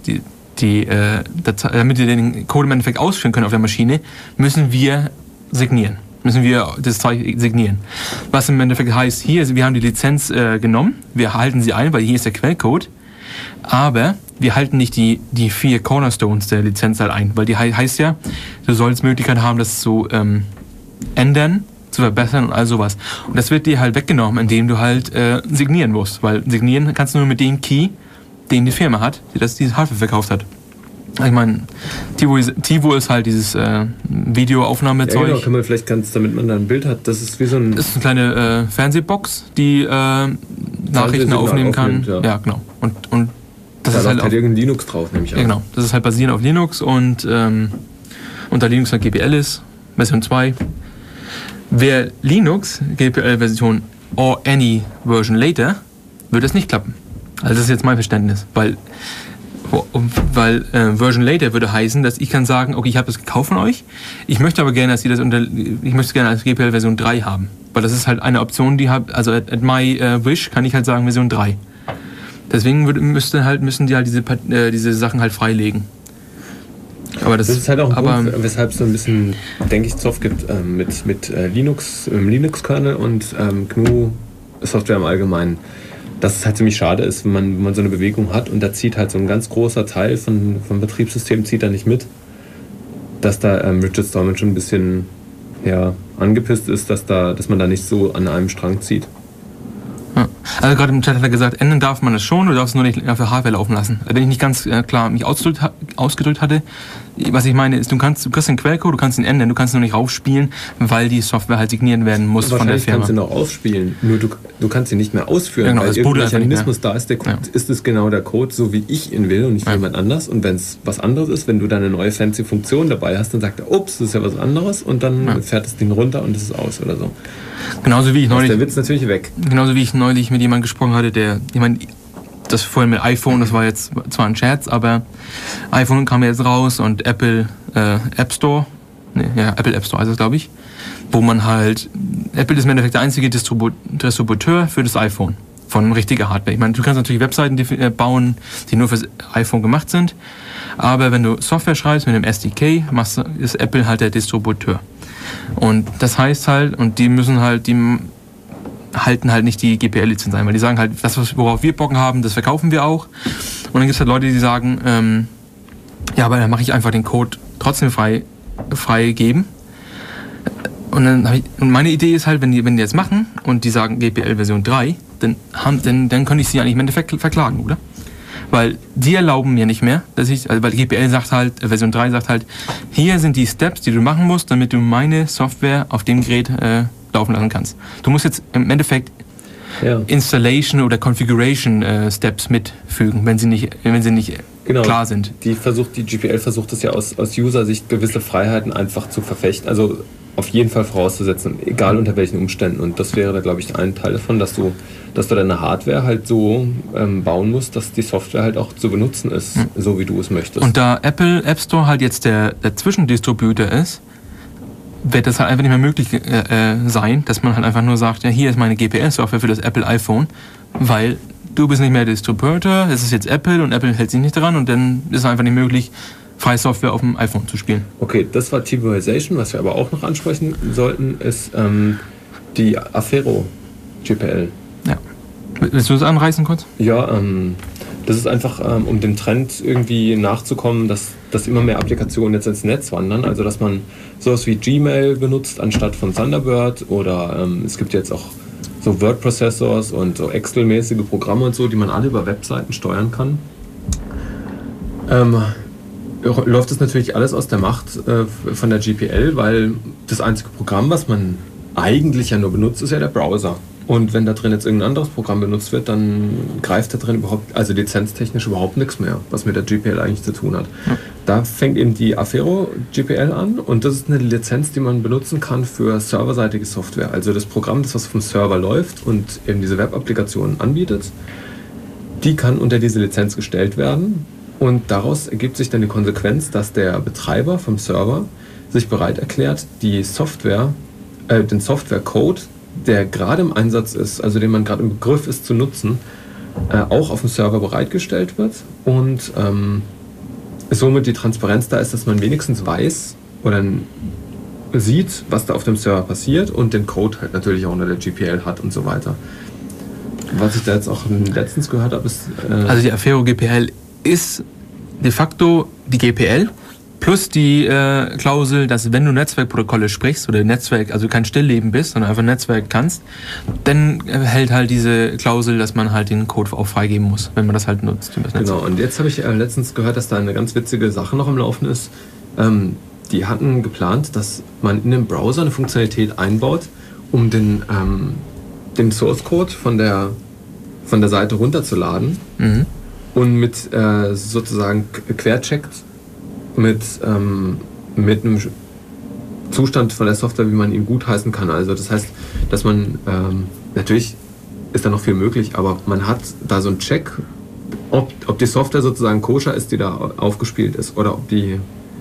den Code im Endeffekt ausführen können auf der Maschine, müssen wir signieren. Müssen wir das Zeug signieren. Was im Endeffekt heißt, wir haben die Lizenz genommen, wir halten sie ein, weil hier ist der Quellcode, aber wir halten nicht die 4 Cornerstones der Lizenz halt ein, weil die heißt ja, du sollst Möglichkeit haben, das zu ändern, zu verbessern und all sowas. Und das wird dir halt weggenommen, indem du halt signieren musst, weil signieren kannst du nur mit dem Key, den die Firma hat, die diese Hardware verkauft hat. Ich meine, Tivo ist halt dieses Videoaufnahmezeug. Ja, genau, kann man vielleicht damit man da ein Bild hat, das ist wie so ein... Das ist eine kleine Fernsehbox, die Nachrichten aufnehmen kann. Ja, genau. Und das ist halt irgendein Linux drauf, nehme ich an. Ja, genau. Das ist halt basierend auf Linux und unter Linux halt GPL ist, Version 2. Wer Linux, GPL-Version or any version later, würde es nicht klappen. Also das ist jetzt mein Verständnis, weil Version later würde heißen, dass ich kann sagen, okay, ich habe das gekauft von euch, ich möchte aber gerne, dass ihr ich möchte gerne als GPL Version 3 haben, weil das ist halt eine Option, die habt, also at my wish kann ich halt sagen Version 3. Deswegen müssen die halt diese Sachen halt freilegen. Aber das ist halt auch ein Punkt, weshalb es so ein bisschen, denke ich, Zoff gibt mit Linux-Kernel und GNU-Software im Allgemeinen. Dass es halt ziemlich schade ist, wenn man so eine Bewegung hat und da zieht halt so ein ganz großer Teil vom Betriebssystem zieht da nicht mit. Dass da Richard Stallman schon ein bisschen angepisst ist, dass man da nicht so an einem Strang zieht. Ja. Also gerade im Chat hat er gesagt, ändern darf man es schon, du darfst es nur nicht auf der Hardware laufen lassen. Wenn ich nicht ganz klar mich ausgedrückt hatte, was ich meine ist, du kriegst den Quellcode, du kannst ihn ändern, du kannst ihn nur nicht raufspielen, weil die Software halt signieren werden muss von der Firma. Du kannst ihn noch ausspielen, nur du kannst ihn nicht mehr ausführen, genau, weil irgendein Mechanismus da ist, ist es genau der Code, so wie ich ihn will und nicht jemand anders. Und wenn es was anderes ist, wenn du da eine neue fancy Funktion dabei hast, dann sagt er, ups, das ist ja was anderes und dann fährt das Ding runter und es ist aus oder so. Genauso wie ich neulich... Der Witz natürlich weg. Genauso wie ich neulich mit jemandem gesprochen hatte, das vorhin mit iPhone, das war jetzt zwar ein Scherz, aber iPhone kam jetzt raus und Apple App Store, Apple App Store heißt es, glaube ich, wo man halt, Apple ist im Endeffekt der einzige Distributeur für das iPhone von richtiger Hardware. Ich meine, du kannst natürlich Webseiten bauen, die nur fürs iPhone gemacht sind, aber wenn du Software schreibst mit dem SDK, ist Apple halt der Distributeur. Und das heißt halt, und die halten halt nicht die GPL-Lizenz ein, weil die sagen halt, das, worauf wir Bock haben, das verkaufen wir auch. Und dann gibt es halt Leute, die sagen, aber dann mache ich einfach den Code trotzdem freigeben. Und meine Idee ist halt, wenn die jetzt machen und die sagen GPL Version 3, dann könnte ich sie eigentlich im Endeffekt verklagen, oder? Weil die erlauben mir nicht mehr, dass weil GPL sagt halt, Version 3 sagt halt, hier sind die Steps, die du machen musst, damit du meine Software auf dem Gerät laufen lassen kannst. Du musst jetzt im Endeffekt Installation oder Configuration Steps mitfügen, wenn sie nicht klar sind. Die GPL versucht es ja aus User-Sicht gewisse Freiheiten einfach zu verfechten, also auf jeden Fall vorauszusetzen, egal unter welchen Umständen. Und das wäre da, glaube ich, ein Teil davon, dass du deine Hardware halt so bauen musst, dass die Software halt auch zu benutzen ist, so wie du es möchtest. Und da Apple App Store halt jetzt der Zwischendistributor ist, wird das halt einfach nicht mehr möglich sein, dass man halt einfach nur sagt, ja, hier ist meine GPL-Software für das Apple iPhone, weil du bist nicht mehr Distributor, es ist jetzt Apple und Apple hält sich nicht dran und dann ist es einfach nicht möglich, freie Software auf dem iPhone zu spielen. Okay, das war Tibalization. Was wir aber auch noch ansprechen sollten, ist die Affero GPL. Ja. Willst du das anreißen kurz? Ja, das ist einfach, um dem Trend irgendwie nachzukommen, dass immer mehr Applikationen jetzt ins Netz wandern. Also, dass man sowas wie Gmail benutzt anstatt von Thunderbird oder es gibt jetzt auch so Word-Processors und so Excel-mäßige Programme und so, die man alle über Webseiten steuern kann. Läuft das natürlich alles aus der Macht von der GPL, weil das einzige Programm, was man eigentlich ja nur benutzt, ist ja der Browser. Und wenn da drin jetzt irgendein anderes Programm benutzt wird, dann greift da drin also lizenztechnisch überhaupt nichts mehr, was mit der GPL eigentlich zu tun hat. Ja. Da fängt eben die Affero GPL an und das ist eine Lizenz, die man benutzen kann für serverseitige Software. Also das Programm, das was vom Server läuft und eben diese Web-Applikationen anbietet, die kann unter diese Lizenz gestellt werden. Und daraus ergibt sich dann die Konsequenz, dass der Betreiber vom Server sich bereit erklärt, den Softwarecode, der gerade im Einsatz ist, also den man gerade im Begriff ist zu nutzen, auch auf dem Server bereitgestellt wird und somit die Transparenz da ist, dass man wenigstens weiß oder sieht, was da auf dem Server passiert und den Code halt natürlich auch unter der GPL hat und so weiter. Was ich da jetzt auch letztens gehört habe, ist... also die Affero GPL ist de facto die GPL plus die Klausel, dass wenn du Netzwerkprotokolle sprichst oder Netzwerk, also kein Stillleben bist, sondern einfach Netzwerk kannst, dann hält halt diese Klausel, dass man halt den Code auch freigeben muss, wenn man das halt nutzt. Genau, und jetzt habe ich letztens gehört, dass da eine ganz witzige Sache noch am Laufen ist. Die hatten geplant, dass man in dem Browser eine Funktionalität einbaut, um den Source Code von der Seite runterzuladen. Und mit sozusagen quercheckt mit einem Zustand von der Software, wie man ihn gutheißen kann. Also das heißt, dass man, natürlich ist da noch viel möglich, aber man hat da so einen Check, ob die Software sozusagen koscher ist, die da aufgespielt ist, oder ob die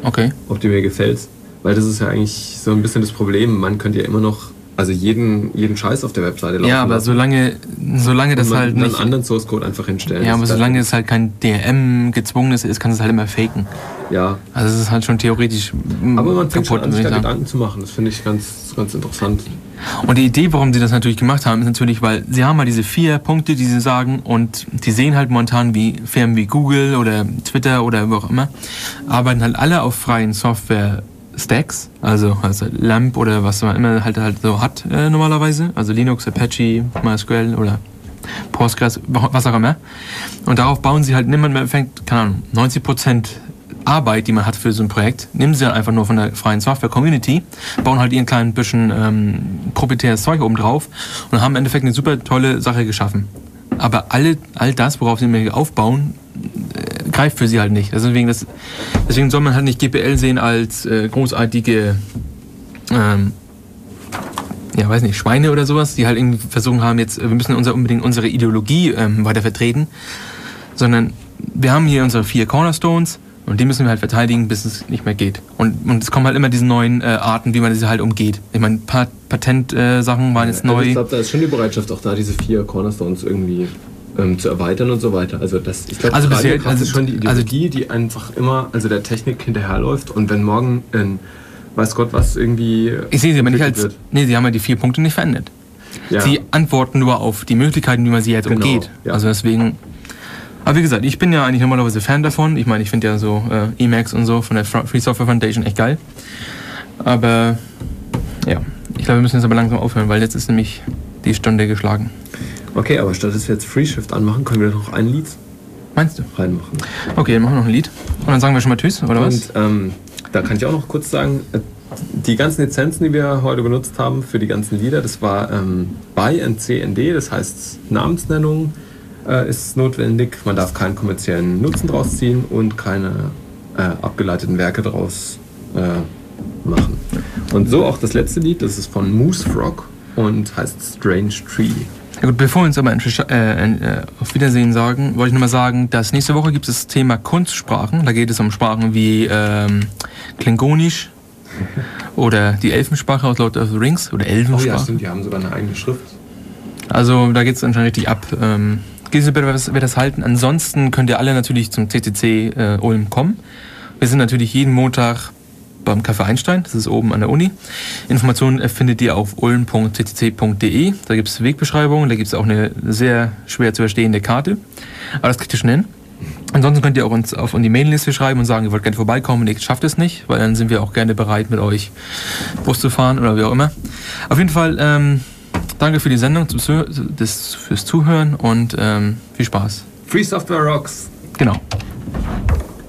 mir gefällt. Weil das ist ja eigentlich so ein bisschen das Problem. Man könnte ja immer noch jeden Scheiß auf der Webseite laufen. Ja, aber lassen. solange das halt nicht... einen anderen Source Code einfach hinstellen. Ja, aber solange es halt kein DRM gezwungenes ist, kann es halt immer faken. Ja. Also es ist halt schon theoretisch aber man fängt schon an, sich da Gedanken zu machen. Das finde ich ganz, ganz interessant. Und die Idee, warum sie das natürlich gemacht haben, ist natürlich, weil sie haben halt diese 4 Punkte, die sie sagen, und die sehen halt momentan wie Firmen wie Google oder Twitter oder wo auch immer, arbeiten halt alle auf freien Software Stacks, also LAMP oder was man immer halt so hat normalerweise, also Linux, Apache, MySQL oder Postgres, was auch immer. Und darauf bauen sie halt, man fängt, keine Ahnung, 90% Arbeit, die man hat für so ein Projekt, nehmen sie dann einfach nur von der freien Software-Community, bauen halt ihren kleinen bisschen proprietäres Zeug oben drauf und haben im Endeffekt eine super tolle Sache geschaffen. Aber all das, worauf sie aufbauen, greift für sie halt nicht. Also deswegen soll man halt nicht GPL sehen als großartige weiß nicht, Schweine oder sowas, die halt irgendwie versuchen haben, jetzt, wir müssen unbedingt unsere Ideologie weiter vertreten, sondern wir haben hier unsere 4 Cornerstones und die müssen wir halt verteidigen, bis es nicht mehr geht. Und es kommen halt immer diese neuen Arten, wie man sie halt umgeht. Ich meine, Patentsachen waren jetzt neu. Ich glaube, da ist schon die Bereitschaft auch da, diese 4 Cornerstones irgendwie zu erweitern und so weiter. Also das ist schon die Ideologie, die einfach immer der Technik hinterherläuft und wenn morgen weiß Gott was irgendwie... Ich sehe sie aber nicht als... Nee, sie haben ja die 4 Punkte nicht verändert. Ja. Sie antworten nur auf die Möglichkeiten, wie man sie jetzt umgeht. Ja. Also deswegen... Aber wie gesagt, ich bin ja eigentlich normalerweise Fan davon. Ich meine, ich finde ja so Emacs und so von der Free Software Foundation echt geil. Aber ja, ich glaube, wir müssen jetzt aber langsam aufhören, weil jetzt ist nämlich die Stunde geschlagen. Okay, aber statt dass wir jetzt FreeShift anmachen, können wir noch ein Lied Meinst du? reinmachen. Okay, dann machen wir noch ein Lied. Und dann sagen wir schon mal Tschüss, oder was? Und da kann ich auch noch kurz sagen, die ganzen Lizenzen, die wir heute benutzt haben für die ganzen Lieder, das war BY and CND, das heißt Namensnennung ist notwendig. Man darf keinen kommerziellen Nutzen draus ziehen und keine abgeleiteten Werke draus machen. Und so auch das letzte Lied, das ist von Moose Frog und heißt Strange Tree. Ja gut, bevor wir uns aber auf Wiedersehen sagen, wollte ich nur mal sagen, dass nächste Woche gibt es das Thema Kunstsprachen. Da geht es um Sprachen wie Klingonisch oder die Elfensprache aus Lord of the Rings oder Elfensprache. Oh ja, stimmt, die haben sogar eine eigene Schrift. Also da geht es anscheinend richtig ab. Wir das halten. Ansonsten könnt ihr alle natürlich zum CCC Ulm kommen. Wir sind natürlich jeden Montag beim Café Einstein, das ist oben an der Uni. Informationen findet ihr auf ulm.ccc.de. Da gibt es Wegbeschreibungen, da gibt es auch eine sehr schwer zu verstehende Karte. Aber das kriegt ihr schon hin. Ansonsten könnt ihr auch uns auf die Mailingliste schreiben und sagen, ihr wollt gerne vorbeikommen und ihr schafft es nicht, weil dann sind wir auch gerne bereit, mit euch Bus zu fahren oder wie auch immer. Auf jeden Fall danke für die Sendung, fürs Zuhören und viel Spaß. Free Software Rocks! Genau.